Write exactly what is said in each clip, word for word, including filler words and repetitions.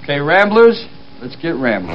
Okay, Ramblers, let's get rambling.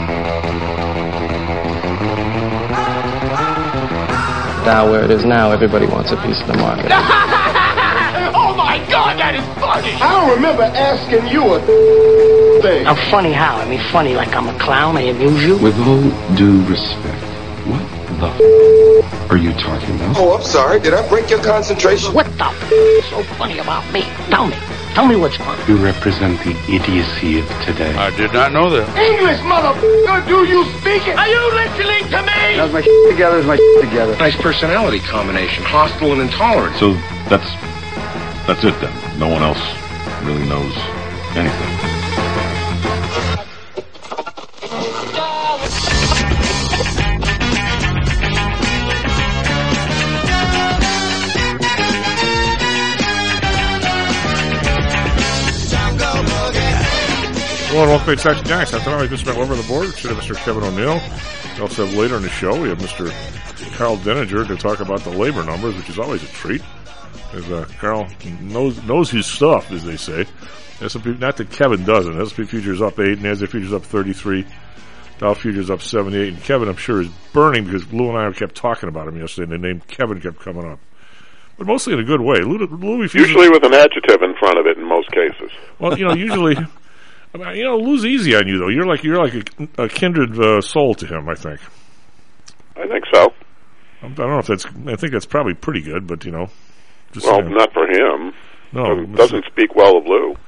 Now, where it is now, everybody wants a piece of the market. Oh my God, that is funny! I don't remember asking you a thing. I'm funny how? I mean, funny like I'm a clown, I amuse you? With all due respect, what the f*** are you talking about? Oh, I'm sorry. Did I break your concentration? What the f*** is so funny about me? Tell me. Tell me what's funny. You represent the idiocy of today. I did not know that. English, motherfucker, do you speak it? Are you listening to me? How's my shit together? Is my shit together? Nice personality combination, hostile and intolerant. So that's that's it then. No one else really knows anything. Hello and welcome to Section Giants. After all, we just went over the board. Should have Mister Kevin O'Neill. We also have later in the show, we have Mister Carl Denninger to talk about the labor numbers, which is always a treat. Because uh, Carl knows knows his stuff, as they say. S and P, not that Kevin doesn't. S and P futures up eight, NASDAQ futures up thirty-three, Dow futures up seventy-eight. And Kevin, I'm sure, is burning because Lou and I kept talking about him yesterday, and the name Kevin kept coming up. But mostly in a good way. Lou, Louis futures, usually with an adjective in front of it in most cases. Well, you know, usually... I mean, you know, Lou's easy on you, though. You're like you're like a, a kindred uh, soul to him, I think. I think so. I don't know if that's... I think that's probably pretty good, but, you know... Just well, saying. Not for him. No. Doesn't, doesn't speak well of Lou.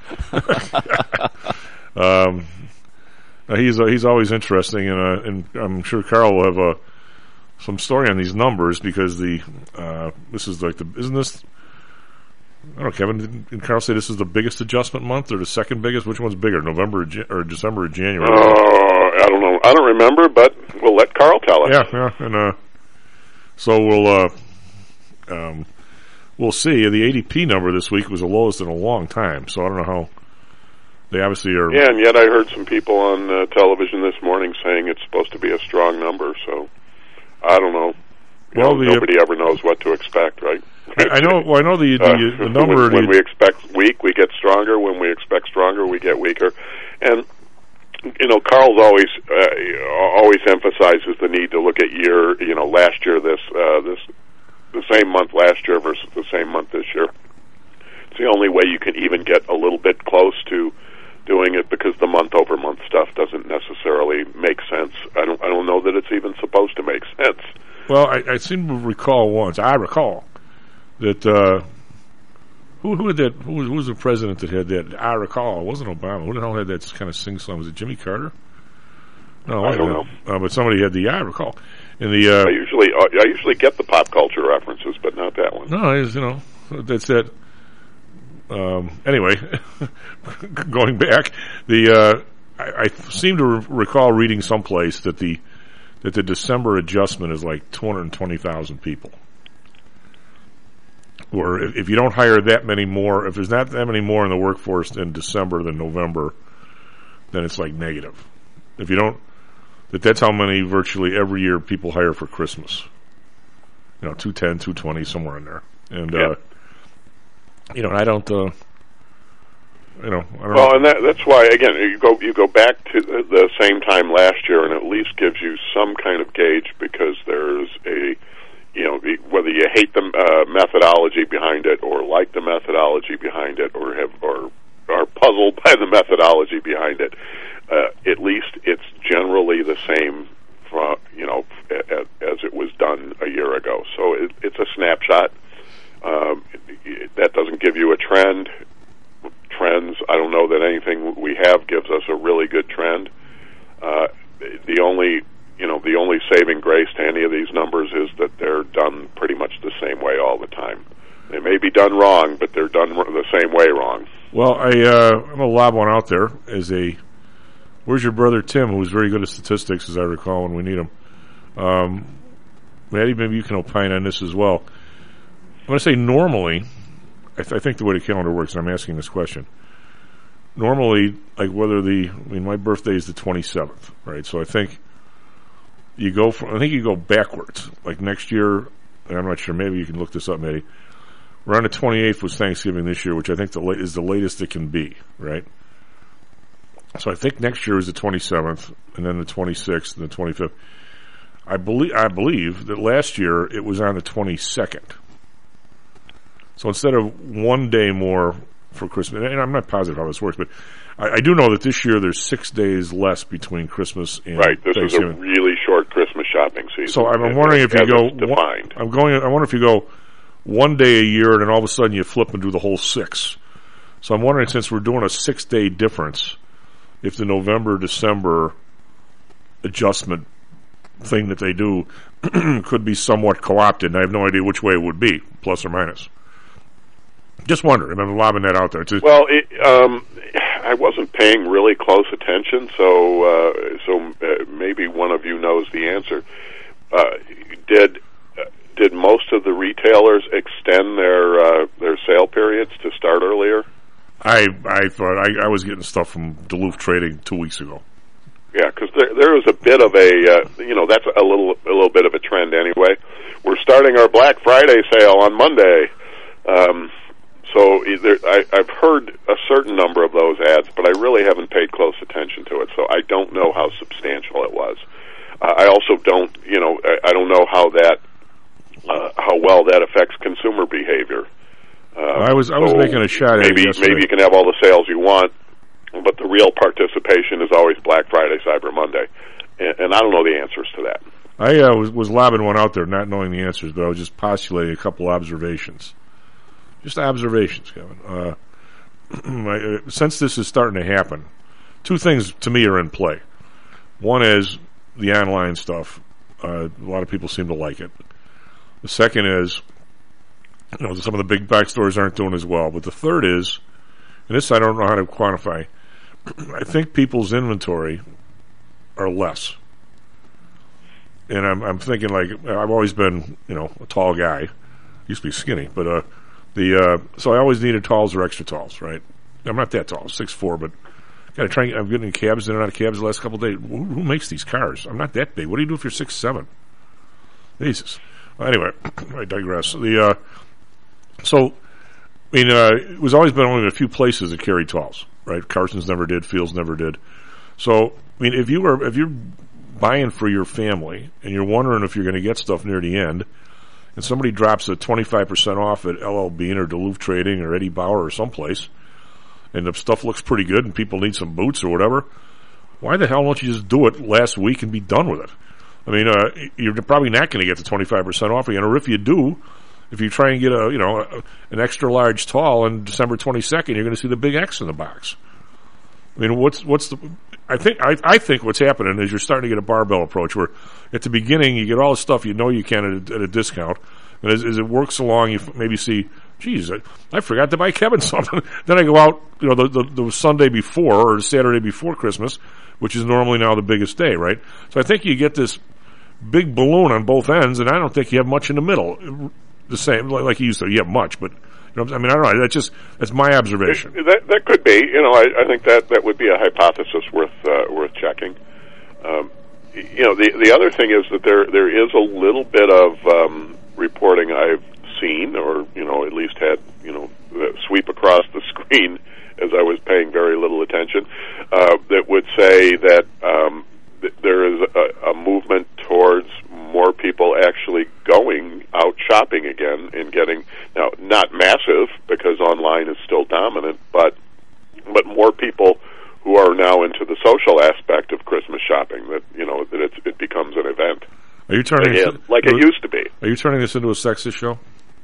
um, he's uh, he's always interesting, and, uh, and I'm sure Carl will have uh, some story on these numbers, because the... Uh, this is like the... Isn't this... I don't know, Kevin, didn't Carl say this is the biggest adjustment month, or the second biggest? Which one's bigger, November or, Jan- or December or January? Uh, I don't know. I don't remember, but we'll let Carl tell us. Yeah, yeah, and uh, so we'll uh, um, we'll see. The A D P number this week was the lowest in a long time, so I don't know how they obviously are. Yeah, and yet I heard some people on uh, television this morning saying it's supposed to be a strong number, so I don't know. You Well, know, the, nobody uh, ever knows what to expect, right? I, I know. Well, I know the the, uh, the number. When, when the, we expect weak, we get stronger. When we expect stronger, we get weaker. And you know, Carl's always uh, always emphasizes the need to look at year. You know, last year, this uh, this the same month last year versus the same month this year. It's the only way you can even get a little bit close to doing it, because the month over month stuff doesn't necessarily make sense. I don't. I don't know that it's even supposed to make sense. Well, I, I seem to recall once. I recall that uh, who who had that? Who was, who was the president that had that? I recall. It wasn't Obama. Who the hell had that kind of sing song? Was it Jimmy Carter? No, I don't know. Uh, but somebody had the I recall. In the uh, I usually I usually get the pop culture references, but not that one. No, it's, you know, that's that. Um, anyway, going back, the uh, I, I seem to re- recall reading someplace that the that the December adjustment is like two hundred twenty thousand people. Or if, if you don't hire that many more, if there's not that many more in the workforce in December than November, then it's like negative. If you don't, that that's how many virtually every year people hire for Christmas. You know, two ten, two twenty, somewhere in there. And, yeah. uh, you know, I don't, uh, you know, I don't well, know. and that, that's why, again, you go you go back to the, the same time last year, and at least gives you some kind of gauge, because there's a, you know, whether you hate the uh, methodology behind it, or like the methodology behind it, or have or are puzzled by the methodology behind it, uh, at least it's generally the same, from, you know, as, as it was done a year ago. So it, it's a snapshot. Um, it, that doesn't give you a trend. Trends, I don't know that anything we have gives us a really good trend. Uh, the only, you know, the only saving grace to any of these numbers is that they're done pretty much the same way all the time. They may be done wrong, but they're done the same way wrong. Well, I, uh, I'm going to lob one out there as a, where's your brother Tim, who's very good at statistics, as I recall, when we need him. Um, Maddie, maybe you can opine on this as well. I'm going to say normally, I, th- I think the way the calendar works, and I'm asking this question, normally, like whether the, I mean, my birthday is the twenty-seventh, right? So I think you go from, I think you go backwards. Like next year, and I'm not sure, maybe you can look this up, Maddie. Around the twenty-eighth was Thanksgiving this year, which I think the la- is the latest it can be, right? So I think next year is the twenty-seventh, and then the twenty-sixth, and the twenty-fifth. I believe I believe that last year it was on the twenty-second. So instead of one day more for Christmas, and I'm not positive how this works, but I, I do know that this year there's six days less between Christmas and right. This is a Thanksgiving. really short Christmas shopping season. So I'm as- wondering if you as go. it's defined. I'm going. I wonder if you go one day a year, and then all of a sudden you flip and do the whole six. So I'm wondering, since we're doing a six day difference, if the November December adjustment thing that they do could be somewhat co-opted, and I have no idea which way it would be, plus or minus. Just wondering. I'm lobbing that out there. It's just, Well, it, um, I wasn't paying really close attention, so uh, so uh, maybe one of you knows the answer. Uh, did uh, did most of the retailers extend their uh, their sale periods to start earlier? I I thought I, I was getting stuff from Duluth Trading two weeks ago. Yeah, because there, there was a bit of a, uh, you know, that's a little a little bit of a trend anyway. We're starting our Black Friday sale on Monday. Um, so either, I, I've heard a certain number of those ads, but I really haven't paid close attention to it, so I don't know how substantial it was. Uh, I also don't, you know, I, I don't know how that, uh, how well that affects consumer behavior. Uh, I was I was so making a shot at maybe it yesterday. maybe you can have all the sales you want, but the real participation is always Black Friday, Cyber Monday, and, and I don't know the answers to that. I uh, was, was lobbing one out there, not knowing the answers, but I was just postulating a couple observations. Just observations, Kevin. Uh, my, uh, since this is starting to happen, two things to me are in play. One is the online stuff. Uh, a lot of people seem to like it. The second is, you know, some of the big box stores aren't doing as well. But the third is, and this I don't know how to quantify, I think people's inventory are less. And I'm, I'm thinking, like, I've always been, you know, a tall guy. Used to be skinny, but uh, the uh, so I always needed talls or extra talls, right? I'm not that tall, six foot four, but got to try. I'm getting in cabs in and out of cabs the last couple of days. Who, who makes these cars? I'm not that big. What do you do if you're six seven? Jesus. Well, anyway, I digress. The uh, so I mean, uh, it was always been only a few places that carry talls, right? Carson's never did, Fields never did. So I mean, if you were if you're buying for your family and you're wondering if you're going to get stuff near the end, and somebody drops a twenty-five percent off at L L Bean or Duluth Trading or Eddie Bauer or someplace, and the stuff looks pretty good and people need some boots or whatever, why the hell don't you just do it last week and be done with it? I mean, uh, you're probably not going to get the twenty-five percent off again, or if you do, if you try and get a, you know, a, an extra large tall on December twenty-second, you're going to see the big X in the box. I mean, what's what's the? I think I, I think what's happening is you're starting to get a barbell approach where at the beginning you get all the stuff you know you can at a, at a discount, and as, as it works along, you f- maybe see, geez, I, I forgot to buy Kevin something. Then I go out, you know, the, the the Sunday before or the Saturday before Christmas, which is normally now the biggest day, right? So I think you get this big balloon on both ends, and I don't think you have much in the middle. The same, like, like you used to, you have much, but. You know, I mean, I don't know. That's just that's my observation. It, that that could be. You know, I, I think that, that would be a hypothesis worth uh, worth checking. Um, you know, the the other thing is that there there is a little bit of um, reporting I've seen, or you know, at least had you know sweep across the screen as I was paying very little attention, uh, that would say that um, th- there is a, a movement towards more people actually going out shopping again and getting, now not massive because online is still dominant, but but more people who are now into the social aspect of Christmas shopping, that you know that it's, it becomes an event. Are you turning Again, this, like it used to be? Are you turning this into a sexist show?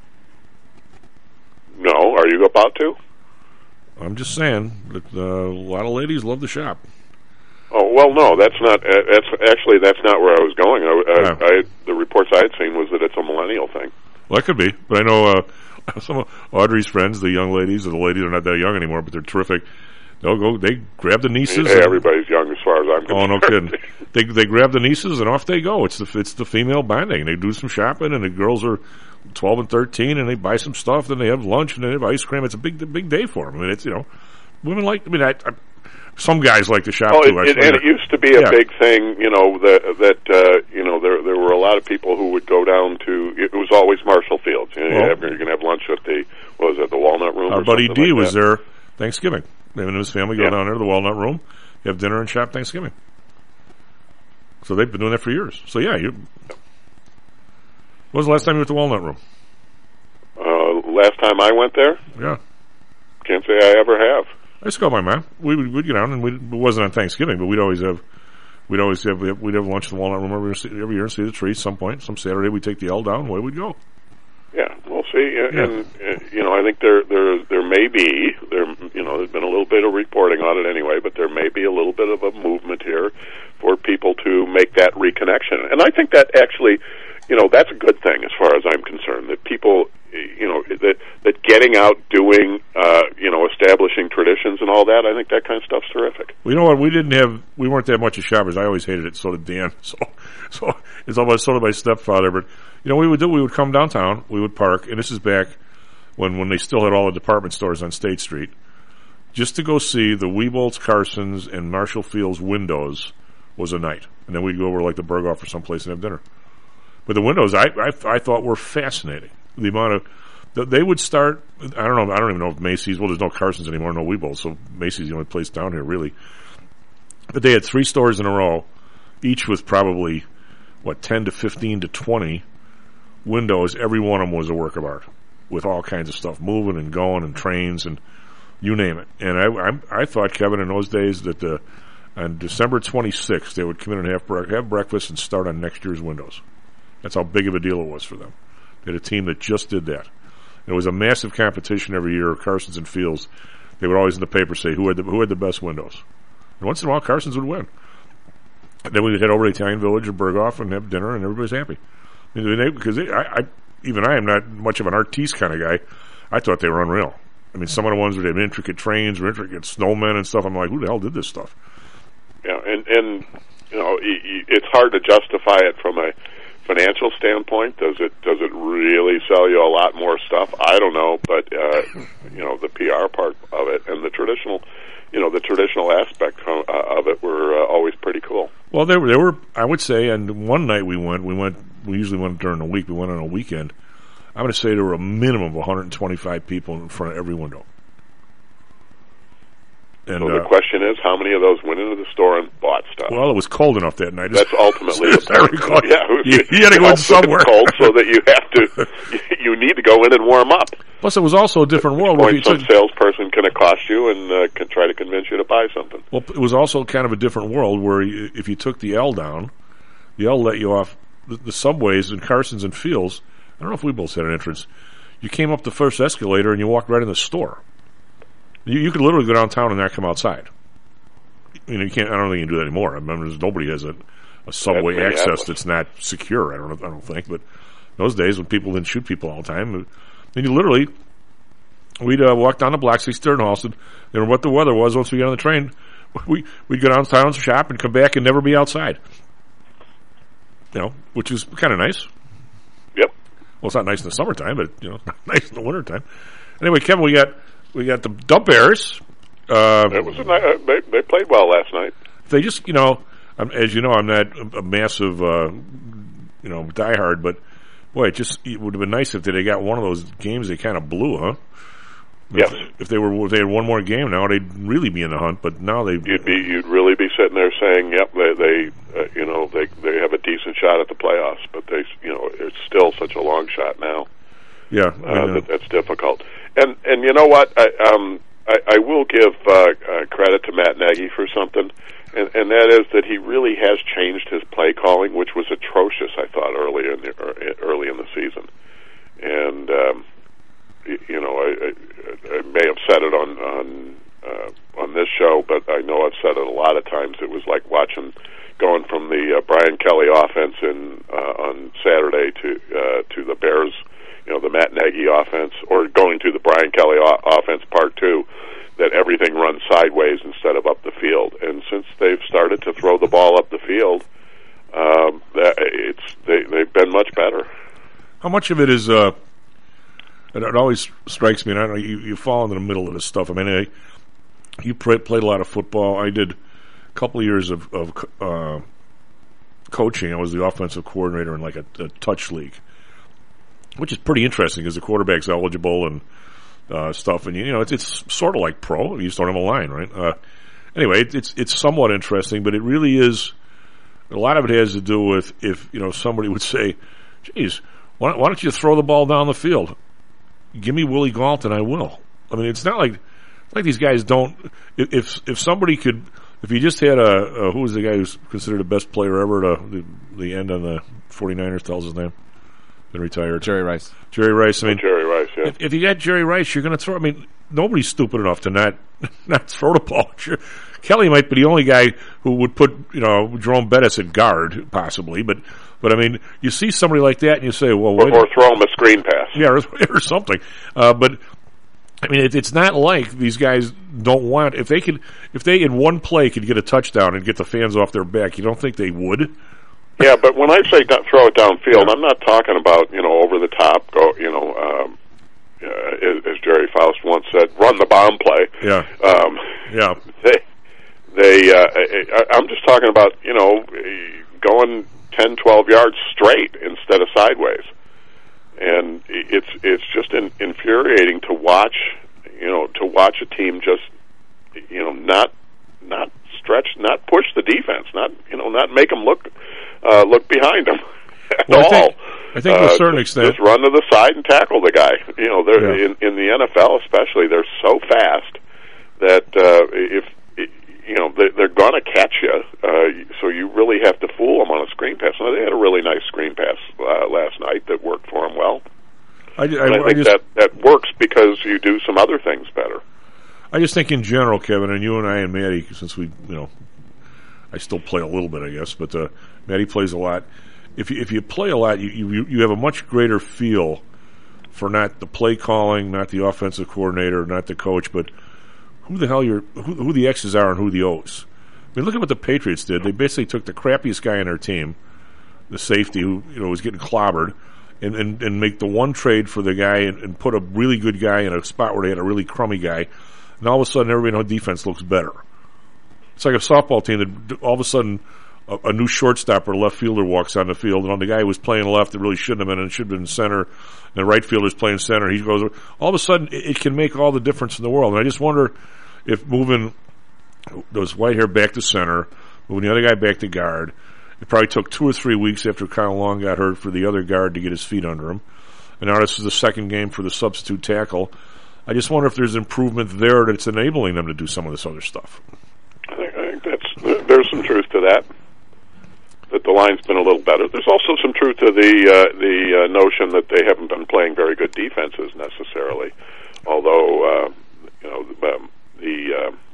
No, are you about to? I'm just saying that uh, a lot of ladies love to shop. Oh well, no, that's not. Uh, that's actually that's not where I was going. I, I, Yeah. I, the reports I had seen was that it's a millennial thing. Well, that could be, but I know uh, some of Audrey's friends, the young ladies, or the ladies are not that young anymore, but they're terrific. They'll go, they grab the nieces. Hey, and, everybody's young as far as I'm oh, concerned. no kidding. They they grab the nieces and off they go. It's the it's the female bonding. They do some shopping, and the girls are twelve and thirteen, and they buy some stuff. Then they have lunch and they have ice cream. It's a big big day for them. I mean, it's you know, women like. I mean, I. I Some guys like to shop Oh, too. it, it, and it used to be a Yeah. big thing, you know, that, that uh, you know, there there were a lot of people who would go down to, it was always Marshall Fields. You know, Well, you're going to have lunch at the, what was it, the Walnut Room Our or buddy something D like was that. there Thanksgiving. Him and his family go Yeah. down there to the Walnut Room. have dinner and shop Thanksgiving. So they've been doing that for years. So yeah, you. When was the last time you went to Walnut Room? Uh, last time I went there? Yeah. Can't say I ever have. I used to go with my mom. We would we'd get out, and we'd, it wasn't on Thanksgiving, but we'd always have we'd always have we'd have lunch at the Walnut Room every, every year and see the tree. Some point, some Saturday, we'd take the L down. Away we'd go. Yeah, we'll see. Uh, Yeah. And uh, you know, I think there there there may be there you know there's been a little bit of reporting on it anyway, but there may be a little bit of a movement here for people to make that reconnection, and I think that actually, you know, that's a good thing as far as I'm concerned. That people, you know, that that getting out, doing, uh, you know, establishing traditions and all that. I think that kind of stuff's terrific. Well, you know what? We didn't have we weren't that much of shoppers. I always hated it. So did Dan. So so it's almost sort of my stepfather, but. You know, we would do. We would come downtown. We would park, and this is back when when they still had all the department stores on State Street, just to go see the Weebolts, Carsons, and Marshall Field's windows was a night, and then we'd go over like the Berghoff or someplace and have dinner. But the windows, I I, I thought were fascinating. The amount of the, they would start. I don't know. I don't even know if Macy's. Well, there's no Carsons anymore, no Weebolts, so Macy's the only place down here really. But they had three stores in a row, each with probably what ten to fifteen to twenty. Windows. Every one of them was a work of art with all kinds of stuff moving and going and trains and you name it. And I I, I thought, Kevin, in those days that the, on December twenty-sixth they would come in and have, bre- have breakfast and start on next year's windows. That's how big of a deal it was for them. They had a team that just did that. And it was a massive competition every year. Carsons and Fields. They would always in the paper say who had the who had the best windows. And once in a while, Carsons would win. And then we would head over to Italian Village or Berghoff and have dinner, and everybody's happy. Because I, I, even I am not much of an artiste kind of guy. I thought they were unreal. I mean, some of the ones where they had intricate trains or intricate snowmen and stuff. I'm like, who the hell did this stuff? Yeah, and and you know, it's hard to justify it from a financial standpoint. Does it does it really sell you a lot more stuff? I don't know, but uh, you know, the P R part of it and the traditional, you know, the traditional aspect of, uh, of it were uh, always pretty cool. Well, there were, there were, I would say, and one night we went, we went, we usually went during the week, we went on a weekend. I'm going to say there were a minimum of one hundred twenty-five people in front of every window. And, so the uh, question is, how many of those went into the store and bought stuff? Well, it was cold enough that night. That's ultimately the very cold. Yeah, you, you had to go in somewhere. Cold, so that you have to, you need to go in and warm up. Plus, it was also a different world. Point some took, salesperson can accost you and uh, can try to convince you to buy something. Well, it was also kind of a different world where you, if you took the L down, the L let you off the, the subways in Carsons and Fields. I don't know if we both had an entrance. You came up the first escalator and you walked right in the store. You, you could literally go downtown and not come outside. You know, you can't. I don't think you can do that anymore. I mean, there's, nobody has a, a subway that's access that's not secure. I don't. I don't think. But those days when people didn't shoot people all the time, and you literally, we'd uh, walk down the block, see Stern Halsted, and what the weather was once we got on the train, we we'd go downtown, shop, and come back and never be outside. You know, which is kind of nice. Yep. Well, it's not nice in the summertime, but you know, nice in the wintertime. Anyway, Kevin, we got we got the Dump Bears. Uh, it was a nice, uh, they, they played well last night. They just, you know, I'm, as you know, I'm not a, a massive, uh, you know, diehard, but boy, it just it would have been nice if they got one of those games they kind of blew, huh? Yes. If, if they were, if they had one more game now, they'd really be in the hunt. But now they, you'd be, you'd really be sitting there saying, "Yep, they, they uh, you know, they they have a decent shot at the playoffs." But they, you know, it's still such a long shot now. Yeah, uh, that, that's difficult. And and you know what? I, um. I, I will give uh, uh, credit to Matt Nagy for something, and, and that is that he really has changed his play calling, which was atrocious, I thought, earlier in the early in the season. And um, you know, I, I, I may have said it on on uh, on this show, but I know I've said it a lot of times. It was like watching going from the uh, Brian Kelly offense in uh, on Saturday to uh, to the Bears. You know, the Matt Nagy offense, or going to the Brian Kelly o- offense part two, that everything runs sideways instead of up the field. And since they've started to throw the ball up the field, um, that it's they, they've been much better. How much of it is? Uh, it, it always strikes me, and I don't know, you, you fall into the middle of this stuff. I mean, I, you play, played a lot of football. I did a couple of years of, of uh, coaching. I was the offensive coordinator in like a, a touch league, which is pretty interesting because the quarterback's eligible and uh, stuff. And, you know, it's, it's sort of like pro. You just don't have a line, right? Uh, anyway, it, it's it's somewhat interesting, but it really is. A lot of it has to do with if you know somebody would say, "Geez, why, why don't you throw the ball down the field? Give me Willie Gault and I will." I mean, it's not like it's like these guys don't. If if somebody could, if you just had a, a who was the guy who's considered the best player ever, to the, the end on the forty-niners tells his name, been retired. Jerry Rice. Jerry Rice. I mean, oh, Jerry Rice. Yeah. If, if you got Jerry Rice, you're going to throw. I mean, nobody's stupid enough to not not throw the ball. Sure. Kelly might be the only guy who would put, you know, Jerome Bettis at guard, possibly. But, but I mean, you see somebody like that and you say, well, or, wait or throw him a screen pass. Yeah, or, or something. Uh, but, I mean, it, it's not like these guys don't want, if they could, if they in one play could get a touchdown and get the fans off their back, you don't think they would? Yeah, but when I say do- throw it downfield, I'm not talking about, you know, over the top, go, you know, um, uh, as Jerry Faust once said, run the bomb play. Yeah. Um, yeah. They, They, uh, I, I'm just talking about, you know, going ten, twelve yards straight instead of sideways. And it's it's just in, infuriating to watch, you know, to watch a team just, you know, not not stretch, not push the defense, not, you know, not make them look uh, look behind them at well, all. I think, I think to a certain uh, extent, just run to the side and tackle the guy. You know, they're yeah. in, in the N F L especially, they're so fast that uh, if you know, they're going to catch you, uh, so you really have to fool them on a screen pass. Now, they had a really nice screen pass uh, last night that worked for them well. I, I, I, I I think just, that, that works because you do some other things better. I just think in general, Kevin, and you and I and Maddie, since we, you know, I still play a little bit, I guess, but uh, Maddie plays a lot. If you, if you play a lot, you, you you have a much greater feel for not the play calling, not the offensive coordinator, not the coach, but who the hell you're, who, who the X's are and who the O's. I mean, look at what the Patriots did. They basically took the crappiest guy on their team, the safety who, you know, was getting clobbered, and, and, and make the one trade for the guy and, and put a really good guy in a spot where they had a really crummy guy. And all of a sudden, everybody on defense looks better. It's like a softball team that all of a sudden a, a new shortstop or left fielder walks on the field, and on the guy who was playing left that really shouldn't have been and should have been center, and the right fielder's playing center. He goes. All of a sudden, it, it can make all the difference in the world. And I just wonder if moving those Whitehair back to center, moving the other guy back to guard, it probably took two or three weeks after Kyle Long got hurt for the other guard to get his feet under him. And now this is the second game for the substitute tackle. I just wonder if there's improvement there that's enabling them to do some of this other stuff. I think, I think that's there's some truth to that. That the line's been a little better. There's also some truth to the uh, the uh, notion that they haven't been playing very good defenses necessarily. Although uh, you know um, the uh,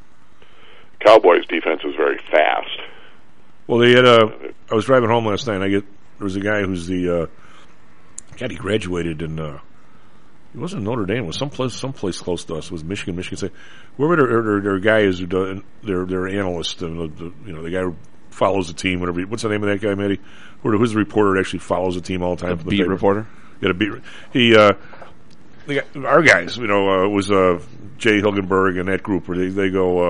Cowboys' defense is very fast. Well, they had a. I was driving home last night. And I get there was a guy who's the. Uh, God, he graduated in. Uh, it wasn't Notre Dame. It was someplace, someplace close to us. It was Michigan, Michigan State. Whoever their, their, their guy is, who does, their their analyst, and the, the, you know the guy who follows the team. Whatever. What's the name of that guy, Matty? Who's the reporter that actually follows the team all the time? The the beat paper? reporter. Yeah, the beat. He. Uh, the guy, our guys, you know, uh, was uh, Jay Hilgenberg and that group where they they go. Uh,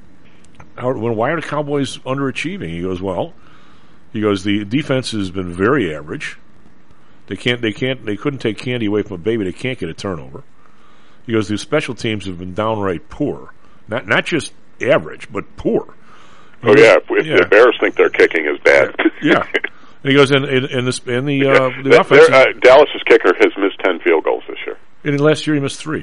how, when, why are the Cowboys underachieving? He goes, well, he goes, the defense has been very average. They can't, they can't, they couldn't take candy away from a baby. They can't get a turnover. He goes, the special teams have been downright poor. Not, not just average, but poor. Oh yeah, if, if yeah. the Bears think their kicking is bad. Yeah. And he goes, and, and, and, this, and the, uh, the yeah, offense. Uh, Dallas's kicker has missed ten field goals this year. And last year he missed three.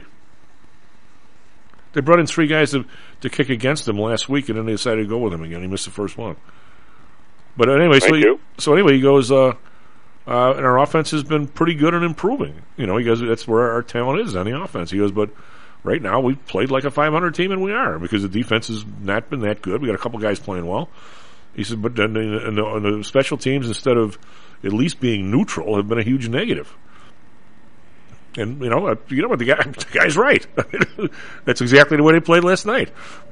They brought in three guys to, to kick against him last week, and then they decided to go with him again. He missed the first one. But anyway, so, he, so anyway, he goes, uh, uh, and our offense has been pretty good and improving. You know, he goes, that's where our talent is on the offense. He goes, but right now we've played like a five hundred team, and we are, because the defense has not been that good. We got a couple guys playing well. He said, but then the, and the, and the special teams, instead of at least being neutral, have been a huge negative. And, you know, you know what, the, guy, the guy's right. That's exactly the way they played last night.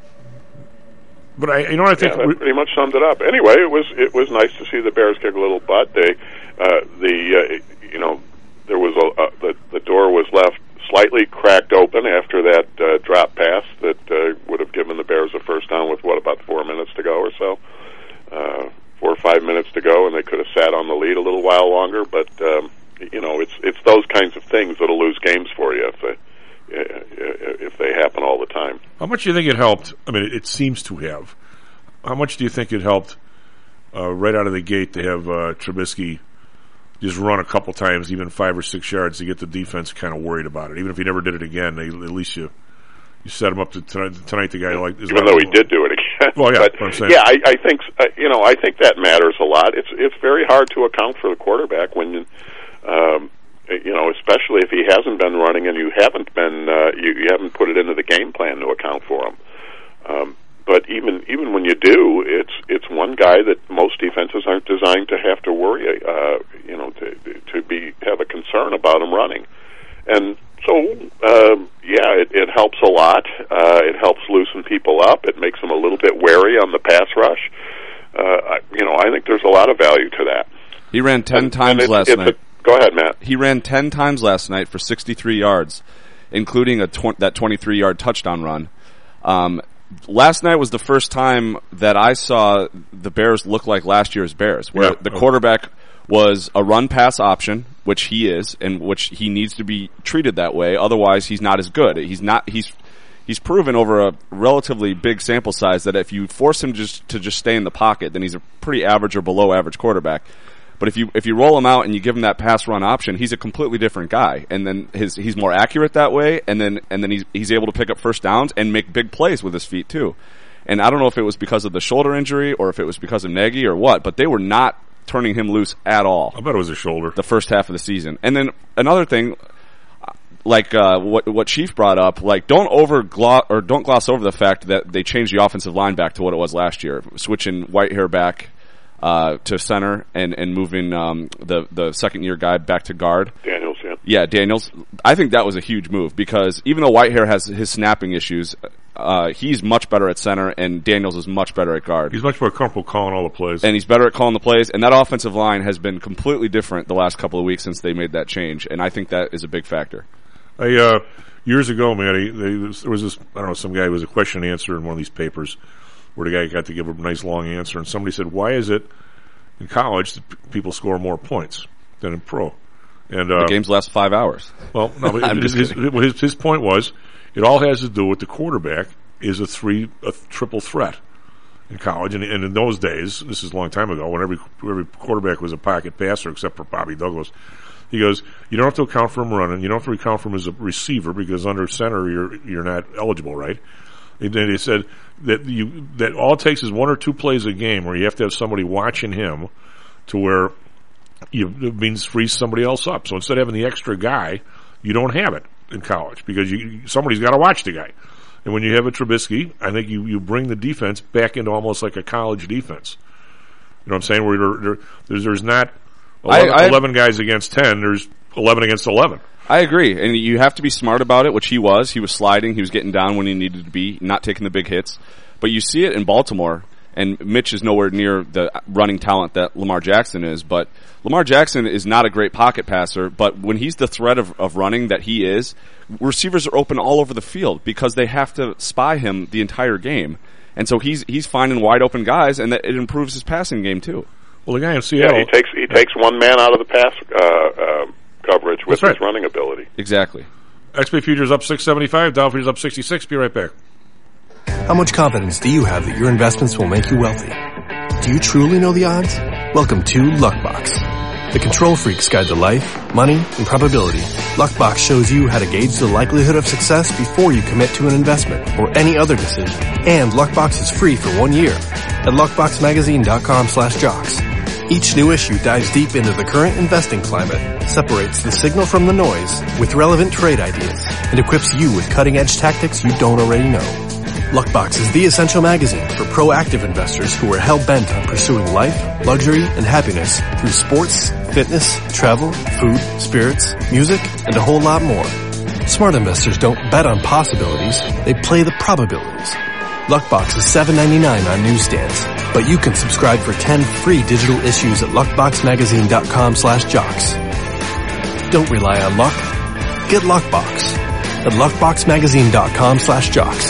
But I, you know, I think yeah, that pretty much summed it up. Anyway, it was it was nice to see the Bears kick a little butt. They, uh, the, uh, you know, there was a uh, the the door was left slightly cracked open after that uh, drop pass that uh, would have given the Bears a first down with what about four minutes to go or so, uh, four or five minutes to go, and they could have sat on the lead a little while longer. But um, you know, it's it's those kinds of things that'll lose games for you if they if they happen all the time. How much do you think it helped? I mean, it, it seems to have. How much do you think it helped uh, right out of the gate to have uh, Trubisky just run a couple times, even five or six yards, to get the defense kind of worried about it? Even if he never did it again, they, at least you you set him up to tonight. Tonight the guy like even though he did do it again. Well, yeah, but, I'm saying. yeah, I, I think uh, you know I think that matters a lot. It's it's very hard to account for the quarterback when. Um, You know, especially if he hasn't been running and you haven't been, uh, you, you haven't put it into the game plan to account for him. Um, but even even when you do, it's it's one guy that most defenses aren't designed to have to worry, uh, you know, to to be have a concern about him running. And so, um, yeah, it, it helps a lot. Uh, it helps loosen people up. It makes them a little bit wary on the pass rush. Uh, I, you know, I think there's a lot of value to that. He ran ten and, times and it, last it's night. A, Go ahead, Matt. He ran ten times last night for sixty-three yards, including a tw- that twenty-three-yard touchdown run. Um, last night was the first time that I saw the Bears look like last year's Bears, where yeah. the quarterback was a run-pass option, which he is, and which he needs to be treated that way. Otherwise, he's not as good. He's not. He's he's proven over a relatively big sample size that if you force him just to just stay in the pocket, then he's a pretty average or below average quarterback. But if you if you roll him out and you give him that pass run option, he's a completely different guy. And then his he's more accurate that way, and then and then he's he's able to pick up first downs and make big plays with his feet too. And I don't know if it was because of the shoulder injury or if it was because of Nagy or what, but they were not turning him loose at all. I bet it was a shoulder. The first half of the season. And then another thing, like uh, what what Chief brought up, like don't over gloss or don't gloss over the fact that they changed the offensive line back to what it was last year, switching Whitehair back Uh, to center and, and moving um, the, the second-year guy back to guard. Daniels, yeah. Yeah, Daniels. I think that was a huge move because even though Whitehair has his snapping issues, uh, he's much better at center and Daniels is much better at guard. He's much more comfortable calling all the plays. And he's better at calling the plays, and that offensive line has been completely different the last couple of weeks since they made that change, and I think that is a big factor. I, uh, years ago, man, they, they, there was this, I don't know, some guy who was a question and answer in one of these papers where the guy got to give a nice long answer, and somebody said, why is it in college that people score more points than in pro? And uh, the games last five hours. Well, no, but his, his, his, his point was it all has to do with the quarterback is a three, a triple threat in college. And, and in those days, this is a long time ago, when every, every quarterback was a pocket passer except for Bobby Douglas. He goes, you don't have to account for him running. You don't have to account for him as a receiver because under center you're you're not eligible, right? And then he said that you that all it takes is one or two plays a game where you have to have somebody watching him to where you, it means frees somebody else up. So instead of having the extra guy, you don't have it in college because you, somebody's got to watch the guy. And when you have a Trubisky, I think you, you bring the defense back into almost like a college defense. You know what I'm saying? Where there, there, there's, there's not eleven, I, I, eleven guys against ten. There's eleven against eleven. I agree, and you have to be smart about it, which he was. He was sliding. He was getting down when he needed to be, not taking the big hits. But you see it in Baltimore, and Mitch is nowhere near the running talent that Lamar Jackson is. But Lamar Jackson is not a great pocket passer, but when he's the threat of, of running that he is, receivers are open all over the field because they have to spy him the entire game. And so he's he's finding wide open guys, and that it improves his passing game too. Well, the guy in Seattle, yeah, he takes he takes one man out of the pass uh, uh, coverage with right. his running ability. Exactly. X P Futures up six seventy-five, Dow Futures up sixty-six. Be right back. How much confidence do you have that your investments will make you wealthy? Do you truly know the odds? Welcome to Luckbox, the control freak's guide to life, money, and probability. Luckbox shows you how to gauge the likelihood of success before you commit to an investment or any other decision. And Luckbox is free for one year at luckboxmagazine.com slash jocks. Each new issue dives deep into the current investing climate, separates the signal from the noise with relevant trade ideas, and equips you with cutting-edge tactics you don't already know. Luckbox is the essential magazine for proactive investors who are hell-bent on pursuing life, luxury, and happiness through sports, fitness, travel, food, spirits, music, and a whole lot more. Smart investors don't bet on possibilities, they play the probabilities. Luckbox is seven ninety-nine on newsstands, but you can subscribe for ten free digital issues at luckboxmagazine.com slash jocks. Don't rely on luck. Get Luckbox at luckboxmagazine.com slash jocks.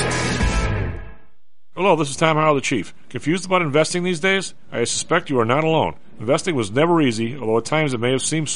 Hello, this is Tom Howell, the Chief. Confused about investing these days? I suspect you are not alone. Investing was never easy, although at times it may have seemed so.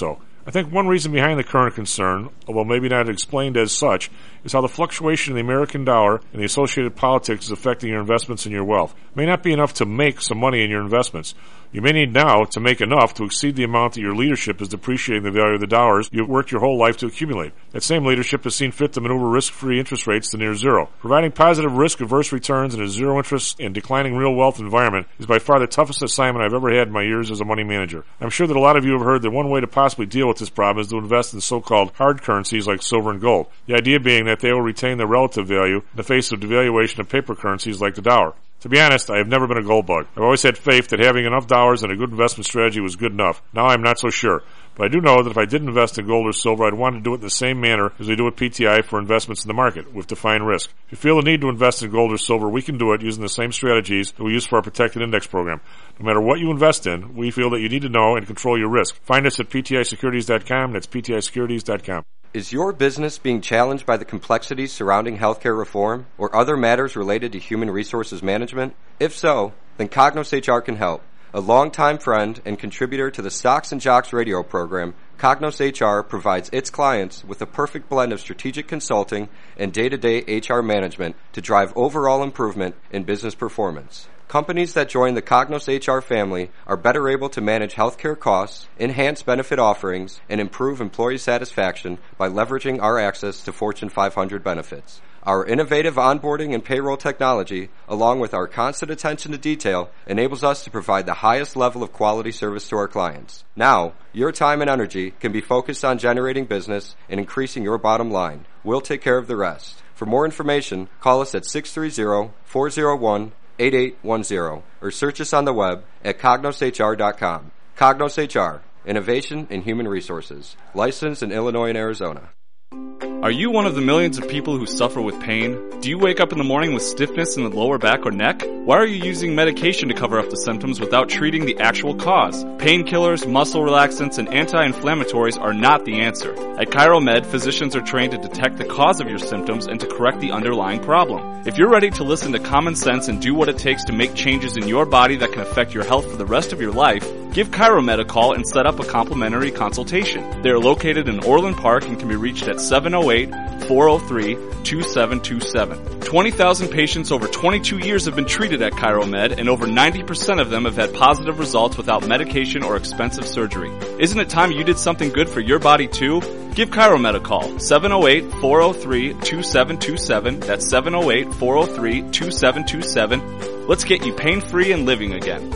I think one reason behind the current concern, although maybe not explained as such, is how the fluctuation in the American dollar and the associated politics is affecting your investments and your wealth. It may not be enough to make some money in your investments. You may need now to make enough to exceed the amount that your leadership is depreciating the value of the dollars you've worked your whole life to accumulate. That same leadership has seen fit to maneuver risk-free interest rates to near zero. Providing positive risk-averse returns in a zero-interest and declining real wealth environment is by far the toughest assignment I've ever had in my years as a money manager. I'm sure that a lot of you have heard that one way to possibly deal with this problem is to invest in so-called hard currencies like silver and gold. The idea being that they will retain their relative value in the face of devaluation of paper currencies like the dollar. To be honest, I have never been a gold bug. I've always had faith that having enough dollars and a good investment strategy was good enough. Now I'm not so sure. But I do know that if I did invest in gold or silver, I'd want to do it in the same manner as we do with P T I for investments in the market, with defined risk. If you feel the need to invest in gold or silver, we can do it using the same strategies that we use for our protected index program. No matter what you invest in, we feel that you need to know and control your risk. Find us at P T I securities dot com. That's P T I securities dot com. Is your business being challenged by the complexities surrounding healthcare reform or other matters related to human resources management? If so, then Cognos H R can help. A longtime friend and contributor to the Stocks and Jocks radio program, Cognos H R provides its clients with a perfect blend of strategic consulting and day-to-day H R management to drive overall improvement in business performance. Companies that join the Cognos H R family are better able to manage healthcare costs, enhance benefit offerings, and improve employee satisfaction by leveraging our access to Fortune five hundred benefits. Our innovative onboarding and payroll technology, along with our constant attention to detail, enables us to provide the highest level of quality service to our clients. Now, your time and energy can be focused on generating business and increasing your bottom line. We'll take care of the rest. For more information, call us at six three zero, four zero one, eight eight one zero or search us on the web at cognos h r dot com. Cognos H R, Innovation in Human Resources, licensed in Illinois and Arizona. Are you one of the millions of people who suffer with pain? Do you wake up in the morning with stiffness in the lower back or neck? Why are you using medication to cover up the symptoms without treating the actual cause? Painkillers, muscle relaxants, and anti-inflammatories are not the answer. At ChiroMed, physicians are trained to detect the cause of your symptoms and to correct the underlying problem. If you're ready to listen to common sense and do what it takes to make changes in your body that can affect your health for the rest of your life, give ChiroMed a call and set up a complimentary consultation. They are located in Orland Park and can be reached at seven oh eight, four oh three, two seven two seven. twenty thousand patients over twenty-two years have been treated at ChiroMed, and over ninety percent of them have had positive results without medication or expensive surgery. Isn't it time you did something good for your body too? Give ChiroMed a call, seven oh eight, four oh three, two seven two seven. That's seven oh eight, four oh three, two seven two seven. Let's get you pain-free and living again.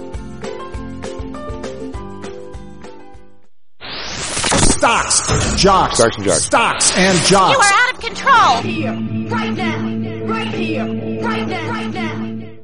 Stocks, jocks, Stocks and jocks. Stocks and jocks. You are out of control. Here, right now, right here, right now, right now.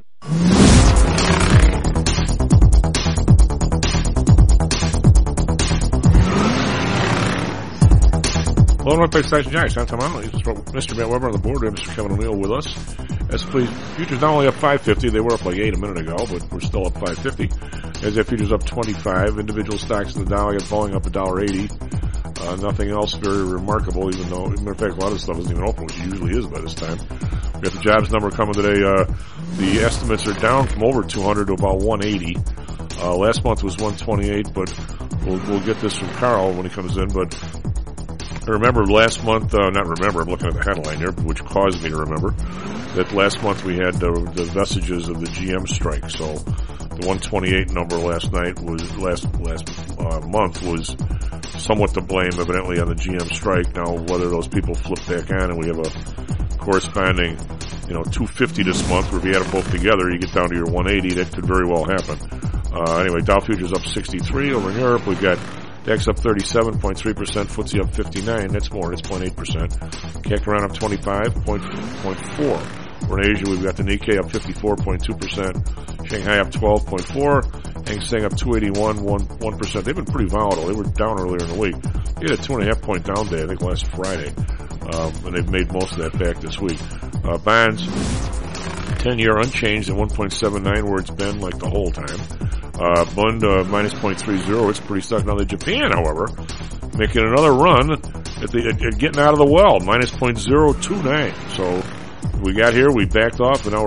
Hello, my place, Stocks and Jocks. I'm Tom Arnold. Mister Matt Weber on the board. We have Mister Kevin O'Neill with us. S and P futures not only up five fifty, they were up like eight a minute ago, but we're still up five fifty. As that futures up twenty-five. Individual stocks in the Dow got falling up one dollar eighty. Uh, nothing else very remarkable, even though, as a matter of fact, a lot of stuff isn't even open, which it usually is by this time. We got the jobs number coming today. Uh, the estimates are down from over two hundred to about one eighty. Uh, last month was one twenty-eight, but we'll, we'll get this from Carl when he comes in, but I remember last month, uh, not remember, I'm looking at the headline here, which caused me to remember, that last month we had uh, the vestiges of the G M strike. So the one twenty-eight number last night was, last, last, uh, month was somewhat to blame evidently on the G M strike. Now whether those people flip back on and we have a corresponding, you know, two fifty this month, where if you add them both together, you get down to your one eighty, that could very well happen. Uh, anyway, Dow futures up sixty-three. Over in Europe, we've got D A X up thirty-seven point three percent, F T S E up fifty-nine, that's more, it's zero point eight percent. C A C around up twenty-five point four. We're in Asia, we've got the Nikkei up fifty-four point two percent, Shanghai up twelve point four, Hang Seng up two eighty-one, one percent. They've been pretty volatile. They were down earlier in the week. They had a two and a half point down day, I think last Friday, um, and they've made most of that back this week. Uh, bonds, ten year unchanged at one point seven nine, where it's been like the whole time. Uh, Bund, uh, minus zero point three zero. It's pretty stuck. Now the Japan, however, making another run at, the, at, at getting out of the well, minus zero point zero two nine. So we got here, we backed off, and now we're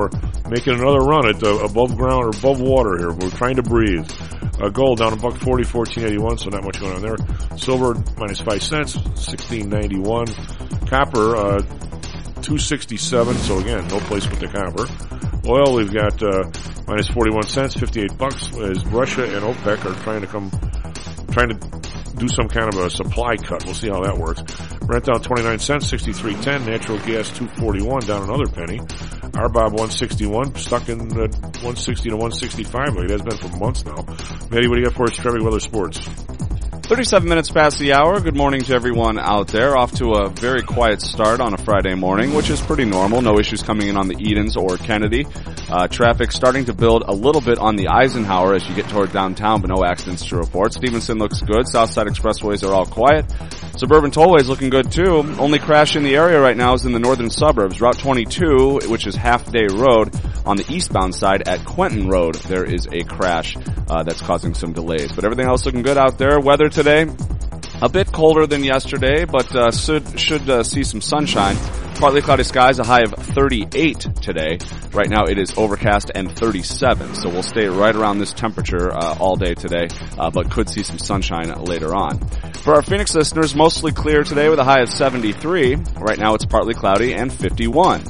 making another run at uh, above ground or above water here. We're trying to breathe. Uh, gold down a buck forty, fourteen eighty-one, so not much going on there. Silver minus five cents, sixteen ninety-one. Copper, uh, two sixty-seven, so again, no place but the copper. Oil, we've got, uh, minus forty-one cents, fifty-eight bucks, as Russia and OPEC are trying to come, trying to do some kind of a supply cut. We'll see how that works. Brent down twenty-nine cents, sixty-three ten. Natural gas two forty-one, down another penny. R B O B one sixty-one, stuck in uh, one sixty to one sixty-five like it has been for months now. Matty, what do you got for us, Trevi Weather Sports? thirty-seven minutes past the hour. Good morning to everyone out there. Off to a very quiet start on a Friday morning, which is pretty normal. No issues coming in on the Edens or Kennedy. Uh, traffic starting to build a little bit on the Eisenhower as you get toward downtown, but no accidents to report. Stevenson looks good. Southside expressways are all quiet. Suburban tollways looking good too. Only crash in the area right now is in the northern suburbs. Route twenty-two, which is Half Day Road, on the eastbound side at Quentin Road, there is a crash uh, that's causing some delays. But everything else looking good out there. Weather today, a bit colder than yesterday, but uh, should, should uh, see some sunshine. Partly cloudy skies, a high of thirty-eight today. Right now it is overcast and thirty-seven, so we'll stay right around this temperature uh, all day today, uh, but could see some sunshine later on. For our Phoenix listeners, mostly clear today with a high of seventy-three. Right now it's partly cloudy and fifty-one.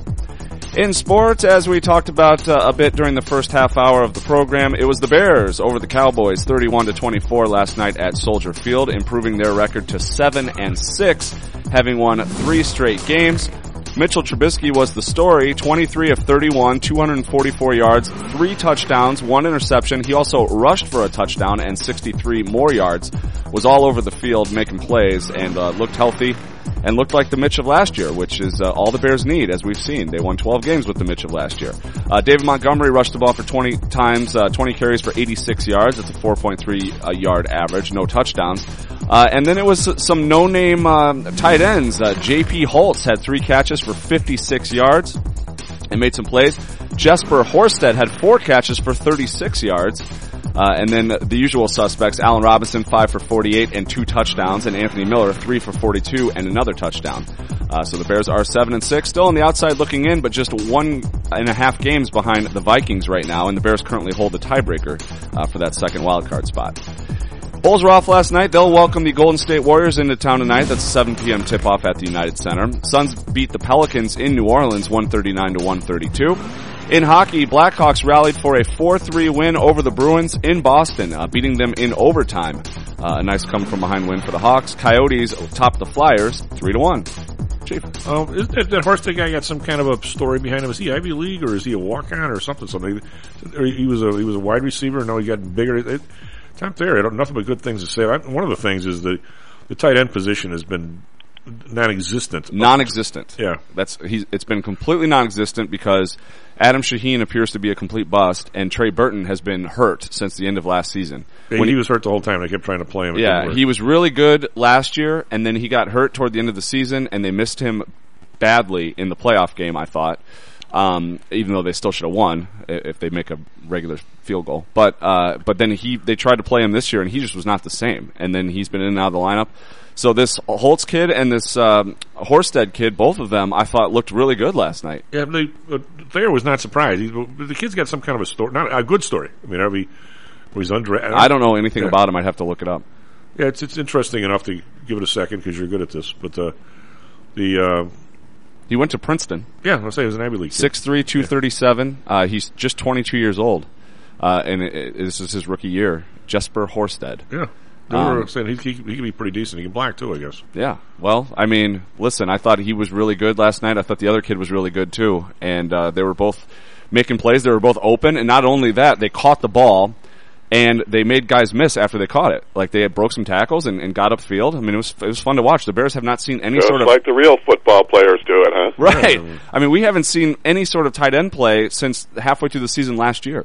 In sports, as we talked about uh, a bit during the first half hour of the program, it was the Bears over the Cowboys, thirty-one to twenty-four last night at Soldier Field, improving their record to seven and six, having won three straight games. Mitchell Trubisky was the story, twenty-three of thirty-one, two hundred forty-four yards, three touchdowns, one interception. He also rushed for a touchdown and sixty-three more yards, was all over the field making plays, and uh, looked healthy and looked like the Mitch of last year, which is uh, all the Bears need, as we've seen. They won twelve games with the Mitch of last year. Uh, David Montgomery rushed the ball for twenty times, uh, twenty carries for eighty-six yards. That's a four point three uh, yard average, no touchdowns. Uh, and then it was some no-name uh, tight ends. Uh, J P Holtz had three catches for fifty-six yards and made some plays. Jesper Horsted had four catches for thirty-six yards. Uh, and then the usual suspects, Allen Robinson, five for forty-eight and two touchdowns, and Anthony Miller, three for forty-two and another touchdown. Uh, so the Bears are seven and six, still on the outside looking in, but just one and a half games behind the Vikings right now, and the Bears currently hold the tiebreaker uh, for that second wildcard spot. Bulls were off last night. They'll welcome the Golden State Warriors into town tonight. That's a seven p.m. tip-off at the United Center. Suns beat the Pelicans in New Orleans, one thirty-nine to one thirty-two. In hockey, Blackhawks rallied for a four three win over the Bruins in Boston, uh, beating them in overtime. Uh, a nice come-from-behind win for the Hawks. Coyotes topped the Flyers, three to one. Chief. Um, is that, that Horsted guy got some kind of a story behind him? Is he Ivy League or is he a walk-on or something? Something. Or he was a he was a wide receiver. And now he got bigger. It, Tom Thayer, I don't nothing but good things to say. I, one of the things is the the tight end position has been non-existent. Non-existent. Yeah, that's he's. It's been completely non-existent because Adam Shaheen appears to be a complete bust, and Trey Burton has been hurt since the end of last season. Yeah, when he was hurt the whole time. They kept trying to play him. Yeah, he was really good last year, and then he got hurt toward the end of the season, and they missed him badly in the playoff game, I thought. Um, even though they still should have won if they make a regular field goal. But, uh, but then he, they tried to play him this year and he just was not the same. And then he's been in and out of the lineup. So this Holtz kid and this, um, Horsted kid, both of them, I thought looked really good last night. Yeah, they, uh, Thayer was not surprised. He, the kid's got some kind of a story, not a good story. I mean, are we, he's under, I don't know anything yeah. about him. I'd have to look it up. Yeah, it's, it's interesting enough to give it a second because you're good at this. But, uh, the, uh, he went to Princeton. Yeah, I'll say he was an Ivy League kid. six three, two thirty-seven. Uh, he's just twenty-two years old. Uh, and it, it, this is his rookie year. Jesper Horsted. Yeah. They were um, saying he, he, he can be pretty decent. He can block too, I guess. Yeah. Well, I mean, listen, I thought he was really good last night. I thought the other kid was really good too. And, uh, they were both making plays. They were both open. And not only that, they caught the ball and they made guys miss after they caught it. Like they had broke some tackles and, and got upfield. I mean, it was it was fun to watch. The Bears have not seen any Just sort of like the real football players do it, huh? Right. I mean, we haven't seen any sort of tight end play since halfway through the season last year.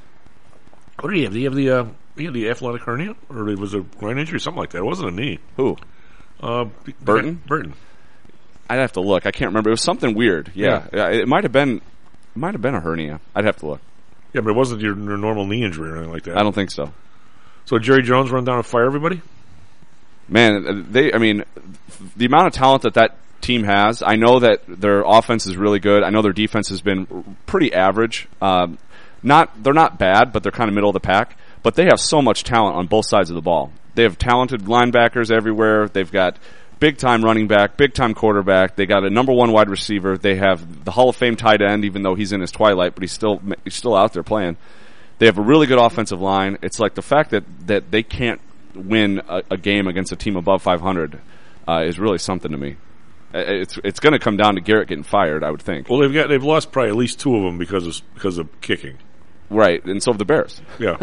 What did he have? Did he have the uh, he had the athletic hernia, or it was a groin injury, something like that? It wasn't a knee. Who? Uh, Burton. Burton. I'd have to look. I can't remember. It was something weird. Yeah, yeah. It might have been. It might have been a hernia. I'd have to look. Yeah, but it wasn't your, your normal knee injury or anything like that. I don't think so. So Jerry Jones run down and fire everybody? Man, they. I mean, the amount of talent that that team has. I know that their offense is really good. I know their defense has been pretty average. Um, not they're not bad, but they're kind of middle of the pack. But they have so much talent on both sides of the ball. They have talented linebackers everywhere. They've got big-time running back, big-time quarterback. They got a number one wide receiver. They have the Hall of Fame tight end, even though he's in his twilight, but he's still he's still out there playing. They have a really good offensive line. It's like the fact that, that they can't win a, a game against a team above five hundred uh, is really something to me. It's it's going to come down to Garrett getting fired, I would think. Well, they've got they've lost probably at least two of them because of because of kicking. Right, and so have the Bears. Yeah,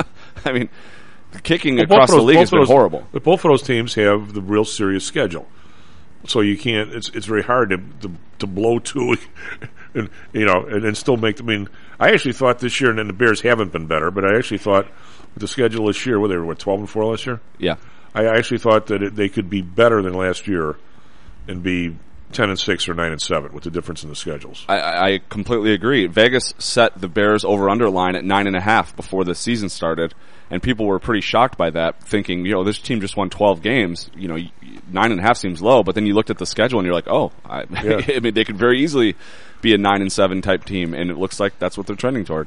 I mean, the kicking well, across those, the league has been those, horrible. But both of those teams have the real serious schedule, so you can't. It's it's very hard to to, to blow two, and you know, and, and still make. I mean, I actually thought this year, and then the Bears haven't been better, but I actually thought with the schedule this year, where they were what twelve and four last year. Yeah, I actually thought that it, they could be better than last year, and be ten and six or nine and seven with the difference in the schedules. I, I completely agree. Vegas set the Bears over-under line at nine and a half before the season started, and people were pretty shocked by that, thinking, you know, this team just won twelve games. You know, nine and a half seems low, but then you looked at the schedule and you're like, oh, I, yeah. I mean, they could very easily be a nine and seven type team, and it looks like that's what they're trending toward.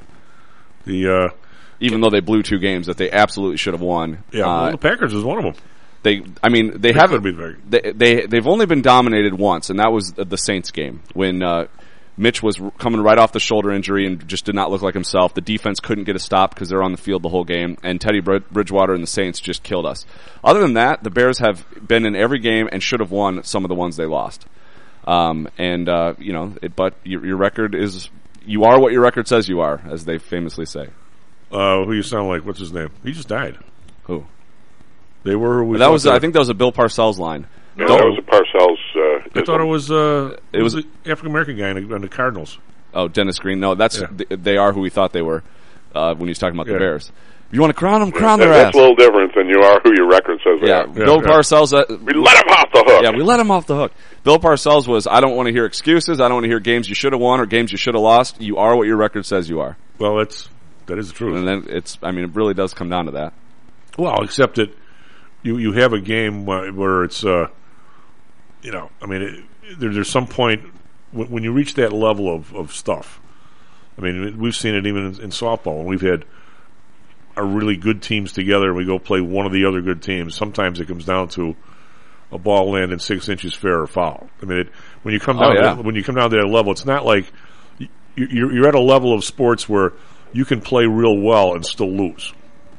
The uh, even though they blew two games that they absolutely should have won. Yeah, uh, well, the Packers is one of them. They, I mean, they, They haven't. could be very- They, they they've only been dominated once, and that was the Saints game when uh, Mitch was r- coming right off the shoulder injury and just did not look like himself. The defense couldn't get a stop because they're on the field the whole game, and Teddy Brid- Bridgewater and the Saints just killed us. Other than that, the Bears have been in every game and should have won some of the ones they lost. Um, and uh, you know, it, but your, your record is you are what your record says you are, as they famously say. Uh, who you sound like? What's his name? He just died. Who? They were. We that was. they I think that was a Bill Parcells line. No, that was a Parcells. Uh, I thought it was. Uh, it was the African American guy on the, on the Cardinals. Oh, Dennis Green. No, that's Yeah. th- they are who we thought they were uh, when he was talking about Yeah. the Bears. You want to crown them? Crown Yeah, their that's ass. a little different than you are who your record says they Yeah, are. Bill yeah. Parcells. Uh, We let him off the hook. yeah, we let him off the hook. Bill Parcells was. I don't want to hear excuses. I don't want to hear games you should have won or games you should have lost. You are what your record says you are. Well, that's that is the truth. And then it's. I mean, it really does come down to that. Well, except that you you have a game where, where it's, uh, you know, I mean, it, there, there's some point when, when you reach that level of, of stuff. I mean, we've seen it even in, in softball, and we've had our really good teams together, and we go play one of the other good teams. Sometimes it comes down to a ball landing six inches fair or foul. I mean, it, when you come Oh, down yeah. to, when you come down to that level, it's not like you, you're, you're at a level of sports where you can play real well and still lose.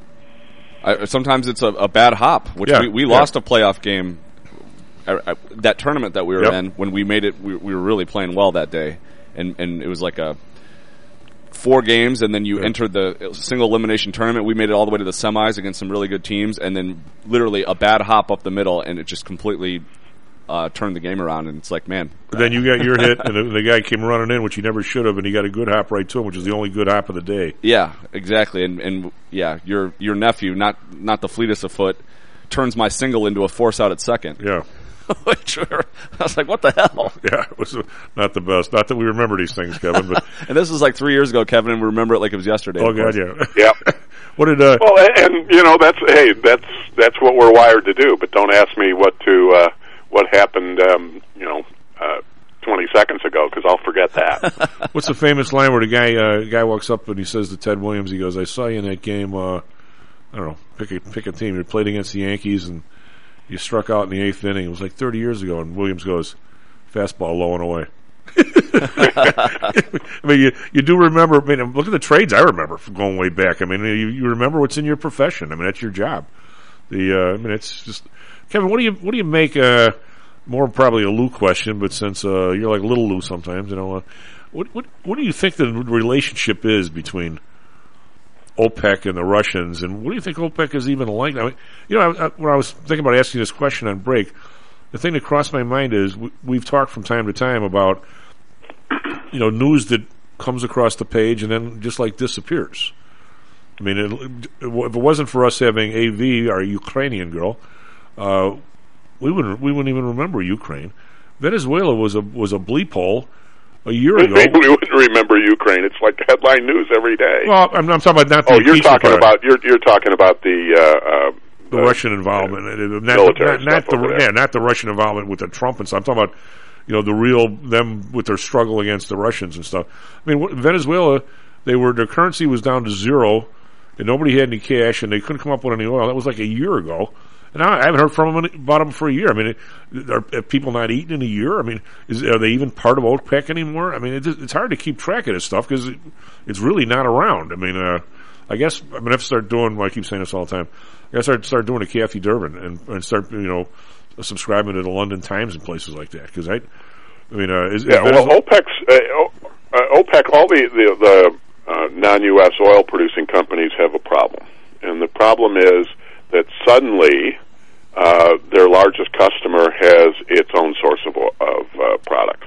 I, sometimes it's a, a bad hop, which Yeah, we, we yeah. lost a playoff game. Uh, uh, that tournament that we were Yep. in, when we made it, we, we were really playing well that day, and and it was like a four games, and then you Yeah. entered the single elimination tournament. We made it all the way to the semis against some really good teams, and then literally a bad hop up the middle, and it just completely uh, turned the game around. And it's like, man, But then you got your hit, and the, the guy came running in, which he never should have, and he got a good hop right to him, which is the only good hop of the day. yeah, exactly, and and yeah, your your nephew, not not the fleetest of foot, turns my single into a force out at second. Yeah. Which were, I was like, what the hell? Yeah, it was uh, not the best. Not that we remember these things, Kevin, but And this was like three years ago, Kevin, and we remember it like it was yesterday. oh of god, course. yeah. Yeah. What did uh? Well, and, and you know that's hey, that's that's what we're wired to do. But don't ask me what to uh, what happened, um, you know, uh, twenty seconds ago, because I'll forget that. What's the famous line where the guy uh, guy walks up and he says to Ted Williams, he goes, "I saw you in that game. Uh, I don't know, pick a pick a team. You played against the Yankees and you struck out in the eighth inning. It was like thirty years ago." And Williams goes, "Fastball low and away." I mean, you you do remember. I mean, look at the trades I remember from going way back. I mean, you, you remember what's in your profession. I mean, that's your job. The uh, I mean, it's just Kevin. What do you what do you make? Uh, more probably a Lou question, but since uh, you're like little Lou sometimes, you know, uh, what what what do you think the relationship is between OPEC and the Russians, and what do you think OPEC is even like? I mean, you know, I, I, when I was thinking about asking this question on break, the thing that crossed my mind is we, we've talked from time to time about, you know, news that comes across the page and then just like disappears. I mean, it, if it wasn't for us having A V, our Ukrainian girl, uh, we wouldn't we wouldn't even remember Ukraine. Venezuela was a was a bleep hole a year ago. We wouldn't remember Ukraine. It's like headline news every day. Well, I'm, I'm talking about not the oh, you're impeachment talking part. about you're you're talking about the uh, uh, the uh, Russian involvement, uh, not, military not, not stuff the over there. yeah, not the Russian involvement with the Trump and stuff. I'm talking about you know, the real them with their struggle against the Russians and stuff. I mean, Venezuela, they were their currency was down to zero, and nobody had any cash, and they couldn't come up with any oil. That was like a year ago. And I haven't heard from them about them for a year. I mean, are, are people not eating in a year? I mean, is, are they even part of OPEC anymore? I mean, it, it's hard to keep track of this stuff because it, it's really not around. I mean, uh, I guess I'm gonna have to start doing. Well, I keep saying this all the time. I guess I'd start doing a Kathy Durbin and, and start, you know, subscribing to the London Times and places like that. Because I, I mean, uh, is, yeah. is Well, OPEC's uh, uh, OPEC, all the the, the uh, non-U S oil producing companies have a problem, and the problem is that suddenly. Uh, their largest customer has its own source of, of uh, product,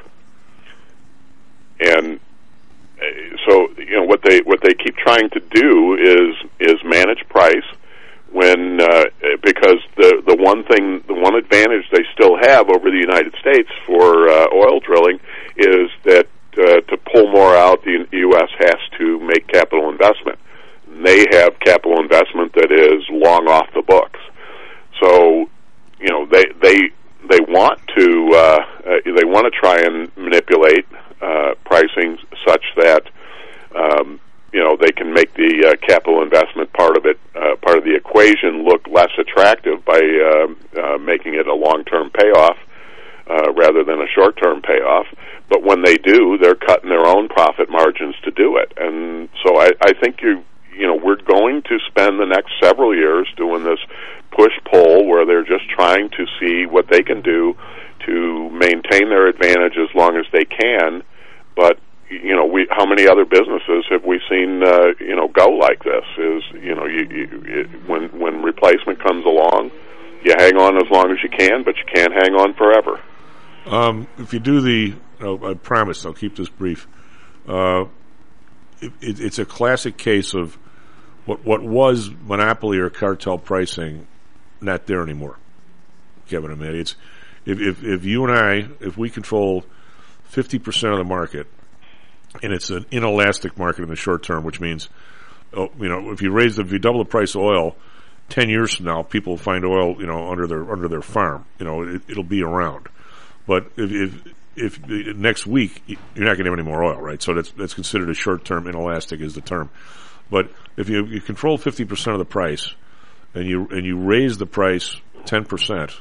and uh, so you know what they what they keep trying to do is is manage price when uh, because the the one thing the one advantage they still have over the United States for uh, oil drilling is that uh, to pull more out, the U S has to make capital investment. They have capital investment that is long off the books. So, you know, they they they want to uh, uh, they want to try and manipulate uh, pricing such that um, you know they can make the uh, capital investment part of it uh, part of the equation look less attractive by uh, uh, making it a long-term payoff uh, rather than a short-term payoff. But when they do, they're cutting their own profit margins to do it, and so I, I think you you know we're going to spend the next several years doing this push-pull where they're just trying to see what they can do to maintain their advantage as long as they can. But, you know, we how many other businesses have we seen, uh, you know, go like this? Is, you know, you, you, it, when when replacement comes along, you hang on as long as you can, but you can't hang on forever. Um, if you do the, oh, I promise I'll keep this brief. Uh, it, it, it's a classic case of what what was monopoly or cartel pricing. Not there anymore, Kevin and Maddie. It's if, if if you and I, if we control fifty percent of the market, and it's an inelastic market in the short term, which means, oh, you know, if you raise, if you double the price of oil, ten years from now, people will find oil, you know, under their under their farm. You know, it, it'll be around. But if if, if next week you're not going to have any more oil, right? So that's that's considered a short term inelastic is the term. But if you, you control fifty percent of the price. And you and you raise the price ten percent,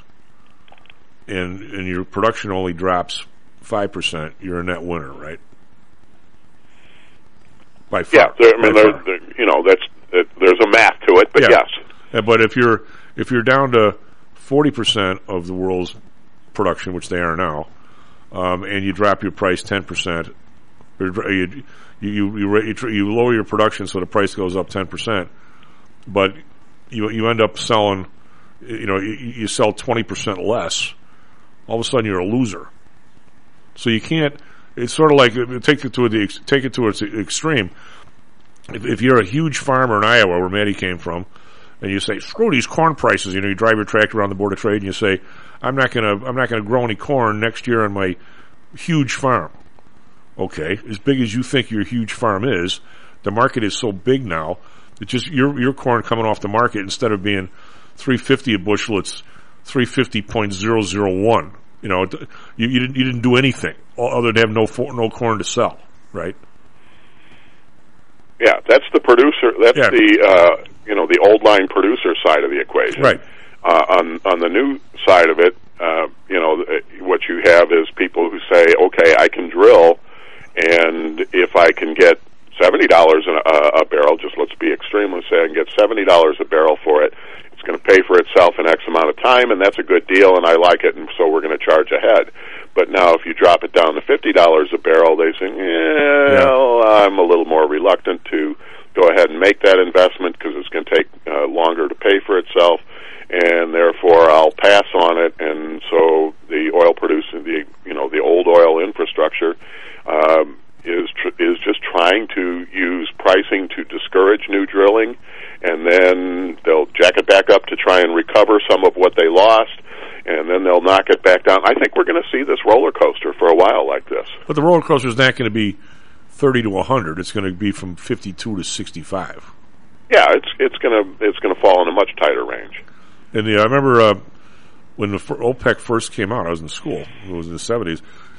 and and your production only drops five percent. You're a net winner, right? By far. Yeah, there, I mean, there, there, you know, that's it, there's a math to it, but yeah. yes. Yeah, but if you're if you're down to forty percent of the world's production, which they are now, um, and you drop your price ten percent, you you you, you you lower your production so the price goes up ten percent, but You you end up selling, you know, you, you sell twenty percent less. All of a sudden, you're a loser. So you can't. It's sort of like take it to the take it to its extreme. If, if you're a huge farmer in Iowa, where Maddie came from, and you say, "Screw these corn prices," you know, you drive your tractor around the Board of Trade, and you say, "I'm not gonna I'm not gonna grow any corn next year on my huge farm." Okay, as big as you think your huge farm is, the market is so big now. It's just your your corn coming off the market, instead of being three fifty a bushel, it's three fifty point zero zero one. You know, you, you didn't you didn't do anything other than have no no corn to sell, right? Yeah, that's the producer. That's yeah. the uh, you know the old line producer side of the equation. Right. Uh, on on the new side of it, uh, you know, what you have is people who say, okay, I can drill, and if I can get seventy dollars a, a barrel, just let's be extreme, let's say I can get seventy dollars a barrel for it, it's going to pay for itself in X amount of time, and that's a good deal, and I like it, and so we're going to charge ahead. But now if you drop it down to fifty dollars a barrel, they say, yeah, well, I'm a little more reluctant to go ahead and make that investment because it's going to take uh, longer to pay for itself, and therefore I'll pass on it. And so the oil producer, the you know the old oil infrastructure, um, is tr- is just trying to use pricing to discourage new drilling, and then they'll jack it back up to try and recover some of what they lost, and then they'll knock it back down. I think we're going to see this roller coaster for a while like this. But the roller coaster is not going to be thirty to one hundred. It's going to be from fifty-two to sixty-five. Yeah, it's it's going to it's going to fall in a much tighter range. And the, I remember uh, when the OPEC first came out, I was in school. It was in the seventies.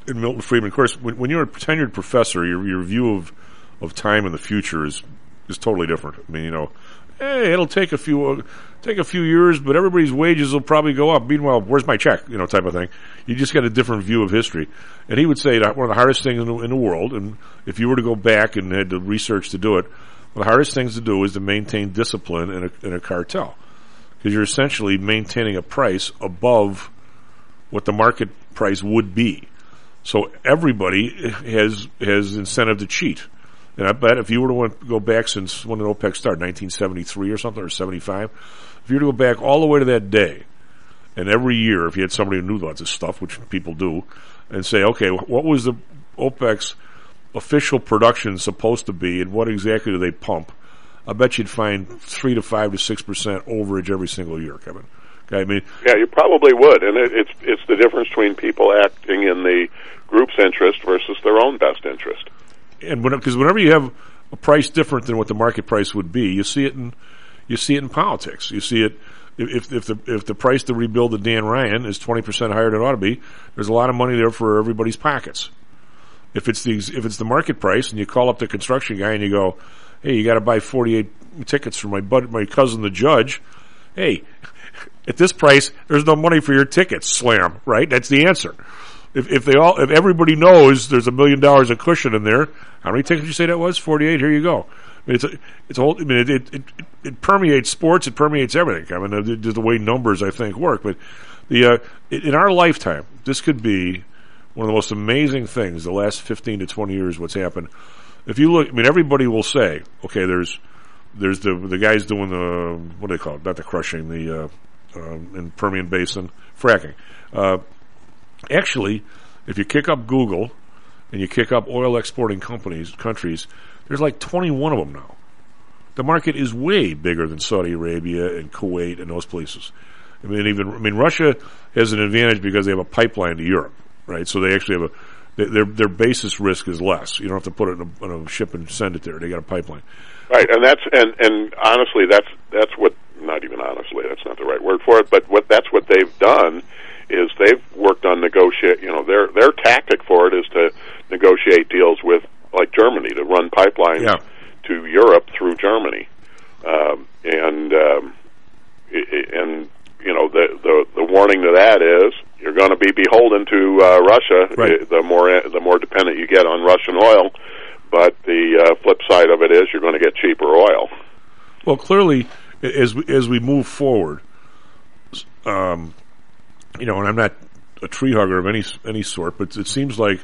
and Milton Friedman, of course, when, when you're a tenured professor, your your view of, of time in the future is is totally different. I mean, you know, hey, it'll take a few uh, take a few years, but everybody's wages will probably go up. Meanwhile, where's my check? You know, type of thing. You just got a different view of history. And he would say that one of the hardest things in the, in the world, and if you were to go back and had the research to do it, one of the hardest things to do is to maintain discipline in a, in a cartel, because you're essentially maintaining a price above what the market price would be. So everybody has has incentive to cheat. And I bet if you were to want to go back since when did OPEC start, nineteen seventy-three or something, or seventy-five, if you were to go back all the way to that day, and every year, if you had somebody who knew lots of stuff, which people do, and say, okay, what was the OPEC's official production supposed to be, and what exactly do they pump? I bet you'd find three to five to six percent overage every single year, Kevin. Okay, I mean, yeah, you probably would, and it, it's it's the difference between people acting in the group's interest versus their own best interest. And because when, whenever you have a price different than what the market price would be, you see it in you see it in politics. You see it if if the if the price to rebuild the Dan Ryan is twenty percent higher than it ought to be, there's a lot of money there for everybody's pockets. If it's the if it's the market price, and you call up the construction guy and you go, hey, you got to buy forty-eight tickets for my bud, my cousin the judge. Hey, at this price, there's no money for your tickets. Slam, right? That's the answer. If if they all if everybody knows there's a million dollars of cushion in there, how many tickets did you say that was? forty-eight. Here you go. I mean, it's a, it's a whole. I mean, it it, it it permeates sports. It permeates everything. I mean, the, the way numbers I think work. But the uh, in our lifetime, this could be one of the most amazing things. The last fifteen to twenty years, what's happened. If you look, I mean, everybody will say, okay, there's there's the the guys doing the what do they call it? Not the crushing, the uh, uh, in Permian Basin fracking. Uh, actually, if you kick up Google and you kick up oil exporting companies countries, there's like twenty-one of them now. The market is way bigger than Saudi Arabia and Kuwait and those places. I mean, even I mean, Russia has an advantage because they have a pipeline to Europe, right? So they actually have a their their basis risk is less. You don't have to put it in a, in a ship and send it there. They got a pipeline, right? And that's and and honestly, that's that's what not even honestly, that's not the right word for it. But what that's what they've done is they've worked on negotiate. You know, their their tactic for it is to negotiate deals with like Germany to run pipelines yeah. to Europe through Germany, um, and um, and you know the, the the warning to that is you're going to be beholden to uh, Russia. Right. The more the more dependent you get on Russian oil, but the uh, flip side of it is you're going to get cheaper oil. Well, clearly, as we, as we move forward, um, you know, and I'm not a tree hugger of any any sort, but it seems like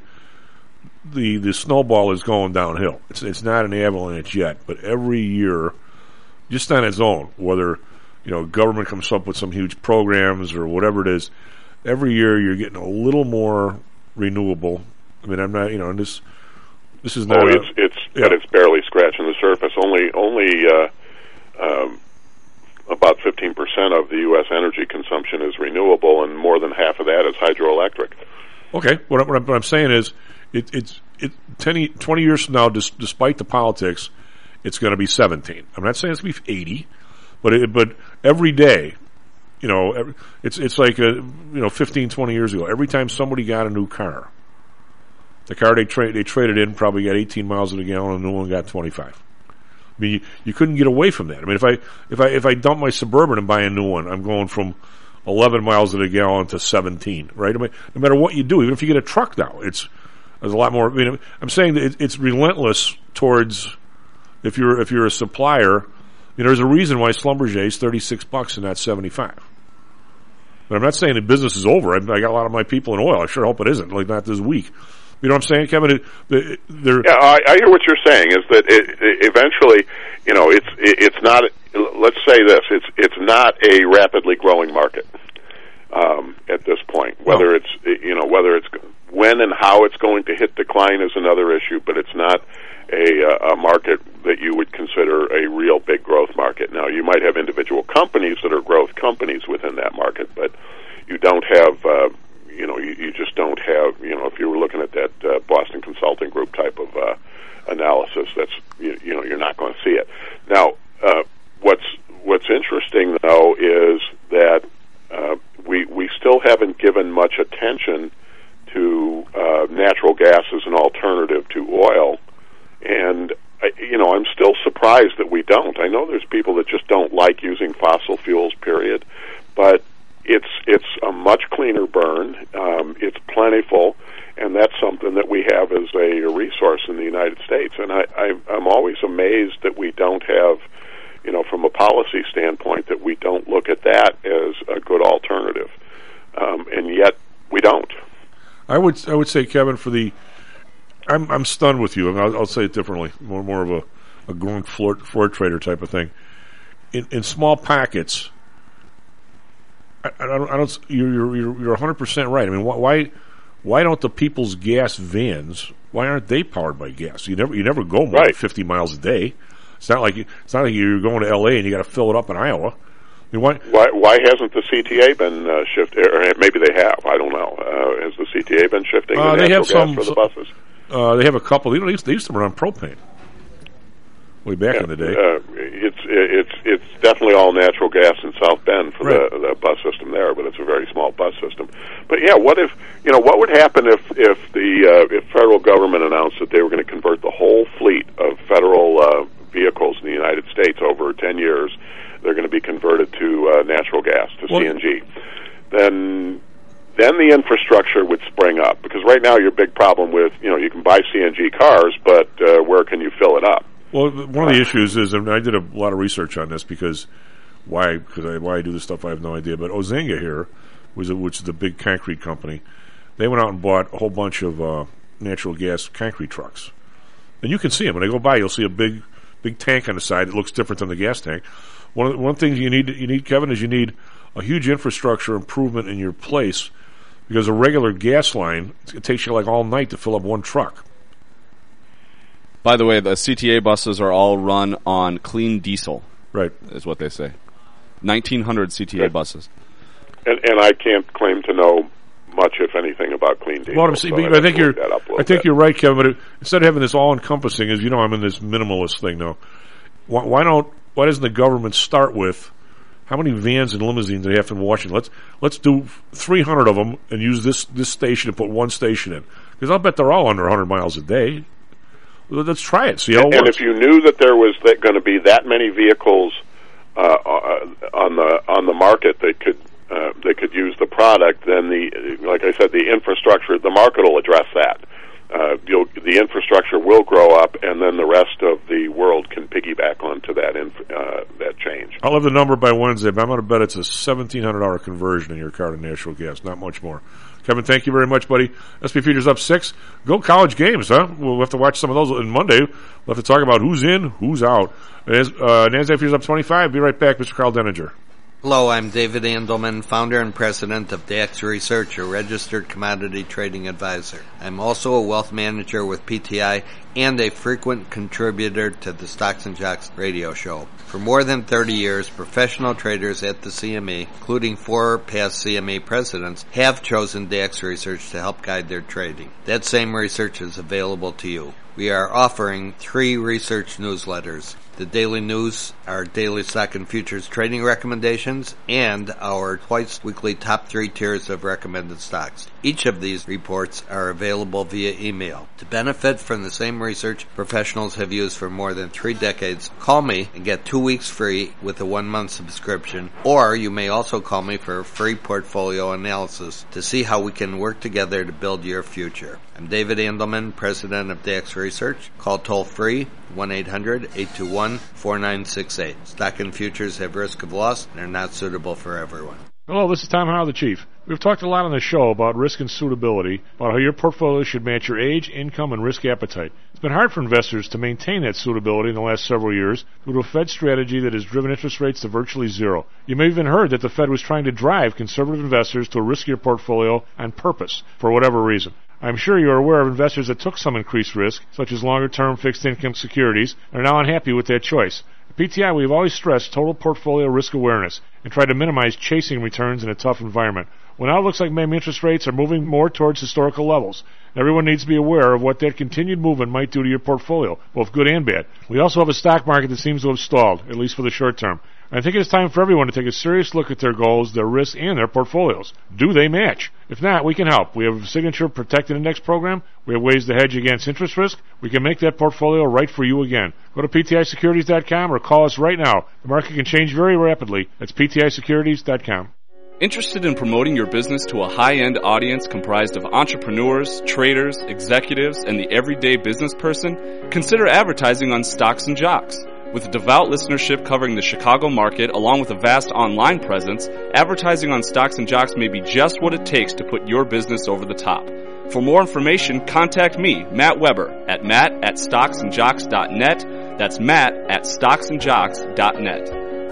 the the snowball is going downhill. It's it's not an avalanche yet, but every year, just on its own, whether you know government comes up with some huge programs or whatever it is, every year you're getting a little more renewable. I mean, I'm not, you know, and this this is not. Oh, a, it's it's yeah. but it's barely scratching the surface. Only only uh, um, about fifteen percent of the U S energy consumption is renewable, and more than half of that is hydroelectric. Okay, what, I, what, I'm, what I'm saying is, it, it's it ten, twenty years from now, dis, despite the politics, it's going to be seventeen. I'm not saying it's going to be eighty, but it, but every day. You know, every, it's it's like a, you know, fifteen, twenty years ago. Every time somebody got a new car, the car they tra- they traded in probably got eighteen miles to the gallon, and the new one got twenty-five. I mean, you, you couldn't get away from that. I mean, if I if I if I dump my Suburban and buy a new one, I'm going from eleven miles to the gallon to seventeen. Right? I mean, no matter what you do, even if you get a truck now, it's there's a lot more. I mean, I'm saying that it, it's relentless towards if you're if you're a supplier. You know, there's a reason why Schlumberger is thirty-six bucks and not seventy-five. But I'm not saying the business is over. I, I got a lot of my people in oil. I sure hope it isn't. Like not this week. You know what I'm saying, Kevin? It, it, yeah, I, I hear what you're saying. Is that it, it, eventually, you know, it's it, it's not. Let's say this: it's it's not a rapidly growing market um, at this point. Whether no. it's you know whether it's when and how it's going to hit decline is another issue. But it's not a, a market that you would consider a real big growth market. Now, you might have individual companies that are growth companies within that market, but you don't have, uh, you know, you, you just don't have, you know, if you were looking at that uh, Boston Consulting Group type of uh, analysis, that's, you, you know, you're not going to see it. Now, uh, what's what's interesting, though, is that uh, we we still haven't given much attention to uh, There's people that just don't like using fossil fuels, period. But it's it's a much cleaner burn. Um, it's plentiful, and that's something that we have as a, a resource in the United States. And I, I, I'm always amazed that we don't have, you know, from a policy standpoint, that we don't look at that as a good alternative. Um, and yet we don't. I would I would say, Kevin, for the I'm I'm stunned with you. I mean, I'll, I'll say it differently, more more of a, a growing floor, floor trader type of thing. In in small packets, I, I don't I don't you're you're you're one hundred percent right. I mean, why why don't the People's Gas vans? Why aren't they powered by gas? You never you never go more right. than fifty miles a day. It's not like you, it's not like you're going to L A and you got to fill it up in Iowa. I mean, why, why why hasn't the C T A been uh, shifted? Or maybe they have. I don't know. Uh, has the C T A been shifting uh, the they natural have some, gas for the buses? Uh, they have a couple. They used, they used to run on propane way back yeah, in the day. Uh, it's it's it's definitely all natural gas in South Bend for right. the, the bus system there, but it's a very small bus system. But yeah, what if you know what would happen if if the uh, if federal government announced that they were going to convert the whole fleet of federal uh, vehicles in the United States over ten years? They're going to be converted to uh, natural gas, to well, C N G. Then, then the infrastructure would spring up, because right now your big problem with, you know, you can buy C N G cars, but uh, where can you fill it up? Well, one of the issues is, and I did a lot of research on this because why? Because I, why I do this stuff, I have no idea. But Ozinga here, was a, which is the big concrete company, they went out and bought a whole bunch of uh, natural gas concrete trucks, and you can see them when they go by. You'll see a big, big tank on the side that looks different than the gas tank. One of the, one thing you need, you need, Kevin, is you need a huge infrastructure improvement in your place, because a regular gas line, it takes you like all night to fill up one truck. By the way, the C T A buses are all run on clean diesel. Right. Is what they say. nineteen hundred C T A Good. buses. And, and I can't claim to know much, if anything, about clean diesel. Well, I'm saying, so I, I think you're, I think bit. you're right, Kevin. But it, instead of having this all-encompassing, as you know, I'm in this minimalist thing now. Why, why don't? Why doesn't the government start with how many vans and limousines do they have in Washington? Let's let's do three hundred of them and use this this station and put one station in, because I'll bet they're all under one hundred miles a day. Let's try it. See how it and works. if you knew that there was that going to be that many vehicles uh, on the on the market that could uh, that could use the product, then the like I said, the infrastructure, the market will address that. Uh, you'll, the infrastructure will grow up, and then the rest of the world can piggyback onto that inf- uh, that change. I'll have the number by Wednesday, but I'm going to bet it's a seventeen hundred dollars conversion in your car to natural gas, not much more. Kevin, thank you very much, buddy. S P Futures up six. Go college games, huh? We'll have to watch some of those on Monday. We'll have to talk about who's in, who's out. As, uh, NASDAQ Futures up twenty-five. Be right back, Mister Carl Denninger. Hello, I'm David Andelman, founder and president of D X Research, a registered commodity trading advisor. I'm also a wealth manager with P T I and a frequent contributor to the Stocks and Jocks radio show. For more than thirty years, professional traders at the C M E, including four past C M E presidents, have chosen D X Research to help guide their trading. That same research is available to you. We are offering three research newsletters. The daily news, our daily stock and futures trading recommendations, and our twice weekly top three tiers of recommended stocks. Each of these reports are available via email. To benefit from the same research professionals have used for more than three decades, call me and get two weeks free with a one-month subscription, or you may also call me for a free portfolio analysis to see how we can work together to build your future. I'm David Andelman, president of D X Research. Call toll-free one eight hundred eight two one four nine six eight. Stock and futures have risk of loss and are not suitable for everyone. Hello, this is Tom Howell, the Chief. We've talked a lot on the show about risk and suitability, about how your portfolio should match your age, income, and risk appetite. It's been hard for investors to maintain that suitability in the last several years due to a Fed strategy that has driven interest rates to virtually zero. You may have even heard that the Fed was trying to drive conservative investors to a riskier portfolio on purpose, for whatever reason. I'm sure you are aware of investors that took some increased risk, such as longer-term fixed-income securities, and are now unhappy with that choice. At P T I, we have always stressed total portfolio risk awareness and tried to minimize chasing returns in a tough environment. Well, now it looks like maybe interest rates are moving more towards historical levels. Everyone needs to be aware of what that continued movement might do to your portfolio, both good and bad. We also have a stock market that seems to have stalled, at least for the short term. I think it's time for everyone to take a serious look at their goals, their risks, and their portfolios. Do they match? If not, we can help. We have a Signature Protected Index program. We have ways to hedge against interest risk. We can make that portfolio right for you again. Go to P T I securities dot com or call us right now. The market can change very rapidly. That's P T I securities dot com. Interested in promoting your business to a high-end audience comprised of entrepreneurs, traders, executives, and the everyday business person? Consider advertising on Stocks and Jocks. With a devout listenership covering the Chicago market, along with a vast online presence, advertising on Stocks and Jocks may be just what it takes to put your business over the top. For more information, contact me, Matt Weber, at matt at stocks and jocks dot net. That's Matt at stocks and jocks dot net.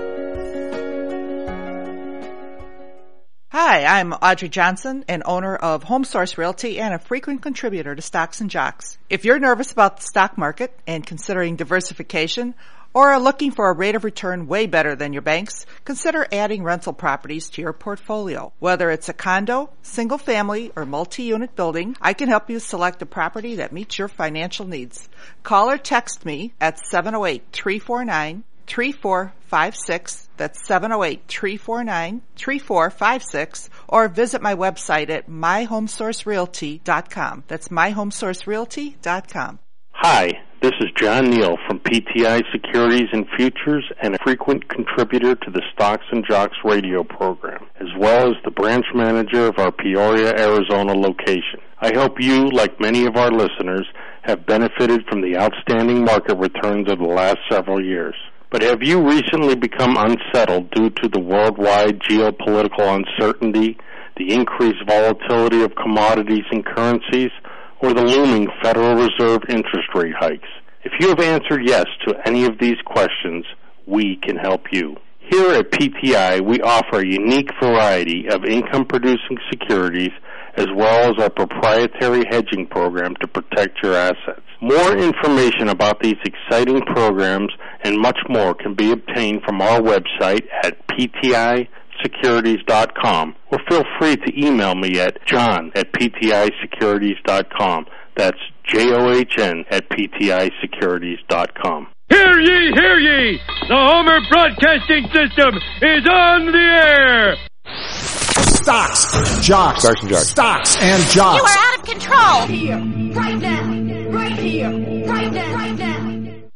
Hi, I'm Audrey Johnson, an owner of HomeSource Realty and a frequent contributor to Stocks and Jocks. If you're nervous about the stock market and considering diversification, or are looking for a rate of return way better than your banks, consider adding rental properties to your portfolio. Whether it's a condo, single family, or multi-unit building, I can help you select a property that meets your financial needs. Call or text me at seven oh eight, three four nine, three four five six. That's seven oh eight, three four nine, three four five six. Or visit my website at my home source realty dot com. That's my home source realty dot com. Hi, this is John Neal from P T I Securities and Futures and a frequent contributor to the Stocks and Jocks radio program, as well as the branch manager of our Peoria, Arizona location. I hope you, like many of our listeners, have benefited from the outstanding market returns of the last several years. But have you recently become unsettled due to the worldwide geopolitical uncertainty, the increased volatility of commodities and currencies, or the looming Federal Reserve interest rate hikes? If you have answered yes to any of these questions, we can help you. Here at P T I, we offer a unique variety of income-producing securities as well as our proprietary hedging program to protect your assets. More information about these exciting programs and much more can be obtained from our website at P T I securities dot com, or feel free to email me at john at P T I securities dot com. That's J O H N at P T I securities dot com. Hear ye, hear ye! The Homer Broadcasting System is on the air! Stocks, Jocks, Stocks and Jocks. Stocks and Jocks. You are out of control! Here, right now, right here, right now, right now.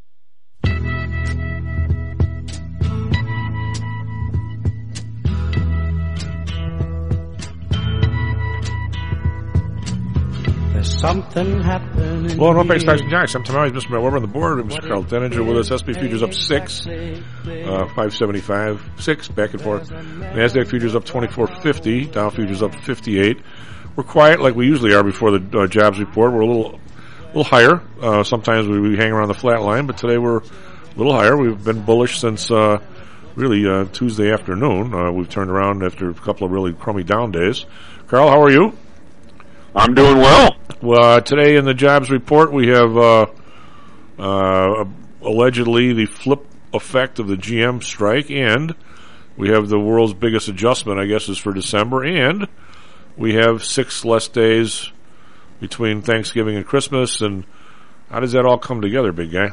There's something happening. Well, welcome back to Stocks and Jocks. I'm Tom Always, Mister Matt Weber on the board. Mister Carl Denninger with us. S and P futures up six, uh, five seventy-five, six back and forth. Nasdaq futures up twenty-four fifty. Dow futures up fifty-eight. We're quiet like we usually are before the uh, jobs report. We're a little, a little higher. Uh, sometimes we, we hang around the flat line, but today we're a little higher. We've been bullish since uh, really uh, Tuesday afternoon. Uh, we've turned around after a couple of really crummy down days. Carl, how are you? I'm doing well. Well, uh, today in the jobs report, we have uh, uh, allegedly the flip effect of the G M strike, and we have the world's biggest adjustment, I guess, is for December, and we have six less days between Thanksgiving and Christmas. And how does that all come together, big guy?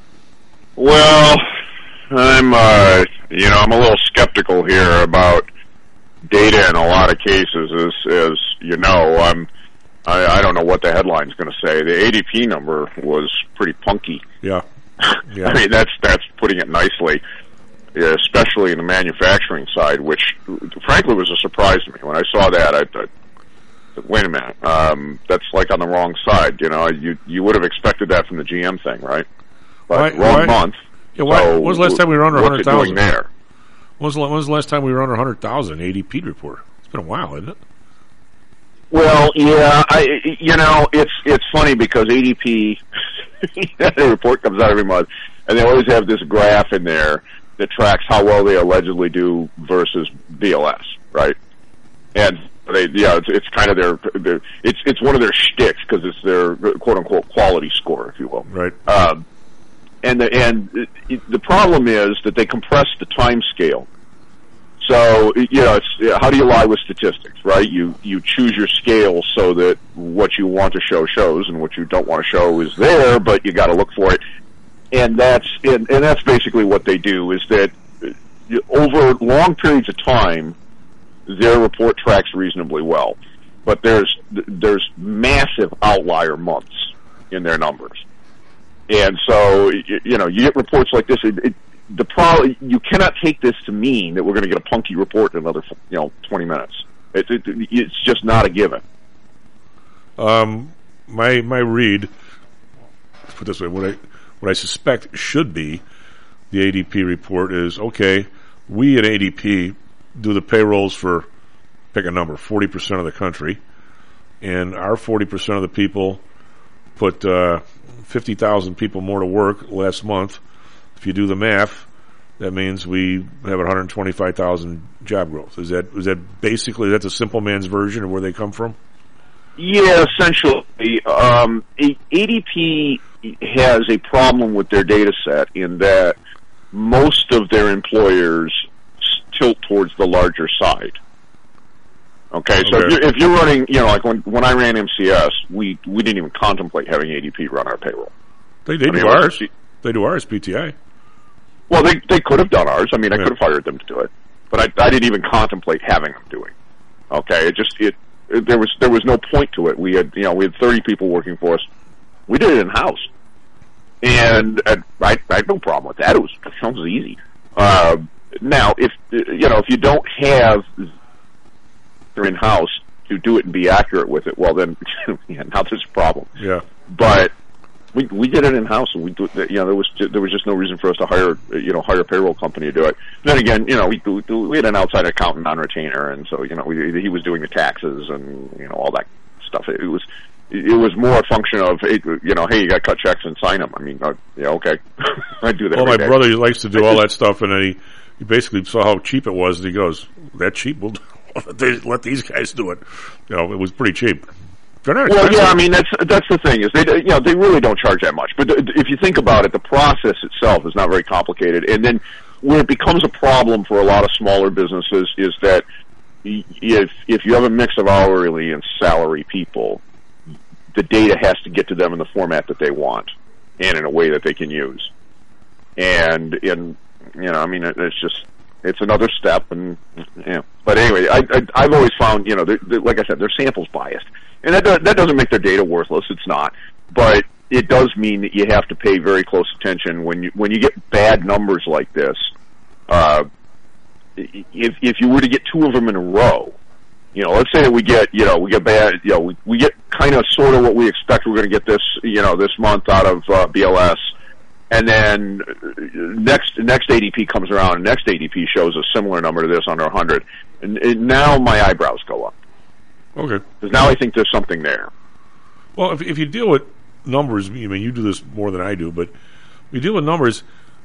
Well, I'm, uh, you know, I'm a little skeptical here about data in a lot of cases. As, as you know, I'm. I, I don't know what the headline's going to say. The A D P number was pretty punky. Yeah. yeah. I mean, that's that's putting it nicely, yeah, especially in the manufacturing side, which, frankly, was a surprise to me. When I saw that, I thought, wait a minute, um, that's like on the wrong side. You know, you you would have expected that from the G M thing, right? But why, wrong why, month. Yeah, why, so when was the last time we were under one hundred thousand? What's it doing there? When was, the, when was the last time we were under one hundred thousand A D P report? It's been a while, isn't it? Well, yeah, I, you know, it's it's funny because A D P, the report comes out every month, and they always have this graph in there that tracks how well they allegedly do versus B L S, right? And they, yeah, it's, it's kind of their, their, it's it's one of their shticks because it's their quote unquote quality score, if you will. Right. Um, and the and it, the problem is that they compress the time scale. So, you know, it's, how do you lie with statistics, right? You you choose your scale so that what you want to show shows and what you don't want to show is there, but you got to look for it. And that's and, and that's basically what they do, is that over long periods of time, their report tracks reasonably well. But there's there's massive outlier months in their numbers, and so you, you know you get reports like this. It, it, the pro you cannot take this to mean that we're going to get a punky report in another you know twenty minutes. It, it, it's just not a given. Um, my my read, let's put it this way, what I what I suspect should be the A D P report is okay. We at A D P do the payrolls for, pick a number, forty percent of the country, and our forty percent of the people put uh, fifty thousand people more to work last month. If you do the math, that means we have one hundred twenty-five thousand job growth. Is that is that basically, that's a simple man's version of where they come from? Yeah, essentially. Um, A D P has a problem with their data set in that most of their employers tilt towards the larger side. Okay, so Okay. If, you're, if you're running, you know, like when when I ran M C S, we we didn't even contemplate having A D P run our payroll. They, they I mean, do it was ours. just- They do ours, P T I. Well, they they could have done ours. I mean, I Yeah. could have hired them to do it, but I I didn't even contemplate having them do it. Okay, it just it, it there was there was no point to it. We had you know we had thirty people working for us. We did it in house, and uh, I I had no problem with that. It was it was easy. Uh, now, if you know if you don't have they're in house to do it and be accurate with it, well then yeah, now there's a problem. Yeah. But we we did it in house, and we do, you know there was there was just no reason for us to hire you know hire a payroll company to do it. Then again, you know we we, we had an outside accountant on retainer, and so you know we, he was doing the taxes and you know all that stuff. It was it was more a function of hey, you know hey you got to cut checks and sign them. I mean uh, yeah okay I do that. Well, every my day. brother likes to do I all just- that stuff, and then he, he basically saw how cheap it was, and he goes, "That cheap? We'll let, they, let these guys do it." You know, it was pretty cheap. They're not Well, expensive. yeah, I mean that's that's the thing is they you know they really don't charge that much. But th- if you think about it, the process itself is not very complicated. And then where it becomes a problem for a lot of smaller businesses is that y- if if you have a mix of hourly and salary people, the data has to get to them in the format that they want and in a way that they can use. And in you know, I mean, it, it's just it's another step. And yeah, but anyway, I, I I've always found you know, they're, they're, like I said, their sample's biased. And that, does, that doesn't make their data worthless. It's not. But it does mean that you have to pay very close attention when you when you get bad numbers like this. Uh, if if you were to get two of them in a row, you know, let's say that we get you know we get bad you know we we get kind of sort of what we expect we're going to get this you know this month out of uh, B L S, and then next next A D P comes around and next A D P shows a similar number to this under one hundred, and, and now my eyebrows go up. Okay. Because now I think there's something there. Well, if if you deal with numbers, I mean, you do this more than I do, but you deal with numbers.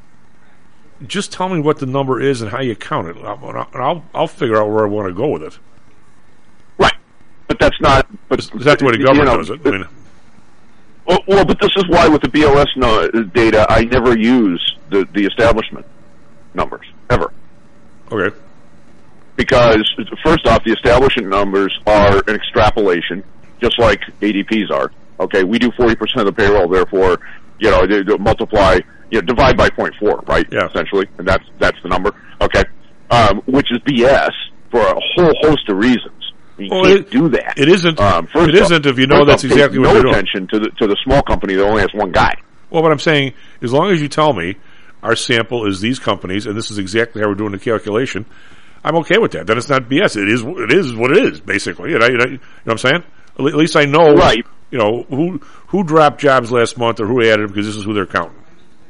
Just tell me what the number is and how you count it, and I'll I'll, I'll figure out where I want to go with it. Right, but that's not. But Is that the way the you government know, does it? I mean, well, well, but this is why with the B L S no, data, I never use the the establishment numbers ever. Okay. Because first off, the establishment numbers are an extrapolation, just like A D Ps are. Okay, we do forty percent of the payroll, therefore, you know, they, they multiply, you know, divide by zero point four, right? Yeah. Essentially, and that's that's the number. Okay, um, which is B S for a whole host of reasons. You Well, can't it- do that. it isn't- Um, first it off- isn't if you know first that's off, pay exactly what no you're doing. attention to the to the small company that only has one guy. Well, what I'm saying, as long as you tell me our sample is these companies, and this is exactly how we're doing the calculation, I'm okay with that. Then it's not B S. It is it is what it is, basically. And I, and I, you know what I'm saying? At le- at least I know, Right. you know, who who dropped jobs last month or who added them because this is who they're counting.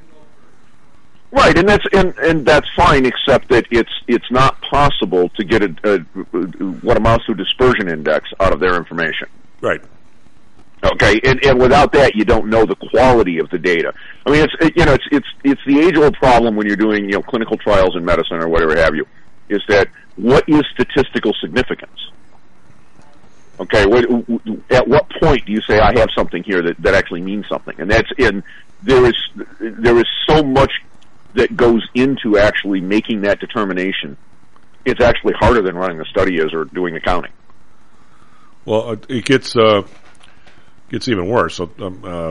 Right, and that's and, and that's fine, except that it's it's not possible to get a, a what amounts to a dispersion index out of their information. Right. Okay, and, and without that, you don't know the quality of the data. I mean, it's it, you know it's it's it's the age-old problem when you're doing you know clinical trials in medicine or whatever have you, is that what is statistical significance? Okay, what, at what point do you say I have something here that, that actually means something? And that's in there is there is so much that goes into actually making that determination. It's actually harder than running a study is or doing accounting. Well, it- it gets uh, gets even worse. So, um, uh,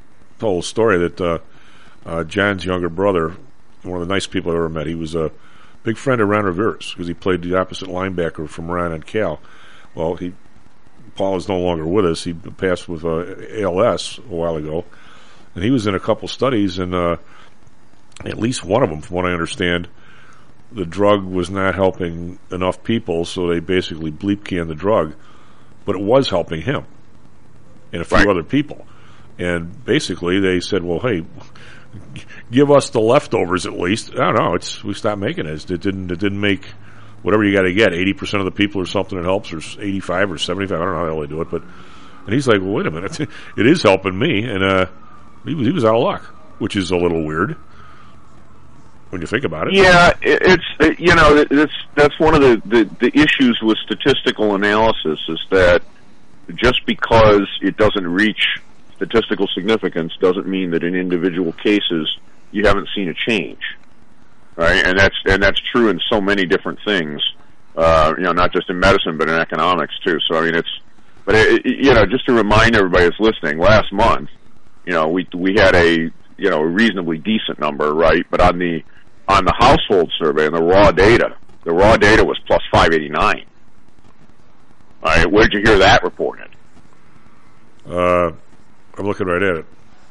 told a story that uh, uh, John's younger brother, one of the nice people I ever met, he was a big friend of Ron Rivera's because he played the opposite linebacker from Ron on Cal. Well, he Paul is no longer with us. He passed with uh, A L S a while ago, and he was in a couple studies, and uh, at least one of them, from what I understand, the drug was not helping enough people, so they basically bleep canned the drug, but it was helping him and a few right. other people. And basically they said, well, hey, give us the leftovers at least. I don't know, it's, we stopped making it. It didn't, it didn't make whatever you got to get, eighty percent of the people or something it helps, or eighty-five or seventy-five, I don't know how the hell they do it, but, and he's like, well, wait a minute, it is helping me, and uh, he was, he was out of luck, which is a little weird when you think about it. Yeah, it's, it, you know, it's, that's one of the, the, the issues with statistical analysis is that just because it doesn't reach statistical significance doesn't mean that in individual cases you haven't seen a change. Right, and that's and that's true in so many different things, uh, you know, not just in medicine but in economics too. So I mean, it's, but it, you know, just to remind everybody that's listening, last month, you know, we we had a you know a reasonably decent number, right? But on the on the household survey and the raw data, the raw data was plus five eighty-nine. All right, where did you hear that reported? Uh, I'm looking right at it.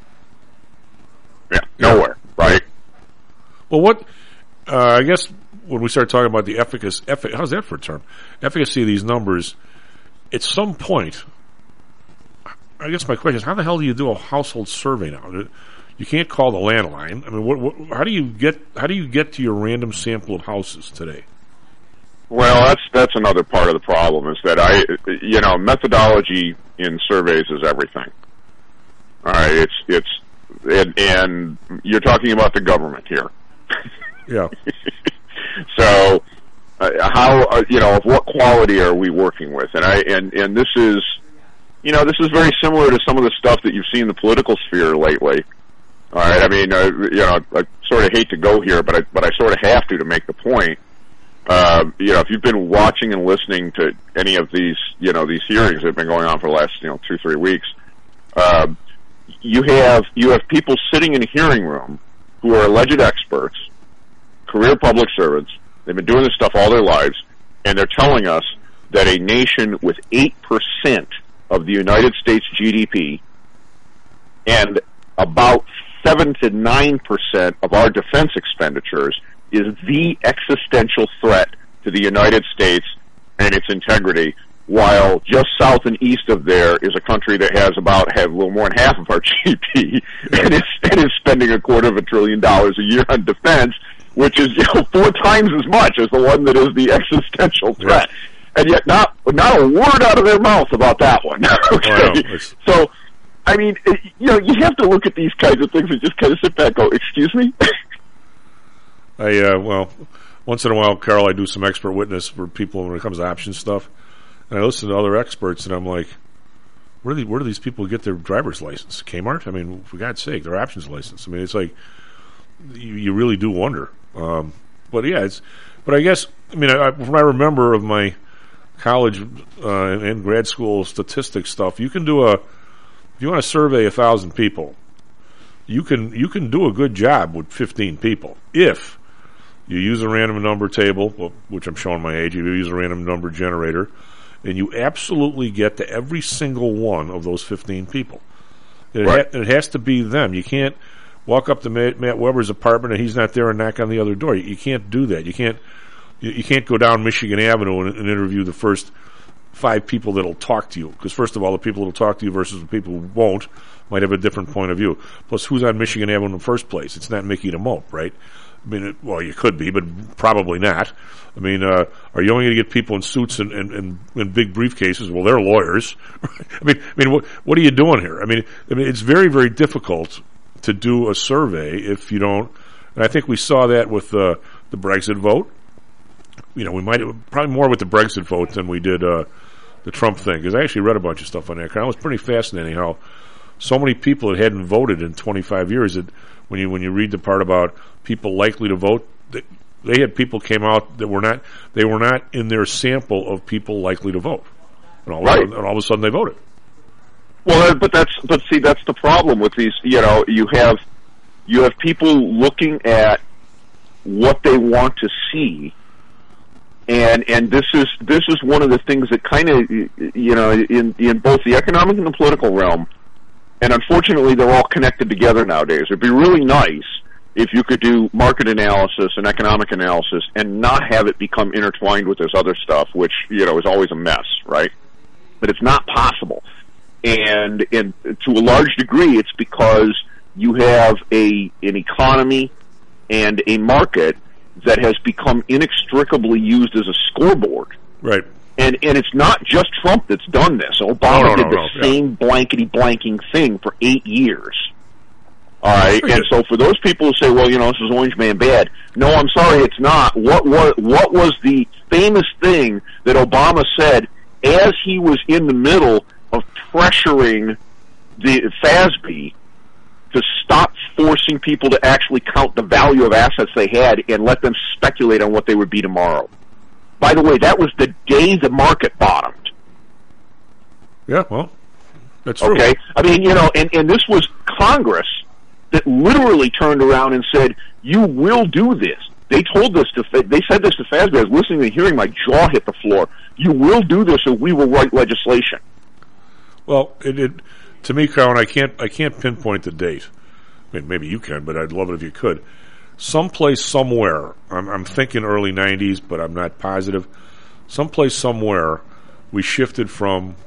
Yeah, nowhere, right? Well, what? Uh, I guess when we start talking about the efficacy, effic- how's that for a term? Efficacy of these numbers, at some point, I guess my question is, how the hell do you do a household survey now? You can't call the landline. I mean, what, what, how do you get how do you get to your random sample of houses today? Well, that's that's another part of the problem is that I, you know, methodology in surveys is everything. All right, it's it's and, and you're talking about the government here. Yeah. So, uh, how uh, you know, of what quality are we working with? And I and and this is, you know, this is very similar to some of the stuff that you've seen in the political sphere lately. All right, I mean, uh, you know, I sort of hate to go here, but I but I sort of have to to make the point. Uh, you know, if you've been watching and listening to any of these, you know, these hearings that have been going on for the last, you know, two three weeks, uh, you have you have people sitting in a hearing room who are alleged experts, career public servants. They've been doing this stuff all their lives, and they're telling us that a nation with eight percent of the United States G D P and about seven to nine percent of our defense expenditures is the existential threat to the United States and its integrity, while just south and east of there is a country that has about have a little more than half of our G D P and is, and is spending a quarter of a trillion dollars a year on defense, which is, you know, four times as much as the one that is the existential threat. Yeah. And yet not not a word out of their mouth about that one. Okay? Wow. So, I mean, it, you know, you have to look at these kinds of things and just kind of sit back and go, excuse me? I, uh, well, once in a while, Carl, I do some expert witness for people when it comes to option stuff. And I listen to other experts, and I'm like, where do, they, where do these people get their driver's license? Kmart? I mean, for God's sake, their options license. I mean, it's like, you, you really do wonder. Um, but yeah, it's, but I guess, I mean, I, from what I remember of my college uh, and, and grad school statistics stuff, you can do a, if you want to survey a thousand people, you can, you can do a good job with fifteen people. If you use a random number table, which I'm showing my age, you use a random number generator, and you absolutely get to every single one of those fifteen people. It, right. ha- it has to be them. You can't walk up to Matt, Matt Weber's apartment and he's not there and knock on the other door. You, you can't do that. You can't you, you can't go down Michigan Avenue and, and interview the first five people that'll talk to you. Because first of all, the people that'll talk to you versus the people who won't might have a different point of view. Plus, who's on Michigan Avenue in the first place? It's not Mickey the Mope, right? I mean, it, well, you could be, but probably not. I mean, uh, are you only going to get people in suits and, and, and, and big briefcases? Well, they're lawyers. I mean, I mean, what, what are you doing here? I mean, I mean, it's very, very difficult to do a survey if you don't. And I think we saw that with uh, the Brexit vote. You know, we might probably more with the Brexit vote than we did uh, the Trump thing, because I actually read a bunch of stuff on that. It was pretty fascinating how so many people that hadn't voted in twenty-five years that. When you when you read the part about people likely to vote, they, they had people came out that were not they were not in their sample of people likely to vote, and all, right. of, and all of a sudden they voted. Well, but that's but see that's the problem with these. You know, you have you have people looking at what they want to see. And and this is this is one of the things that kind of, you know, in in both the economic and the political realm, and unfortunately they're all connected together nowadays. It'd be really nice if you could do market analysis and economic analysis and not have it become intertwined with this other stuff, which, you know, is always a mess, right? But it's not possible. And and to a large degree, it's because you have a an economy and a market that has become inextricably used as a scoreboard. Right. And and it's not just Trump that's done this. Obama no, no, did no, the no, same yeah. blankety-blanking thing for eight years. All right, and so for those people who say, well, you know, this is Orange Man bad, no, I'm sorry, it's not. What, what, what was the famous thing that Obama said as he was in the middle of pressuring the F A S B to stop forcing people to actually count the value of assets they had and let them speculate on what they would be tomorrow? By the way, that was the day the market bottomed. Yeah, well, that's true. Okay, I mean, you know, and, and this was Congress that literally turned around and said, you will do this. They told this to, they said this to F A S B. I was listening to the hearing, my jaw hit the floor. You will do this or we will write legislation. Well, it, it to me, Carl, I can't, I can't pinpoint the date. I mean, maybe you can, but I'd love it if you could. Someplace, somewhere, I'm, I'm thinking early nineties, but I'm not positive. Someplace, somewhere, we shifted from,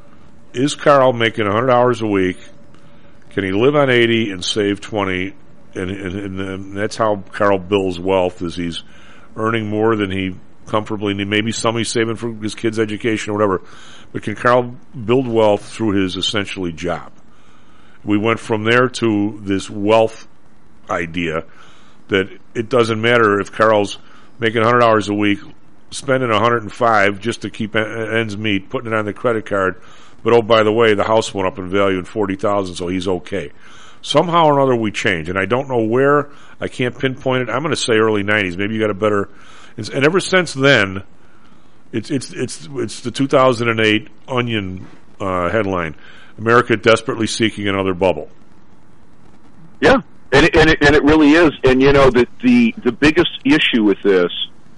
is Carl making one hundred hours a week? Can he live on eighty and save twenty? And, and, and that's how Carl builds wealth, is he's earning more than he comfortably need. Maybe some he's saving for his kids' education or whatever. But can Carl build wealth through his essentially job? We went from there to this wealth idea that it doesn't matter if Carl's making one hundred hours a week, spending one hundred five just to keep ends meet, putting it on the credit card. But oh, by the way, the house went up in value in forty thousand, so he's okay. Somehow or another, we change, and I don't know where. I can't pinpoint it. I'm going to say early nineties. Maybe you got a better. And ever since then, it's it's it's it's the two thousand eight Onion uh, headline: America desperately seeking another bubble. Yeah, and it, and it, and it really is. And you know, the the the biggest issue with this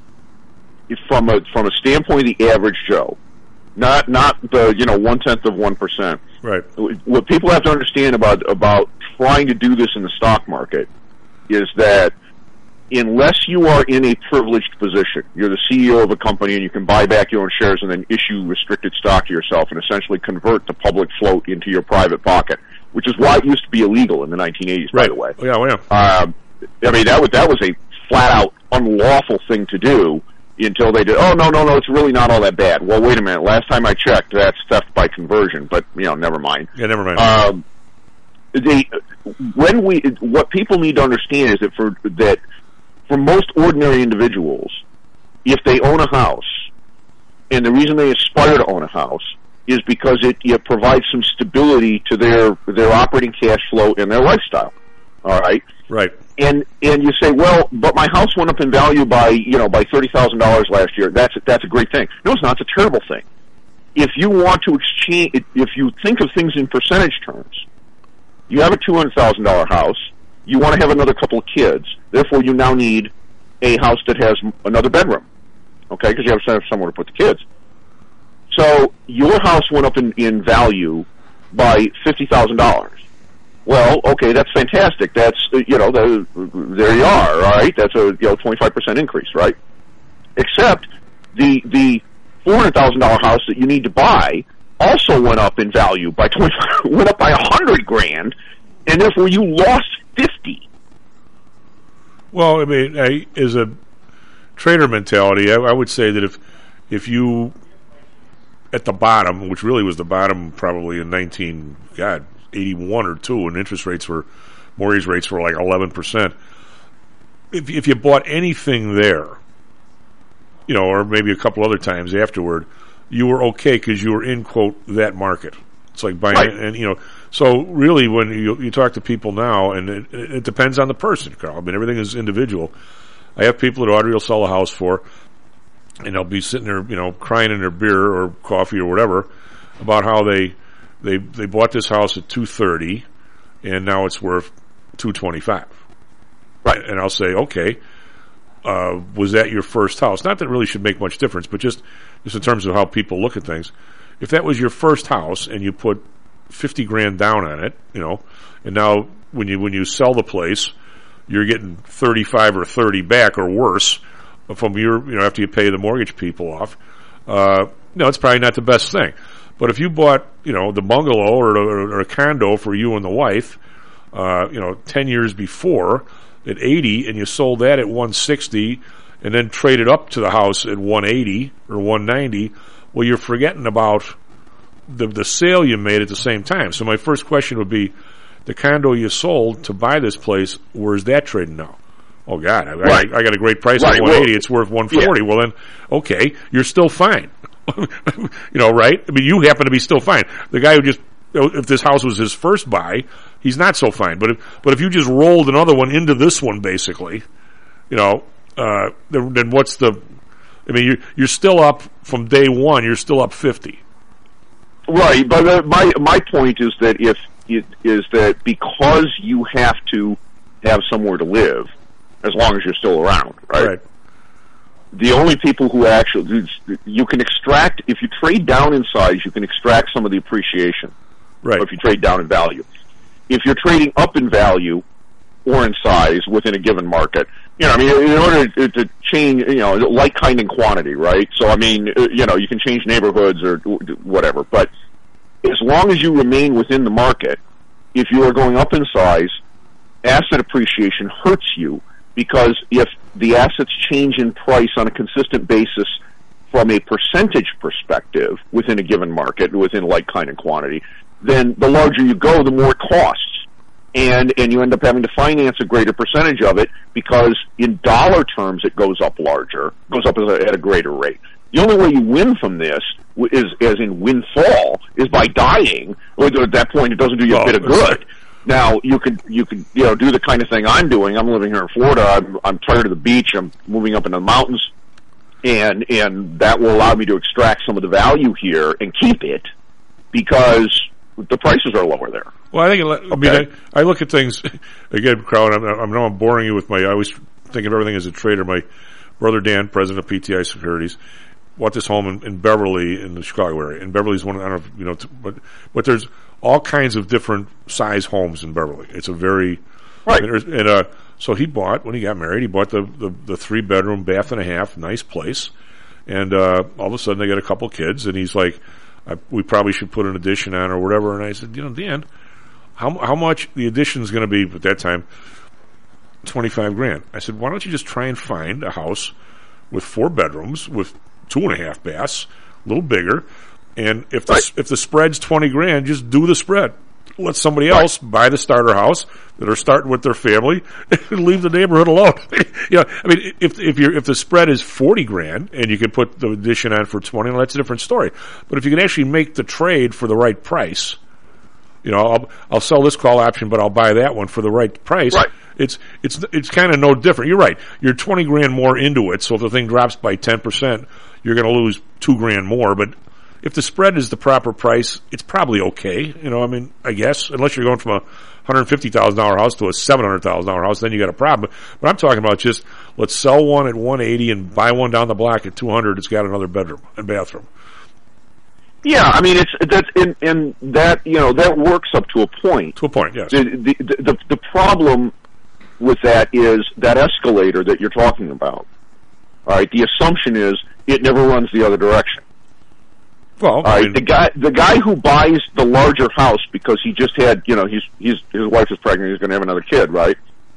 is from a from a standpoint of the average Joe. Not not the you know one tenth of one percent. Right. What people have to understand about about trying to do this in the stock market is that unless you are in a privileged position, you're the C E O of a company and you can buy back your own shares and then issue restricted stock to yourself and essentially convert the public float into your private pocket, which is why it used to be illegal in the nineteen eighties. Right. By the way. Oh, yeah, well, yeah. Um, I mean that was that was a flat out unlawful thing to do. Until they did, oh, no, no, no, it's really not all that bad. Well, wait a minute. Last time I checked, that's theft by conversion, but, you know, never mind. Yeah, never mind. Um, they, when we, what people need to understand is that for, that for most ordinary individuals, if they own a house, and the reason they aspire to own a house is because it, it provides some stability to their, their operating cash flow and their lifestyle. All right? Right. And and you say, well, but my house went up in value by you know by thirty thousand dollars last year. That's that's a great thing. No, it's not. It's a terrible thing. If you want to exchange, if you think of things in percentage terms, you have a two hundred thousand dollar house. You want to have another couple of kids. Therefore, you now need a house that has another bedroom. Okay, because you have to have somewhere to put the kids. So your house went up in, in value by fifty thousand dollars. Well, okay, that's fantastic. That's, you know, the, there you are, all right? That's a, you know, twenty-five percent increase, right? Except the, the four hundred thousand dollars house that you need to buy also went up in value by twenty, went up by a hundred grand, and therefore you lost fifty. Well, I mean, I, as a trader mentality, I, I would say that if, if you, at the bottom, which really was the bottom probably in nineteen, God, eighty-one or two, and interest rates were, mortgage rates were like eleven percent. If if you bought anything there, you know, or maybe a couple other times afterward, you were okay because you were in, quote, that market. It's like buying, right. and you know, so really when you you talk to people now, and it, it depends on the person, Carl. I mean, everything is individual. I have people that Audrey will sell a house for, and they'll be sitting there, you know, crying in their beer or coffee or whatever about how they They they bought this house at two thirty, and now it's worth two twenty five. Right. And I'll say, okay, uh, was that your first house? Not that it really should make much difference, but just just in terms of how people look at things. If that was your first house and you put fifty grand down on it, you know, and now when you when you sell the place, you're getting thirty-five or thirty back or worse from your, you know, after you pay the mortgage people off. Uh, no, it's probably not the best thing. But if you bought, you know, the bungalow or, or, or a condo for you and the wife, uh, you know, ten years before at eighty, and you sold that at one sixty, and then traded up to the house at one eighty or one ninety, well, you're forgetting about the the sale you made at the same time. So my first question would be, the condo you sold to buy this place, where's that trading now? Oh God, I, right. I, I got a great price right. at one eighty. Well, it's worth one forty. Yeah. Well then, okay, you're still fine. You know, right? I mean, you happen to be still fine. The guy who just, if this house was his first buy, he's not so fine. But if, but if you just rolled another one into this one, basically, you know, uh, then, then what's the? I mean, you're you're still up from day one. You're still up fifty. Right, but uh, my my point is that if it is that because you have to have somewhere to live, as long as you're still around, right? Right. The only people who actually, you can extract, if you trade down in size, you can extract some of the appreciation. Right. Or if you trade down in value. If you're trading up in value or in size within a given market, you know, I mean, in order to, to change, you know, like, kind, and quantity, right? So, I mean, you know, you can change neighborhoods or whatever, but as long as you remain within the market, if you are going up in size, asset appreciation hurts you, because if the assets change in price on a consistent basis from a percentage perspective within a given market, within like, kind, and quantity, then the larger you go, the more it costs. And, and you end up having to finance a greater percentage of it, because in dollar terms it goes up larger, goes up at a greater rate. The only way you win from this is, as in windfall, is by dying. At that point, it doesn't do you a bit of good. Now, you could, you could, you know, do the kind of thing I'm doing. I'm living here in Florida. I'm, I'm tired of the beach. I'm moving up into the mountains. And, and that will allow me to extract some of the value here and keep it, because the prices are lower there. Well, I think, I mean, okay. I, I look at things, again, Crowd, I, I know I'm boring you with my, I always think of everything as a trader. My brother Dan, president of P T I Securities, bought this home in, in Beverly, in the Chicago area. And Beverly's one, I don't know if, you know, t- but, but there's all kinds of different size homes in Beverly. It's a very, right. And, and uh, so he bought, when he got married, he bought the, the, the three bedroom, bath and a half, nice place. And, uh, all of a sudden they got a couple kids, and he's like, I, we probably should put an addition on or whatever. And I said, you know, Dan, how, how much the addition is going to be at that time? twenty-five grand. I said, why don't you just try and find a house with four bedrooms, with two and a half baths, a little bigger, and if the, right. if the spread's twenty grand, just do the spread. Let somebody else right. buy the starter house that are starting with their family and leave the neighborhood alone. You know, I mean, if if you if the spread is forty grand and you can put the addition on for twenty, well, that's a different story. But if you can actually make the trade for the right price, you know, I'll I'll sell this call option, but I'll buy that one for the right price. Right. It's it's it's kind of no different. You're right. You're twenty grand more into it, so if the thing drops by ten percent, you're going to lose two grand more. But if the spread is the proper price, it's probably okay. You know, I mean, I guess, unless you're going from a one hundred fifty thousand dollars house to a seven hundred thousand dollars house, then you got a problem. But I'm talking about just, let's sell one at one eighty and buy one down the block at two hundred. It's got another bedroom and bathroom. Yeah, I mean, it's that's and, and that you know that works up to a point. To a point, yes. The the the, the problem with that is that escalator that you're talking about. All right, the assumption is it never runs the other direction. Well, all right, I mean, the guy the guy who buys the larger house because he just had, you know, he's he's his wife is pregnant, he's going to have another kid, right?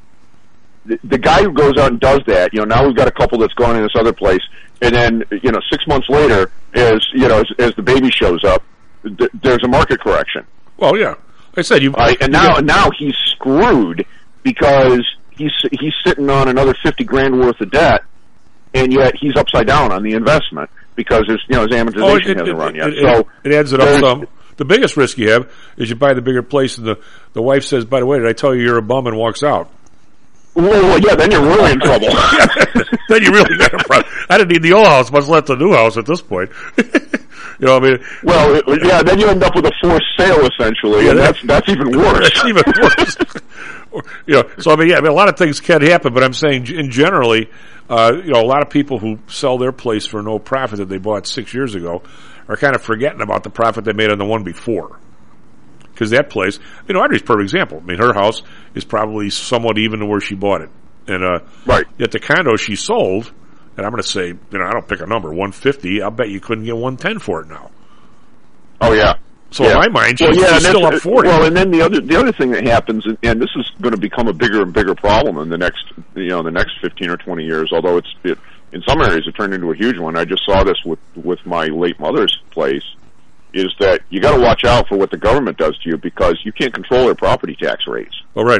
The, the guy who goes out and does that, you know, now we've got a couple that's gone in this other place, and then, you know, six months later, as you know, as, as the baby shows up, th- there's a market correction. Well, yeah, I said you. Right, and now and now he's screwed because he's he's sitting on another fifty grand worth of debt, and yet he's upside down on the investment because his you know his amortization oh, it, hasn't it, run yet. It, so it adds it up some. The biggest risk you have is you buy the bigger place, and the the wife says, "By the way, did I tell you you're a bum?" and walks out. Well, well yeah, then you're really in trouble. Then you really got a problem. I didn't need the old house, much less the new house at this point. You know, what I mean, well, it, yeah, then you end up with a forced sale essentially, yeah, and that's that's even worse. That's even worse. You know, so I mean, yeah, I mean, a lot of things can happen, but I'm saying, in generally, uh, you know, a lot of people who sell their place for no profit that they bought six years ago are kind of forgetting about the profit they made on the one before. Because that place, you know, Audrey's a perfect example. I mean, her house is probably somewhat even to where she bought it. And, uh, right. Yet the condo she sold, and I'm going to say, you know, I don't pick a number, one fifty, I'll bet you couldn't get one ten for it now. Oh, yeah. So yeah. in my mind, she's, well, yeah, she's still up forty. Well, and then the other the other thing that happens, and, and this is going to become a bigger and bigger problem in the next, you know, the next fifteen or twenty years. Although it's it, in some areas it turned into a huge one. I just saw this with with my late mother's place. Is that you got to watch out for what the government does to you because you can't control their property tax rates. Oh, right.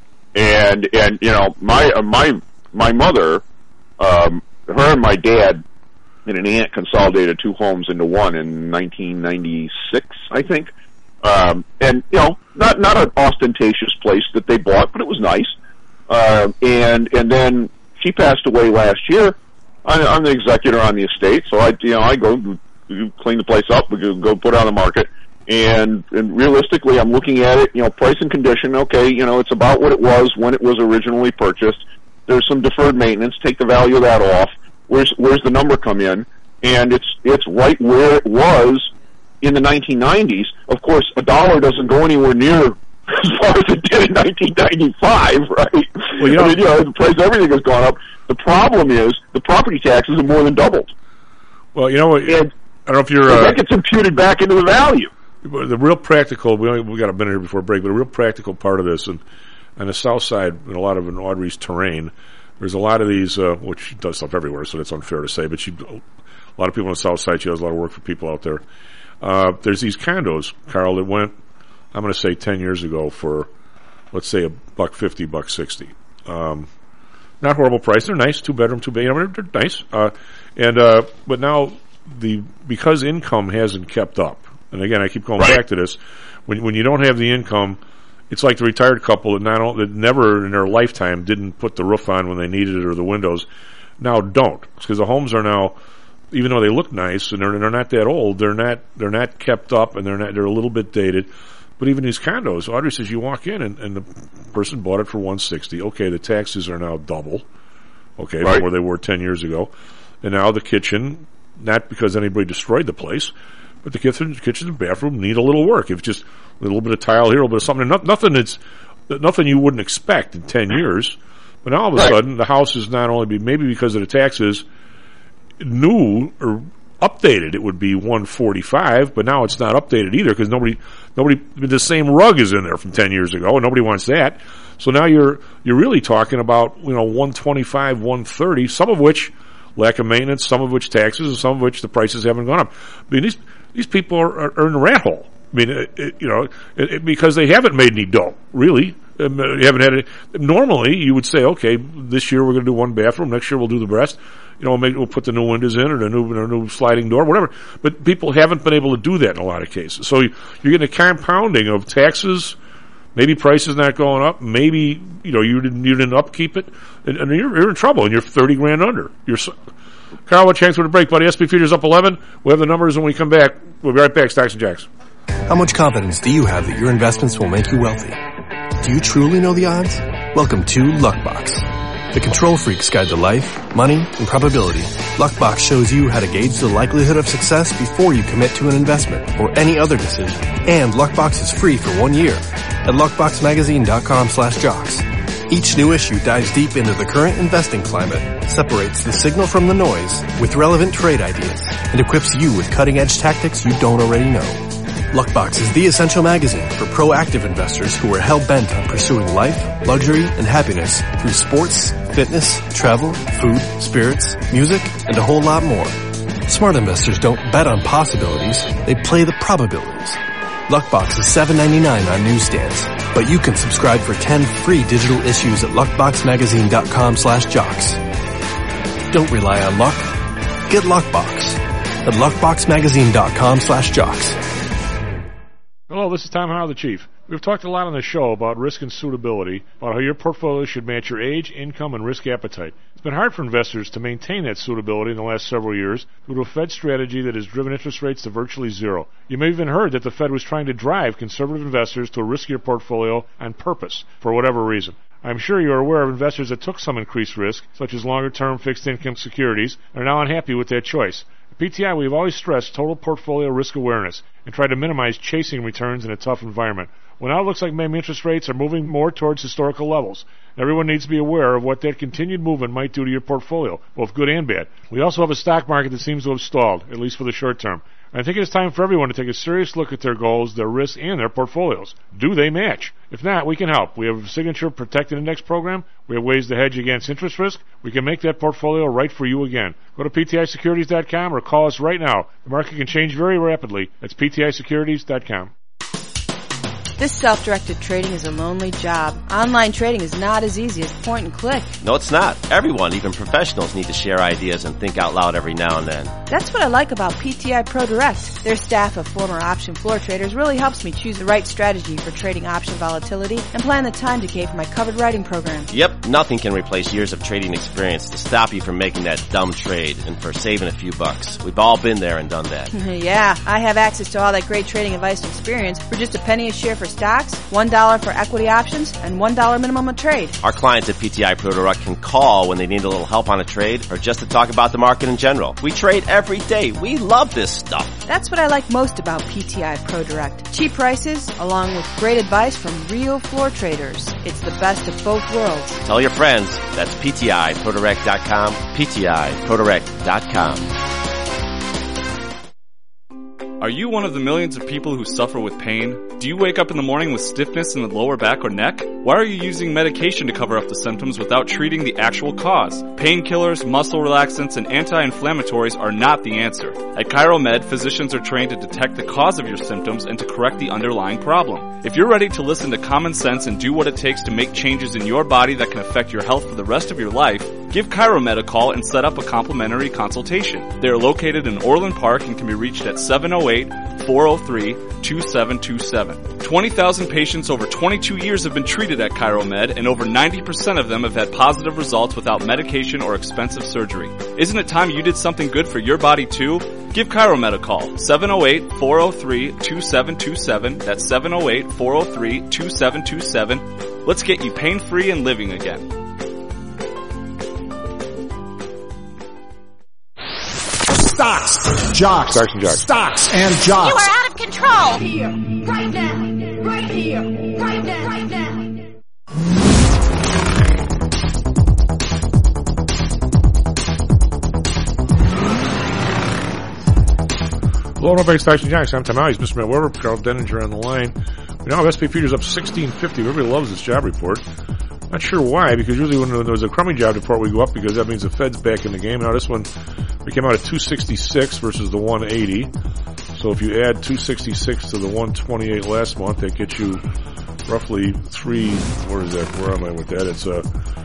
And and you know my uh, my my mother, um, her and my dad and an aunt consolidated two homes into one in nineteen ninety-six, I think. Um, and you know, not not an ostentatious place that they bought, but it was nice. Uh, and and then she passed away last year. I'm, I'm the executor on the estate, so I you know I go clean the place up, we go put it on the market. And, and realistically, I'm looking at it, you know, price and condition, okay, you know, it's about what it was when it was originally purchased. There's some deferred maintenance, take the value of that off. Where's, where's the number come in? And it's, it's right where it was in the nineteen nineties. Of course, a dollar doesn't go anywhere near as far as it did in nineteen ninety-five, right? Well, you know, I mean, you know, the price of everything has gone up. The problem is the property taxes have more than doubled. Well, you know what? And I don't know if you're... Uh, uh, that gets imputed back into the value. The real practical, we only, we got a minute here before break, but a real practical part of this, and on the south side, in a lot of in Audrey's terrain, there's a lot of these, uh, which she does stuff everywhere, so that's unfair to say, but she, a lot of people on the south side, she does a lot of work for people out there. Uh, there's these condos, Carl, that went, I'm going to say ten years ago for, let's say, a buck fifty, buck sixty. Um, not horrible price. They're nice, two bedroom, two bedroom. You know, they're nice. Uh, and uh, but now the because income hasn't kept up. And again, I keep going right. back to this. When when you don't have the income, it's like the retired couple that not that never in their lifetime didn't put the roof on when they needed it or the windows. Now don't, because the homes are now, even though they look nice and they're they're not that old, they're not they're not kept up and they're not they're a little bit dated. But even these condos, Audrey says you walk in and, and the person bought it for one sixty. Okay, the taxes are now double. Okay, right. from where they were ten years ago, and now the kitchen, not because anybody destroyed the place. But the kitchen, kitchen and bathroom need a little work. If just a little bit of tile here, a little bit of something, not, nothing that's nothing you wouldn't expect in ten years. But now all of a right. sudden, the house is not only be maybe because of the taxes new or updated, it would be one forty-five. But now it's not updated either because nobody nobody the same rug is in there from ten years ago, and nobody wants that. So now you're you're really talking about you know one twenty-five, one thirty, some of which lack of maintenance, some of which taxes, and some of which the prices haven't gone up. I mean these. These people are, are, are in a rat hole. I mean, it, it, you know, it, it, because they haven't made any dough, really. Um, you haven't had it. Normally, you would say, okay, this year we're going to do one bathroom. Next year we'll do the rest. You know, maybe we'll put the new windows in or the new, or new sliding door, whatever. But people haven't been able to do that in a lot of cases. So you, you're getting a compounding of taxes. Maybe prices not going up. Maybe you know you didn't you didn't upkeep it, and, and you're, you're in trouble. And you're thirty grand under. You're. So, Carl, what chance for the break, buddy? S and P Futures up eleven. We'll have the numbers when we come back. We'll be right back. Stocks and Jacks. How much confidence do you have that your investments will make you wealthy? Do you truly know the odds? Welcome to Luckbox, the control freak's guide to life, money, and probability. Luckbox shows you how to gauge the likelihood of success before you commit to an investment or any other decision. And Luckbox is free for one year at luckboxmagazine.com slash jocks. Each new issue dives deep into the current investing climate, separates the signal from the noise with relevant trade ideas, and equips you with cutting-edge tactics you don't already know. Luckbox is the essential magazine for proactive investors who are hell-bent on pursuing life, luxury, and happiness through sports, fitness, travel, food, spirits, music, and a whole lot more. Smart investors don't bet on possibilities, they play the probabilities. Luckbox is seven ninety-nine on newsstands, but you can subscribe for ten free digital issues at luckboxmagazine.com slash jocks. Don't rely on luck. Get Luckbox at luckboxmagazine.com slash jocks. Hello, this is Tom Howell, the Chief. We've talked a lot on the show about risk and suitability, about how your portfolio should match your age, income, and risk appetite. It's been hard for investors to maintain that suitability in the last several years due to a Fed strategy that has driven interest rates to virtually zero. You may have even heard that the Fed was trying to drive conservative investors to a riskier portfolio on purpose, for whatever reason. I'm sure you are aware of investors that took some increased risk, such as longer-term fixed income securities, and are now unhappy with that choice. At P T I, we've always stressed total portfolio risk awareness and tried to minimize chasing returns in a tough environment. Well, now it looks like maybe interest rates are moving more towards historical levels. Everyone needs to be aware of what that continued movement might do to your portfolio, both good and bad. We also have a stock market that seems to have stalled, at least for the short term. I think it's time for everyone to take a serious look at their goals, their risks, and their portfolios. Do they match? If not, we can help. We have a Signature Protected Index program. We have ways to hedge against interest risk. We can make that portfolio right for you again. Go to P T I securities dot com or call us right now. The market can change very rapidly. That's P T I securities dot com. This self-directed trading is a lonely job. Online trading is not as easy as point and click. No, it's not. Everyone, even professionals, need to share ideas and think out loud every now and then. That's what I like about P T I Pro Direct. Their staff of former option floor traders really helps me choose the right strategy for trading option volatility and plan the time decay for my covered writing program. Yep, nothing can replace years of trading experience to stop you from making that dumb trade and for saving a few bucks. We've all been there and done that. Yeah, I have access to all that great trading advice and experience for just a penny a share for stocks, one dollar for equity options, and one dollar minimum a trade. Our clients at P T I Pro Direct can call when they need a little help on a trade or just to talk about the market in general. We trade every day. We love this stuff. That's what I like most about P T I Pro Direct. Cheap prices, along with great advice from real floor traders. It's the best of both worlds. Tell your friends. That's P T I Pro Direct dot com, P T I Pro Direct dot com. Are you one of the millions of people who suffer with pain? Do you wake up in the morning with stiffness in the lower back or neck? Why are you using medication to cover up the symptoms without treating the actual cause? Painkillers, muscle relaxants, and anti-inflammatories are not the answer. At ChiroMed, physicians are trained to detect the cause of your symptoms and to correct the underlying problem. If you're ready to listen to common sense and do what it takes to make changes in your body that can affect your health for the rest of your life, give ChiroMed a call and set up a complimentary consultation. They are located in Orland Park and can be reached at seven oh eight, four oh three, two seven two seven. twenty thousand patients over twenty-two years have been treated at ChiroMed, and over ninety percent of them have had positive results without medication or expensive surgery. Isn't it time you did something good for your body too? Give ChiroMed a call, seven oh eight, four oh three, two seven two seven. That's seven oh eight, four oh three, two seven two seven. Let's get you pain-free and living again. Stocks, jocks, Stocks and jocks. Stocks and jocks. You are out of control. Right here, right now, right here, right now, right now. Hello, everybody. Stocks and jocks. I'm Tom Alley. Mister Matt Weber, Carl Denninger on the line. We now have S and P futures up sixteen fifty. Everybody loves this job report. Not sure why, because usually when there's a crummy job report, we go up because that means the Fed's back in the game. Now this one, we came out at two sixty-six versus the one eighty. So if you add two sixty-six to the one twenty-eight last month, that gets you roughly three, where is that, where am I with that? It's uh,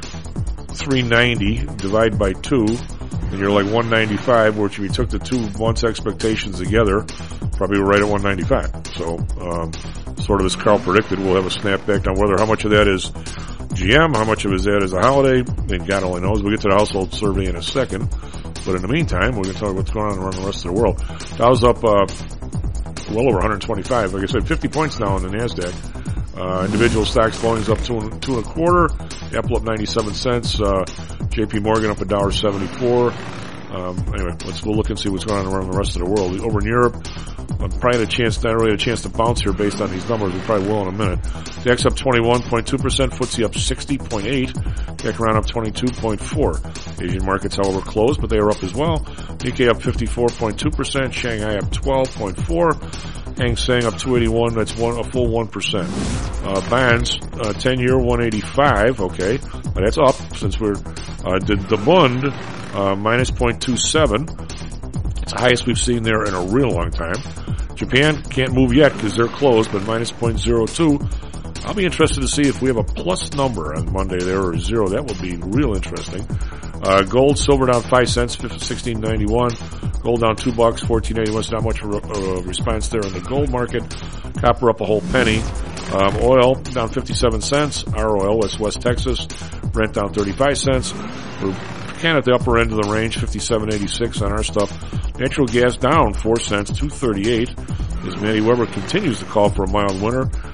three ninety, divide by two, and you're like one ninety-five, which if you took the two months expectations together, probably we're right at one ninety-five. So, um, sort of as Carl predicted, we'll have a snapback on whether how much of that is G M, how much of his that is a holiday, and God only knows. We'll get to the household survey in a second. But in the meantime, we're going to talk about what's going on around the rest of the world. Dow's up uh, well over one twenty-five. Like I said, fifty points now in the NASDAQ. Uh, individual stocks, volume's up two and, two and a quarter. Apple up ninety-seven cents. Uh, J P Morgan up a dollar seventy-four. Um, anyway, let's we'll look and see what's going on around the rest of the world. Over in Europe, I'm probably had a chance, not really had a chance to bounce here based on these numbers. We probably will in a minute. D A X up twenty-one point two percent, F T S E up sixty point eight, C A C around up twenty-two point four. Asian markets, however, closed, but they are up as well. Nikkei up fifty-four point two percent, Shanghai up twelve point four, Hang Seng up two eighty-one, that's one, a full one percent. Uh, bonds, uh, ten year one eighty-five, okay, but that's up since we're, uh, the, the Bund, uh, minus zero point two seven. It's the highest we've seen there in a real long time. Japan can't move yet because they're closed, but minus zero point zero two. I'll be interested to see if we have a plus number on Monday there or zero. That would be real interesting. Uh, gold, silver down five cents, sixteen ninety-one. Gold down two bucks, fourteen eighty-one. So not much of a response there in the gold market. Copper up a whole penny. Um, oil down fifty-seven cents. Our oil, that's West Texas. Brent down thirty-five cents. We're kind of at the upper end of the range, fifty-seven eighty-six on our stuff. Natural gas down four cents, two thirty-eight. As Matty Weber continues to call for a mild winter.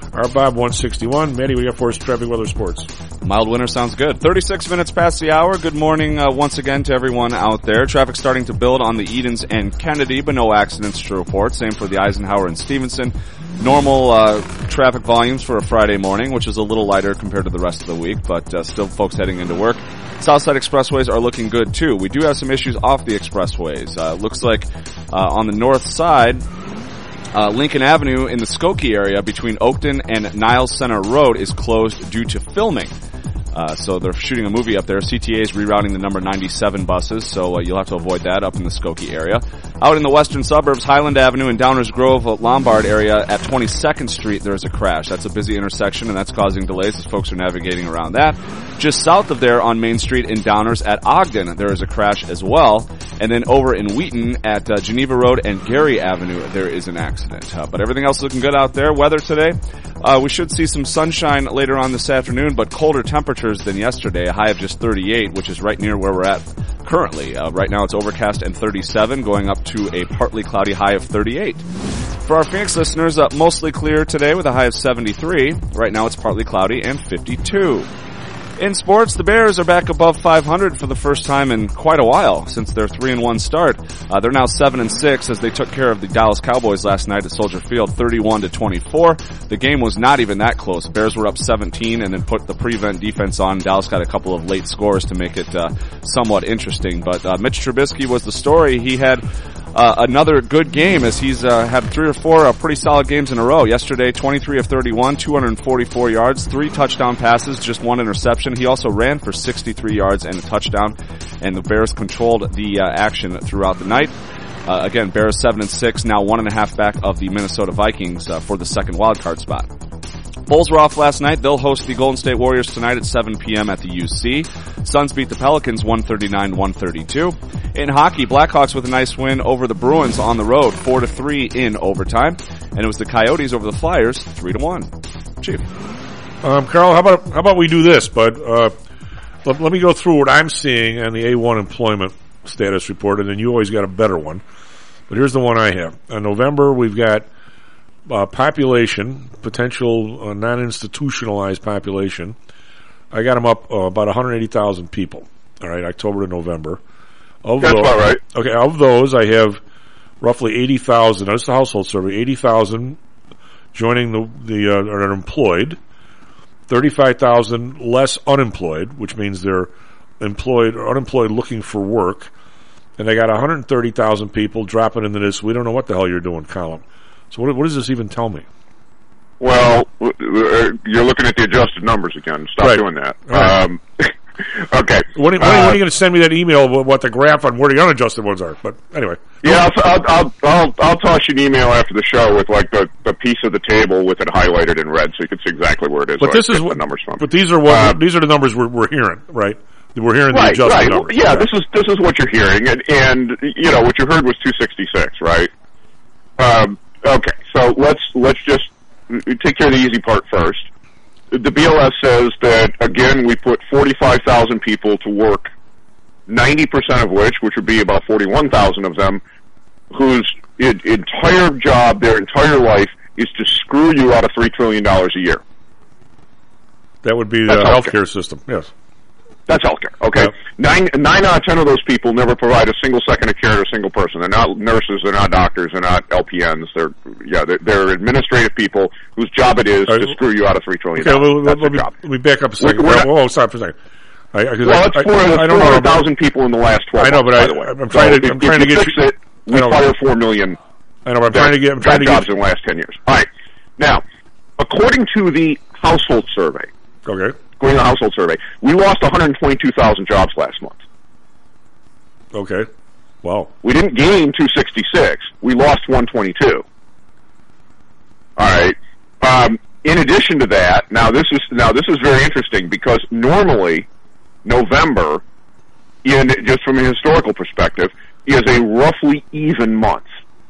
Our Bob one sixty-one. Matty, we got for us traffic, weather, sports. Mild winter sounds good. thirty-six minutes past the hour. Good morning uh, once again to everyone out there. Traffic starting to build on the Edens and Kennedy, but no accidents to report. Same for the Eisenhower and Stevenson. Normal uh, traffic volumes for a Friday morning, which is a little lighter compared to the rest of the week, but uh, still folks heading into work. Southside expressways are looking good too. We do have some issues off the expressways. Uh, looks like uh, on the north side, uh, Lincoln Avenue in the Skokie area between Oakton and Niles Center Road is closed due to filming. Uh, so they're shooting a movie up there. C T A is rerouting the number ninety-seven buses, so uh, you'll have to avoid that up in the Skokie area. Out in the western suburbs, Highland Avenue and Downers Grove, uh, Lombard area at twenty-second Street, there's a crash. That's a busy intersection, and that's causing delays as folks are navigating around that. Just south of there on Main Street in Downers at Ogden, there is a crash as well. And then over in Wheaton at uh, Geneva Road and Gary Avenue, there is an accident. Uh, but everything else looking good out there. Weather today, uh, we should see some sunshine later on this afternoon, but colder temperatures than yesterday, a high of just thirty-eight, which is right near where we're at currently. Uh, right now it's overcast and thirty-seven, going up to a partly cloudy high of thirty-eight. For our Phoenix listeners, uh, mostly clear today with a high of seventy-three. Right now it's partly cloudy and fifty-two. In sports, the Bears are back above five hundred for the first time in quite a while since their three and one start. Uh, they're now seven and six as they took care of the Dallas Cowboys last night at Soldier Field, thirty-one to twenty-four. The game was not even that close. Bears were up seventeen and then put the prevent defense on. Dallas got a couple of late scores to make it uh, somewhat interesting. But uh, Mitch Trubisky was the story. He had Uh, another good game as he's uh, had three or four uh, pretty solid games in a row. Yesterday, twenty-three of thirty-one, two hundred forty-four yards, three touchdown passes, just one interception. He also ran for sixty-three yards and a touchdown, and the Bears controlled the uh, action throughout the night. Uh, again, Bears seven and six, now one and a half back of the Minnesota Vikings uh, for the second wild card spot. Bulls were off last night. They'll host the Golden State Warriors tonight at seven p.m. at the U C. Suns beat the Pelicans one thirty-nine to one thirty-two. In hockey, Blackhawks with a nice win over the Bruins on the road, four to three in overtime. And it was the Coyotes over the Flyers, three to one. Chief. Um, Carl, how about, how about we do this, bud? Uh, let, let me go through what I'm seeing on the A one employment status report, and then you always got a better one. But here's the one I have. In November, we've got Uh, population, potential uh, non-institutionalized population. I got them up uh, about one hundred eighty thousand people. All right, October to November. Of That's those, about right. Okay, of those, I have roughly eighty thousand. That's the household survey. eighty thousand joining the the uh, are employed. thirty-five thousand less unemployed, which means they're employed or unemployed looking for work. And I got one hundred thirty thousand people dropping into this. We don't know what the hell you're doing column. So what, what does this even tell me? Well, you're looking at the adjusted numbers again. Stop right. doing that. Right. Um, okay. When, when, uh, when are you going to send me that email of what the graph on where the unadjusted ones are? But anyway. Yeah, I'll, I'll, I'll, I'll, I'll toss you an email after the show with like the, the piece of the table with it highlighted in red so you can see exactly where it is. But this is what, the numbers from. But these are what, uh, these are the numbers we're, we're hearing, right? We're hearing right, the adjusted right. numbers. Yeah, okay. this is, this is what you're hearing. And, and, you know, what you heard was two sixty-six, right? Um, Okay, so let's let's just take care of the easy part first. The B L S says that, again, we put forty-five thousand people to work, ninety percent of which, which would be about forty-one thousand of them, whose entire job, their entire life, is to screw you out of three trillion dollars a year. That would be That's the healthcare. healthcare system, yes. That's healthcare, okay? Yep. Nine, nine out of ten of those people never provide a single second of care to a single person. They're not nurses, they're not doctors, they're not L P Ns. They're, yeah, they're, they're administrative people whose job it is right. to screw you out of three trillion dollars. Okay, well, That's let, their me, job. let me back up a second. We're, we're whoa, whoa, stop for a second. I, I, well, it's I, four hundred thousand people in the last twelve I know, months, but I, by the way. I'm trying so to, if, I'm trying if to get fix you. it, we fire four million. I know, but I'm trying to get, I'm trying to jobs get. in the last ten years. All right. Now, according to the household survey, okay. According to the household survey, we lost one hundred twenty-two thousand jobs last month. Okay. Wow. We didn't gain two sixty-six. We lost one twenty-two. All right. Um, in addition to that, now this is now this is very interesting because normally November, in just from a historical perspective, is a roughly even month.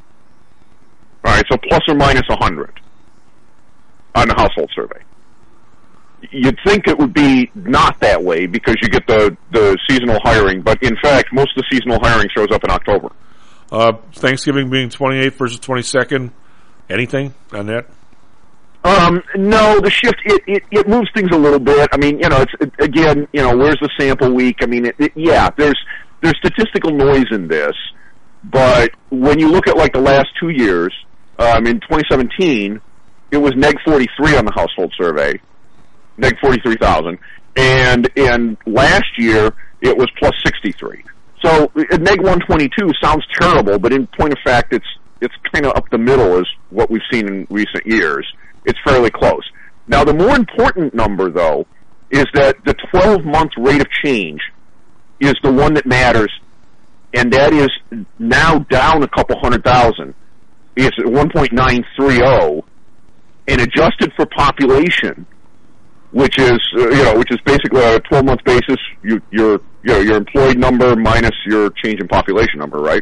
All right, so plus or minus one hundred on the household survey. You'd think it would be not that way because you get the, the seasonal hiring, but in fact, most of the seasonal hiring shows up in October. Uh, Thanksgiving being twenty-eighth versus twenty-second, anything on that? Um, no, the shift, it, it, it moves things a little bit. I mean, you know, it's, it, again, you know, where's the sample week? I mean, it, it, yeah, there's, there's statistical noise in this, but when you look at like the last two years, um, in twenty seventeen, it was neg forty-three on the household survey, neg forty-three thousand, and, and last year, it was plus sixty-three. So, neg one twenty-two sounds terrible, but in point of fact, it's, it's kind of up the middle is what we've seen in recent years. It's fairly close. Now, the more important number, though, is that the twelve-month rate of change is the one that matters, and that is now down a couple hundred thousand. It's at one point nine three zero, and adjusted for population, which is uh, you know which is basically on a twelve-month basis, you, your you know your employed number minus your change in population number, right?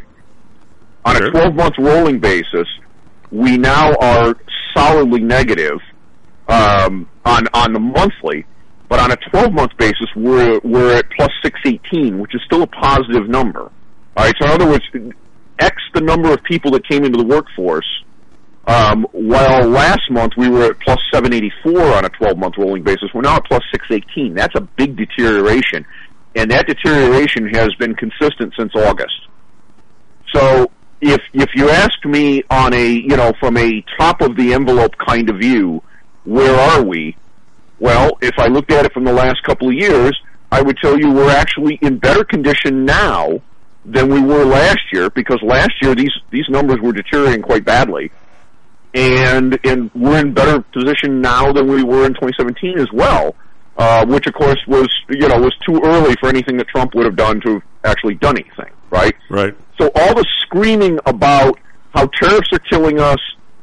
On a twelve-month rolling basis, we now are solidly negative um, on on the monthly, but on a twelve-month basis, we're we're at plus six eighteen, which is still a positive number. All right, so in other words, X the number of people that came into the workforce, um, while last month we were at plus seven eighty-four on a twelve-month rolling basis, we're now at plus six eighteen. That's a big deterioration, and that deterioration has been consistent since August. So, If if you ask me on a, you know, from a top-of-the-envelope kind of view, where are we? Well, if I looked at it from the last couple of years, I would tell you we're actually in better condition now than we were last year, because last year these, these numbers were deteriorating quite badly. And, and we're in better position now than we were in twenty seventeen as well, uh, which of course was, you know, was too early for anything that Trump would have done to have actually done anything, right? Right. So all the screaming about how tariffs are killing us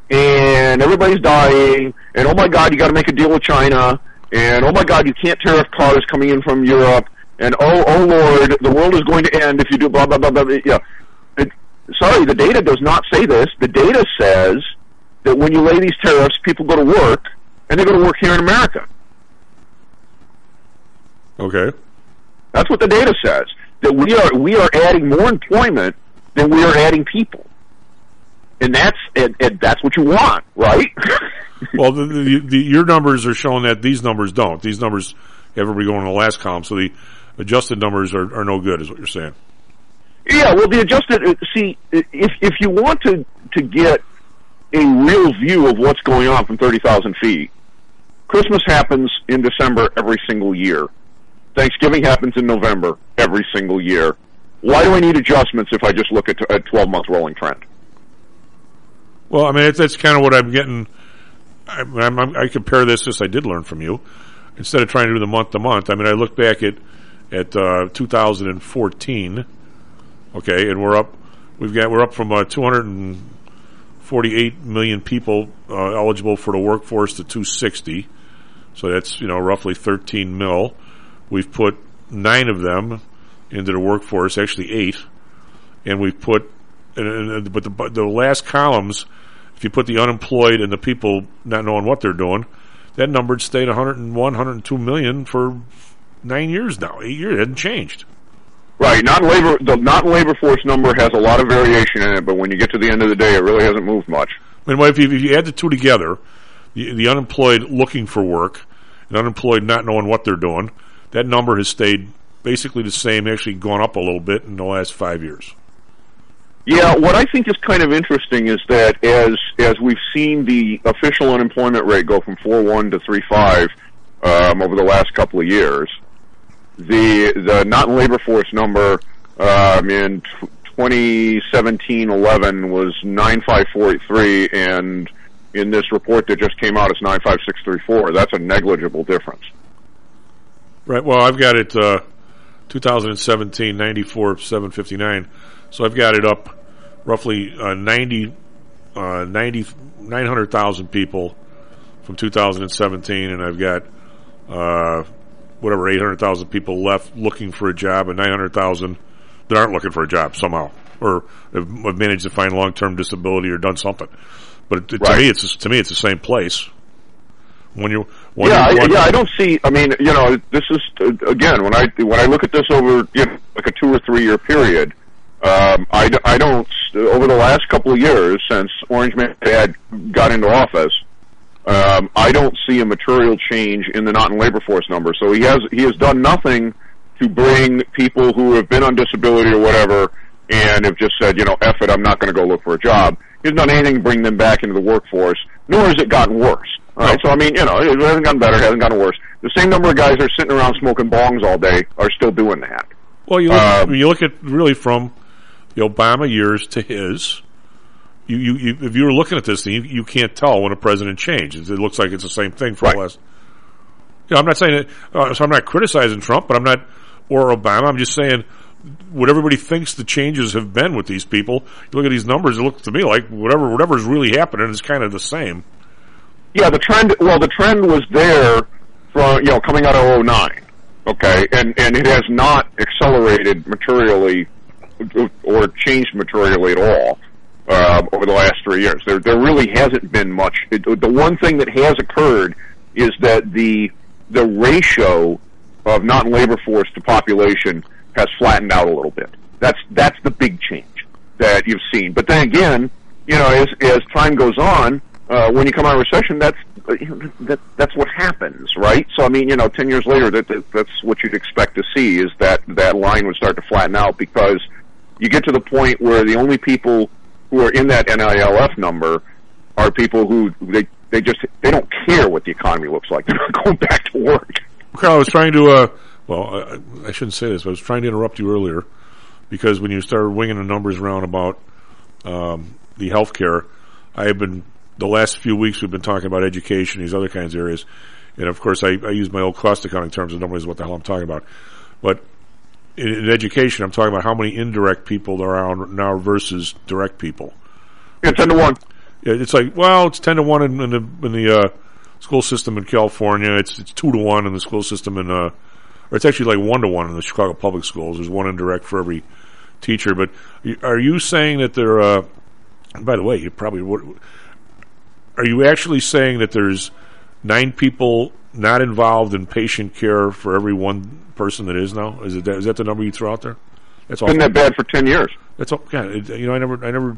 and everybody's dying and oh my God, you got to make a deal with China and oh my God, you can't tariff cars coming in from Europe and oh oh Lord, the world is going to end if you do blah blah blah blah. Yeah, it, sorry, the data does not say this. The data says that when you lay these tariffs, people go to work and they go to work here in America. Okay, that's what the data says. That we are we are adding more employment than we are adding people, and that's and, and that's what you want, right? Well, the, the, the, your numbers are showing that these numbers don't. These numbers have everybody going in the last column, so the adjusted numbers are, are no good, is what you're saying. Yeah, well, the adjusted. See, if if you want to to get a real view of what's going on from thirty thousand feet, Christmas happens in December every single year. Thanksgiving happens in November every single year. Why do I need adjustments if I just look at a twelve-month rolling trend? Well, I mean, it's, that's kind of what I'm getting. I, I'm, I'm, I compare this, this I did learn from you. Instead of trying to do the month-to-month, I mean, I look back at, at uh, two thousand fourteen, okay, and we're up, we've got, we're up from uh, two hundred forty-eight million people uh, eligible for the workforce to two hundred sixty. So that's, you know, roughly thirteen mil. We've put nine of them into the workforce, actually eight, and we've put, and, and, but the, the last columns, if you put the unemployed and the people not knowing what they're doing, that number stayed one hundred one, one hundred two million for nine years now. Eight years, it hasn't changed. Right, non-labor, the non-labor force number has a lot of variation in it, but when you get to the end of the day, it really hasn't moved much. I mean, if you, if you add the two together, the, the unemployed looking for work, and unemployed not knowing what they're doing, that number has stayed basically the same, actually gone up a little bit in the last five years. Yeah, what I think is kind of interesting is that as as we've seen the official unemployment rate go from four point one to three point five um, over the last couple of years, the the non-labor force number um, in twenty seventeen eleven was nine five four eight three, and in this report that just came out, it's nine five six three four. That's a negligible difference. Right. Well, I've got it uh, twenty seventeen ninety-four seven fifty-nine. So I've got it up roughly uh, ninety, uh, ninety, nine hundred thousand people from two thousand seventeen, and I've got uh, whatever eight hundred thousand people left looking for a job, and nine hundred thousand that aren't looking for a job somehow, or have, have managed to find long-term disability or done something. But it, right. to me, it's to me it's the same place. When you, when yeah, you, I, yeah, I don't see. I mean, you know, this is again when I when I look at this over you know, like a two or three year period. Um, I, I don't over the last couple of years since Orange Man had got into office. Um, I don't see a material change in the not in labor force number. So he has he has done nothing to bring people who have been on disability or whatever and have just said, you know, F it, I'm not going to go look for a job. He hasn't done anything to bring them back into the workforce, nor has it gotten worse. All right, so I mean, you know, it hasn't gotten better, it hasn't gotten worse. The same number of guys that are sitting around smoking bongs all day are still doing that. Well, you look, Um, you look at really from the Obama years to his. You, you, you, if you were looking at this thing, you, you can't tell when a president changes. It looks like it's the same thing for Right. the last. You know, I'm not saying it, uh, so I'm not criticizing Trump, but I'm not, or Obama. I'm just saying what everybody thinks the changes have been with these people. You look at these numbers, it looks to me like whatever whatever's really happening is kind of the same. Yeah, the trend. Well, the trend was there from you know coming out of oh nine, okay, and and it has not accelerated materially or changed materially at all uh, over the last three years. There there really hasn't been much. It, the one thing that has occurred is that the the ratio of not in labor force to population has flattened out a little bit. That's that's the big change that you've seen. But then again, you know, as as time goes on. Uh, when you come out of recession, that's uh, you know, that that's what happens, right? So I mean, you know, ten years later, that, that that's what you'd expect to see is that that line would start to flatten out because you get to the point where the only people who are in that N I L F number are people who they they just they don't care what the economy looks like. They're not going back to work. Carl, I was trying to. Uh, well, I, I shouldn't say this, but I was trying to interrupt you earlier because when you started winging the numbers around about um, the health care, I have been. The last few weeks we've been talking about education, these other kinds of areas. And of course I, I use my old cost accounting terms and nobody knows what the hell I'm talking about. But in, in education I'm talking about how many indirect people there are now versus direct people. Yeah, ten to one. Yeah, it's like, well, it's ten to one in, in the, in the, uh, school system in California. It's, it's two to one in the school system in, uh, or it's actually like one to one in the Chicago public schools. There's one indirect for every teacher. But are you saying that there, uh, by the way, you probably would, are you actually saying that there's nine people not involved in patient care for every one person that is now? Is it that, is that the number you throw out there? That's Been that bad for ten years. That's all. Yeah, it, you know, I never, I never.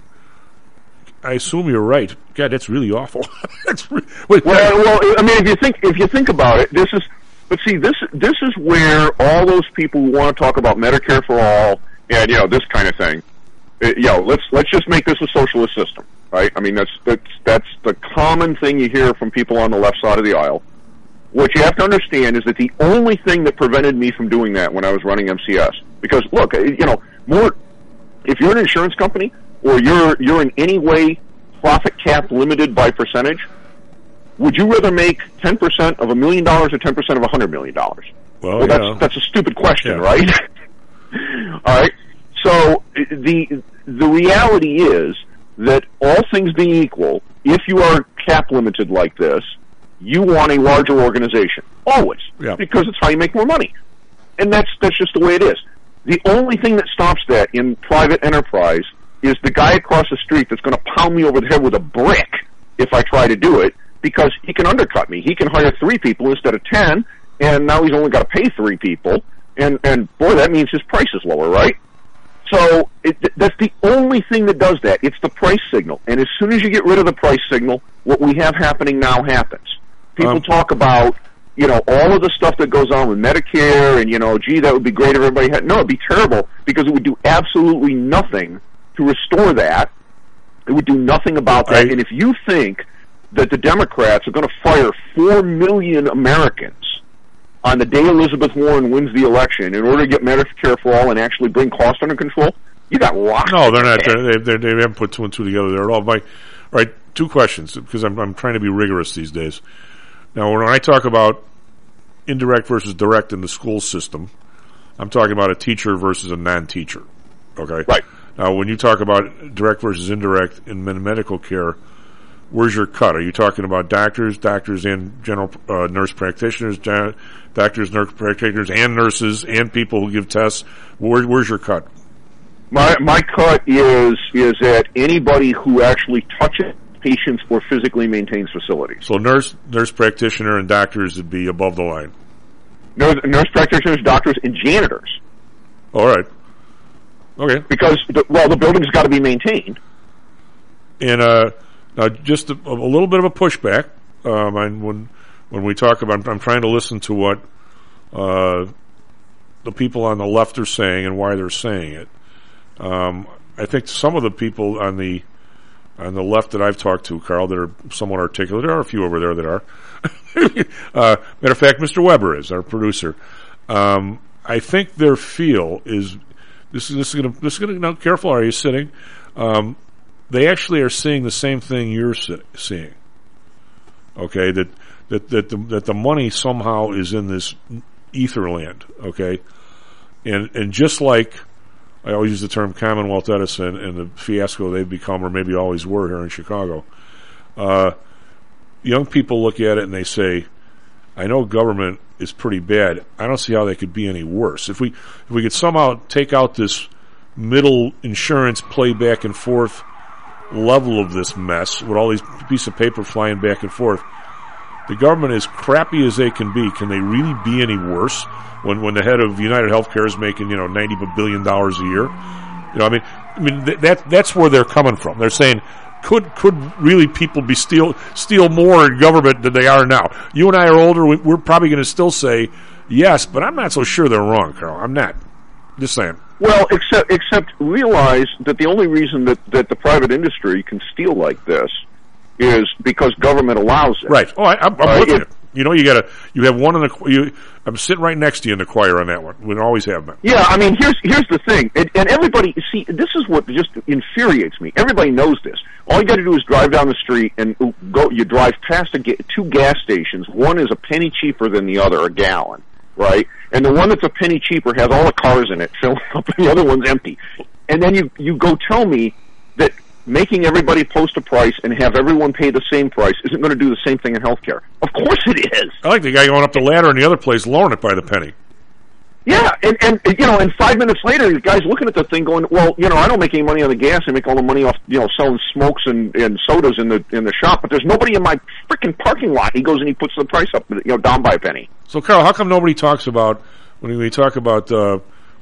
I assume you're right. God, that's really awful. that's re- wait, well, well, I mean, if you think if you think about it, this is. But see, this this is where all those people who want to talk about Medicare for all and you know this kind of thing, uh, you know, let's let's just make this a socialist system. Right? I mean, that's that's that's the common thing you hear from people on the left side of the aisle. What you have to understand is that the only thing that prevented me from doing that when I was running M C S, because look, you know, more if you're an insurance company or you're you're in any way profit cap limited by percentage, would you rather make ten percent of a million dollars or ten percent of a hundred million dollars? Well, well yeah. that's that's a stupid question, yeah. right? All right. So the the reality is that all things being equal, if you are cap limited like this, you want a larger organization. Always. Yeah. Because it's how you make more money. And that's that's just the way it is. The only thing that stops that in private enterprise is the guy across the street that's going to pound me over the head with a brick if I try to do it, because he can undercut me. He can hire three people instead of ten, and now he's only got to pay three people, and, and boy, that means his price is lower, right? So it, that's the only thing that does that. It's the price signal. And as soon as you get rid of the price signal, what we have happening now happens. People Um, talk about, you know, all of the stuff that goes on with Medicare and, you know, gee, that would be great if everybody had. No, it'd be terrible because it would do absolutely nothing to restore that. It would do nothing about that. I- and if you think that the Democrats are going to fire four million Americans on the day Elizabeth Warren wins the election in order to get Medicare for all and actually bring costs under control, you got rocked. No, they're not. They're, they they haven't put two and two together there at all. My, all right, two questions because I'm I'm trying to be rigorous these days. Now, when I talk about indirect versus direct in the school system, I'm talking about a teacher versus a non-teacher. Okay, right. Now, when you talk about direct versus indirect in medical care, where's your cut? Are you talking about doctors, doctors and general uh, nurse practitioners, ja- doctors, nurse practitioners, and nurses, and people who give tests? Where, where's your cut? My my cut is is at anybody who actually touches patients or physically maintains facilities. So nurse, nurse practitioner, and doctors would be above the line. Nurse, nurse practitioners, doctors, and janitors. All right. Okay. Because the, well, the building's got to be maintained. And uh, Now, just a, a little bit of a pushback. Um, and when when we talk about, I'm trying to listen to what uh, the people on the left are saying and why they're saying it. Um, I think some of the people on the on the left that I've talked to, Carl, that are somewhat articulate. There are a few over there that are. uh, matter of fact, Mister Weber is our producer. Um, I think their feel is this is this is going to this is going to. Now, careful, are you sitting? Um, they actually are seeing the same thing you're si- seeing. Okay, that that that the, that the money somehow is in this ether land. Okay, and and just like I always use the term Commonwealth Edison and the fiasco they've become, or maybe always were here in Chicago. Uh, young people look at it and they say, I know government is pretty bad. I don't see how they could be any worse. If we if we could somehow take out this middle insurance play back and forth level of this mess with all these pieces of paper flying back and forth, the government, as crappy as they can be, can they really be any worse when, when the head of United Healthcare is making, you know, ninety billion dollars a year? You know, I mean, I mean th- that that's where they're coming from. They're saying, could could really people be steal steal more in government than they are now? You and I are older. We, we're probably going to still say yes, but I'm not so sure they're wrong, Carl. I'm not. Just saying. Well, except except realize that the only reason that, that the private industry can steal like this is because government allows it. Right. Oh, I, I'm, I'm uh, with it, you. You know, you got to. You have one in the. You, I'm sitting right next to you in the choir on that one. We always have been. Yeah, I mean, here's here's the thing, and, and everybody see. This is what just infuriates me. Everybody knows this. All you got to do is drive down the street and go. You drive past a ga- two gas stations. One is a penny cheaper than the other, a gallon, right? And the one that's a penny cheaper has all the cars in it filling up, and the other one's empty. And then you you go tell me that making everybody post a price and have everyone pay the same price isn't going to do the same thing in healthcare. Of course it is. I like the guy going up the ladder in the other place, lowering it by the penny. Yeah, and, and you know, and five minutes later, the guy's looking at the thing going, well, you know, I don't make any money on the gas. I make all the money off, you know, selling smokes and, and sodas in the in the shop, but there's nobody in my freaking parking lot. He goes and he puts the price up, you know, down by a penny. So, Carl, how come nobody talks about, when we talk about, uh,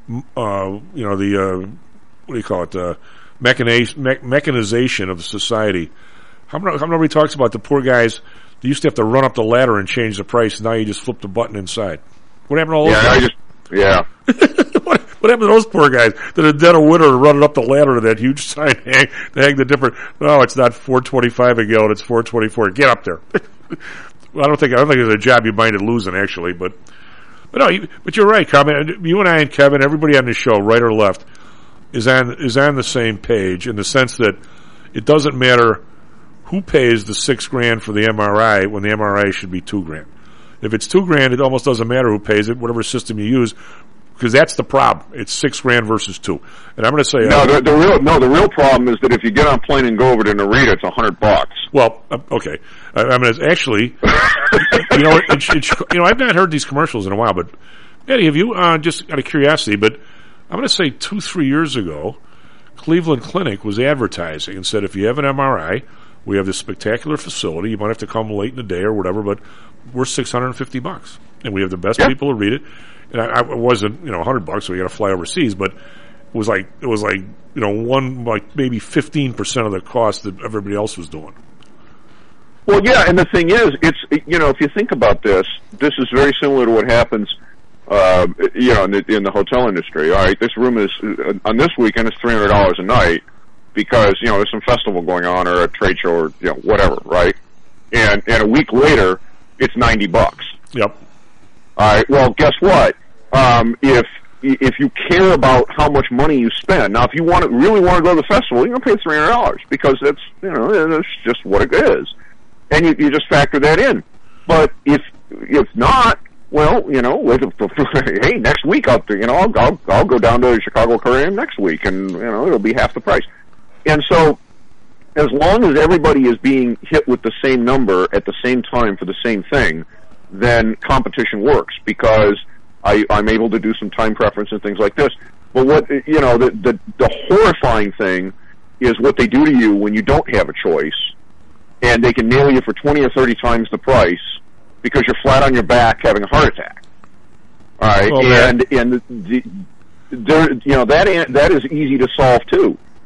uh, you know, the, uh, what do you call it, uh, mechaniz- me- mechanization of society, how, how nobody talks about the poor guys that used to have to run up the ladder and change the price, now you just flip the button inside? What happened to all those yeah, guys? I just, yeah. what, what happened to those poor guys that in dead of winter running up the ladder to that huge sign hang, to hang the different, no, it's not four twenty-five a gallon, it's four twenty-four. Get up there. Well, I don't think I don't think it's a job you minded losing, actually, but but no, you, but you're right, Kevin. You and I and Kevin, everybody on the show, right or left, is on is on the same page in the sense that it doesn't matter who pays the six grand for the M R I when the M R I should be two grand. If it's two grand, it almost doesn't matter who pays it, whatever system you use, because that's the problem. It's six grand versus two. And I'm going to say no. uh, The, the real no. The real problem is that if you get on a plane and go over to Narita, it's a hundred bucks. Well, uh, okay. I, I mean, it's actually, you know, it, it, you know, I've not heard these commercials in a while, but Eddie, have you? Uh, just out of curiosity, but I'm going to say two, three years ago, Cleveland Clinic was advertising and said, if you have an M R I, we have this spectacular facility. You might have to come late in the day or whatever, but we're six hundred fifty bucks, and we have the best yeah. people to read it. And I, I wasn't, you know, a hundred bucks, so we got to fly overseas, but it was like it was like you know one like maybe fifteen percent of the cost that everybody else was doing. Well, yeah, and the thing is, it's you know, if you think about this, this is very similar to what happens, uh, you know, in the, in the hotel industry. All right, this room is uh, on this weekend it's three hundred dollars a night because you know there's some festival going on or a trade show or you know whatever, right? And and a week later, it's ninety bucks. Yep. All right. Well, guess what? Um, if if you care about how much money you spend, now if you want to really want to go to the festival, you're gonna pay three hundred dollars because that's you know that's just what it is, and you, you just factor that in. But if if not, well, you know, hey, next week I'll you know I'll I'll, I'll go down to Chicago Korean next week, and you know it'll be half the price. And so, as long as everybody is being hit with the same number at the same time for the same thing, then competition works because I, I'm able to do some time preference and things like this. But what you know, the, the the horrifying thing is what they do to you when you don't have a choice, and they can nail you for twenty or thirty times the price because you're flat on your back having a heart attack. All right, well, and and the, the there you know that that is easy to solve too.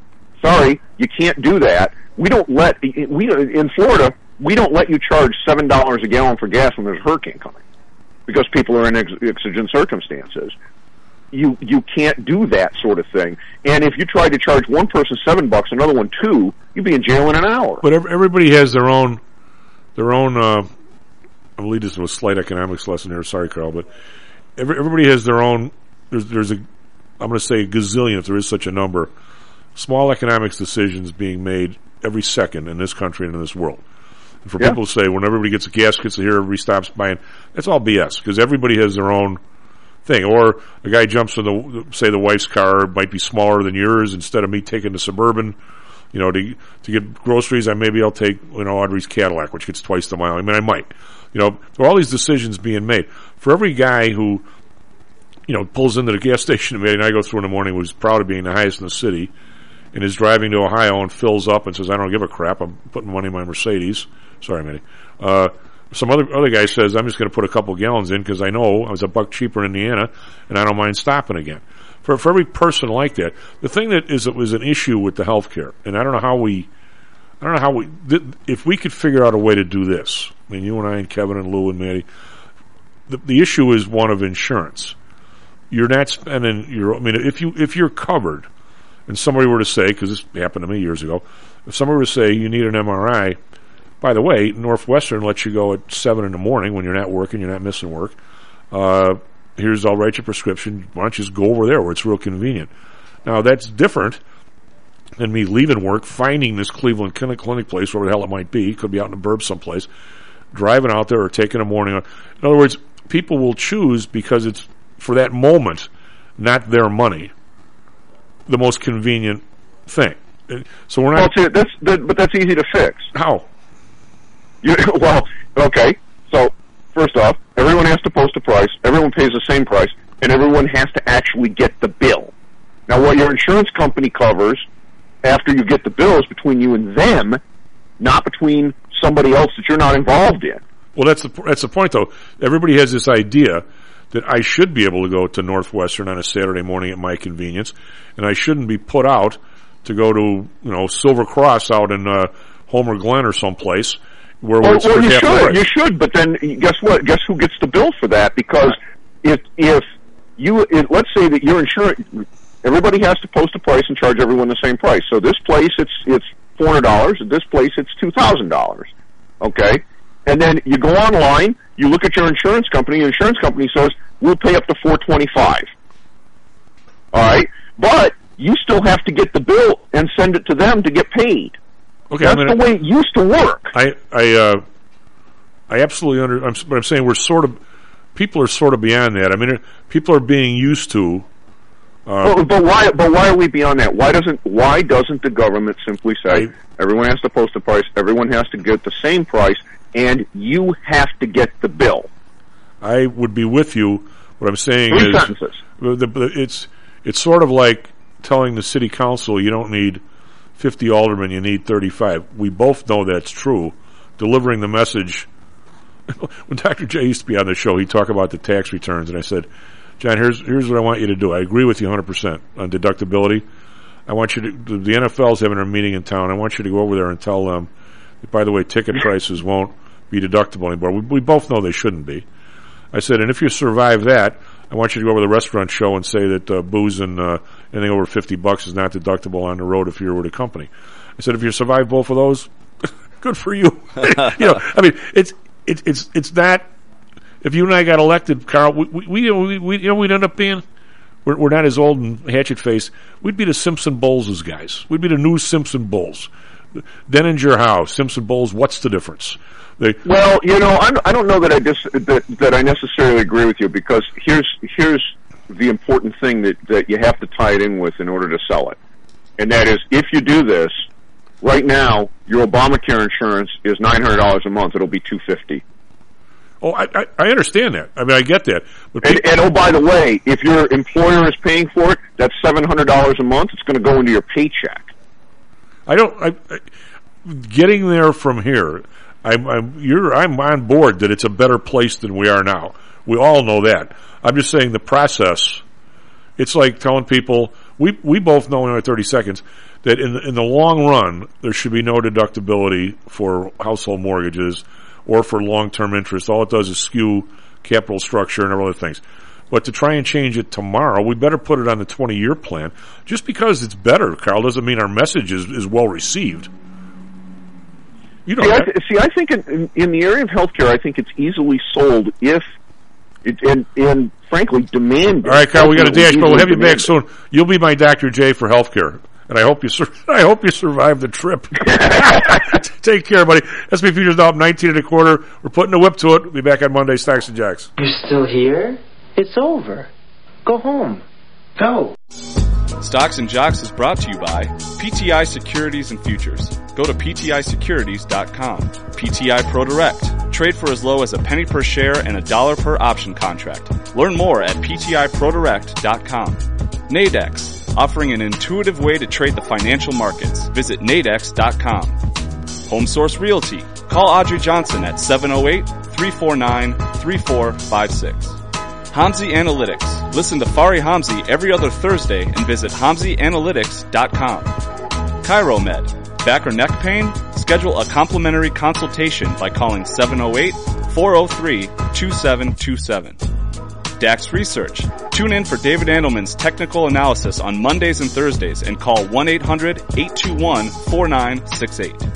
Sorry, you can't do that. We don't let we in Florida. We don't let you charge seven dollars a gallon for gas when there's a hurricane coming, because people are in ex- exigent circumstances. You you can't do that sort of thing. And if you tried to charge one person seven bucks, another one two, you'd be in jail in an hour. But everybody has their own their own. Uh, I believe this was a slight economics lesson here. Sorry, Carl, but every, everybody has their own. There's there's a I'm going to say a gazillion, if there is such a number, small economics decisions being made every second in this country and in this world. And for yeah. people to say, when everybody gets a gas gets here, everybody stops buying, that's all B S, because everybody has their own thing. Or a guy jumps in the, say the wife's car might be smaller than yours. Instead of me taking the Suburban, you know, to to get groceries, I maybe I'll take, you know, Audrey's Cadillac, which gets twice the mile. I mean, I might. You know, there are all these decisions being made. For every guy who, you know, pulls into the gas station and I go through in the morning, who's proud of being the highest in the city, and is driving to Ohio and fills up and says, I don't give a crap, I'm putting money in my Mercedes. Sorry, Mitty. Uh, some other other guy says, I'm just going to put a couple gallons in because I know I was a buck cheaper in Indiana, and I don't mind stopping again. For for every person like that, the thing that is was an issue with the health care, and I don't know how we, I don't know how we, th- if we could figure out a way to do this, I mean, you and I and Kevin and Lou and Matty, the, the issue is one of insurance. You're not spending your, I mean, if you, if you're covered, and somebody were to say, because this happened to me years ago, if somebody were to say you need an M R I, by the way, Northwestern lets you go at seven in the morning when you're not working, you're not missing work. Uh, here's, I'll write your prescription. Why don't you just go over there where it's real convenient? Now, that's different than me leaving work, finding this Cleveland clinic, clinic place, wherever the hell it might be. It could be out in the burbs someplace, driving out there or taking a morning. In other words, people will choose because it's, for that moment, not their money, the most convenient thing. So we're not. Well, that's, that, but that's easy to fix. How? You, well, okay. So first off, everyone has to post a price. Everyone pays the same price, and everyone has to actually get the bill. Now, what your insurance company covers after you get the bill is between you and them, not between somebody else that you're not involved in. Well, that's the that's the point, though. Everybody has this idea that I should be able to go to Northwestern on a Saturday morning at my convenience, and I shouldn't be put out to go to, you know, Silver Cross out in uh, Homer Glen or someplace where well, it's well, you half should, price. you should, but then guess what? Guess who gets the bill for that? Because if if you if, let's say that your insurance, everybody has to post a price and charge everyone the same price. So this place it's it's four hundred dollars. At this place it's two thousand dollars. Okay, and then you go online, you look at your insurance company. Your insurance company says we'll pay up to four twenty five. All right, but you still have to get the bill and send it to them to get paid. Okay, that's I mean, the way it used to work. I I uh, I absolutely under. I'm, but I'm saying we're sort of people are sort of beyond that. I mean, people are being used to. Uh, well, but why? But why are we beyond that? Why doesn't Why doesn't the government simply say I, everyone has to post a price, everyone has to get the same price, and you have to get the bill? I would be with you. What I'm saying Three is, sentences. The, the, it's it's sort of like telling the city council you don't need fifty aldermen, you need thirty-five. We both know that's true. Delivering the message. When Doctor J used to be on the show, he'd talk about the tax returns, and I said, John, here's here's what I want you to do. I agree with you one hundred percent on deductibility. I want you to, the N F L's having a meeting in town. I want you to go over there and tell them that, by the way, ticket prices won't be deductible anymore. We, we both know they shouldn't be. I said, and if you survive that, I want you to go over to the restaurant show and say that uh, booze and uh, anything over fifty bucks is not deductible on the road if you're with a company. I said, if you survive both of those, good for you. You know, I mean, it's it's it's it's not. If you and I got elected, Carl, we we, we, we you know we'd end up being. We're, we're not as old and hatchet faced. We'd be the Simpson Bowles guys. We'd be the new Simpson Bowles. Denninger Howe, Simpson Bowles. What's the difference? They, well, you know, I'm, I don't know that I dis, that that I necessarily agree with you, because here's here's the important thing that that you have to tie it in with in order to sell it, and that is, if you do this right now, your Obamacare insurance is nine hundred dollars a month. It'll be two fifty. Oh, I, I I understand that. I mean, I get that. But and, and oh, by the way, if your employer is paying for it, that's seven hundred dollars a month. It's going to go into your paycheck. I don't. I, I, getting there from here. I'm, I'm, you're, I'm on board that it's a better place than we are now. We all know that. I'm just saying the process. It's like telling people, we we both know in our thirty seconds that in the, in the long run there should be no deductibility for household mortgages or for long-term interest. All it does is skew capital structure and other things. But to try and change it tomorrow, we better put it on the twenty-year plan. Just because it's better, Carl, doesn't mean our message is, is well received. You know see, I, that. th- see, I think in, in, in the area of healthcare, I think it's easily sold if, it, and, and frankly, demanded. All right, Carl, we got a dash, but we'll have you back demanded. soon. You'll be my Doctor J for healthcare, and I hope you sur- I hope you survive the trip. Take care, buddy. S and P Futures now up nineteen and a quarter. We're putting the whip to it. We'll be back on Monday, Stocks and Jocks. You're still here? It's over. Go home. Go. Stocks and Jocks is brought to you by P T I Securities and Futures. Go to P T I securities dot com. P T I ProDirect. Trade for as low as a penny per share and a dollar per option contract. Learn more at P T I Pro Direct dot com. Nadex, offering an intuitive way to trade the financial markets. Visit Nadex dot com. Home Source Realty. Call Audrey Johnson at seven oh eight, three four nine, three four five six. Hamzy Analytics. Listen to Fari Hamzy every other Thursday and visit hamzy analytics dot com. ChiroMed. Back or neck pain? Schedule a complimentary consultation by calling seven oh eight, four oh three, two seven two seven. DAX Research. Tune in for David Andelman's technical analysis on Mondays and Thursdays and call one eight hundred, eight two one, four nine six eight.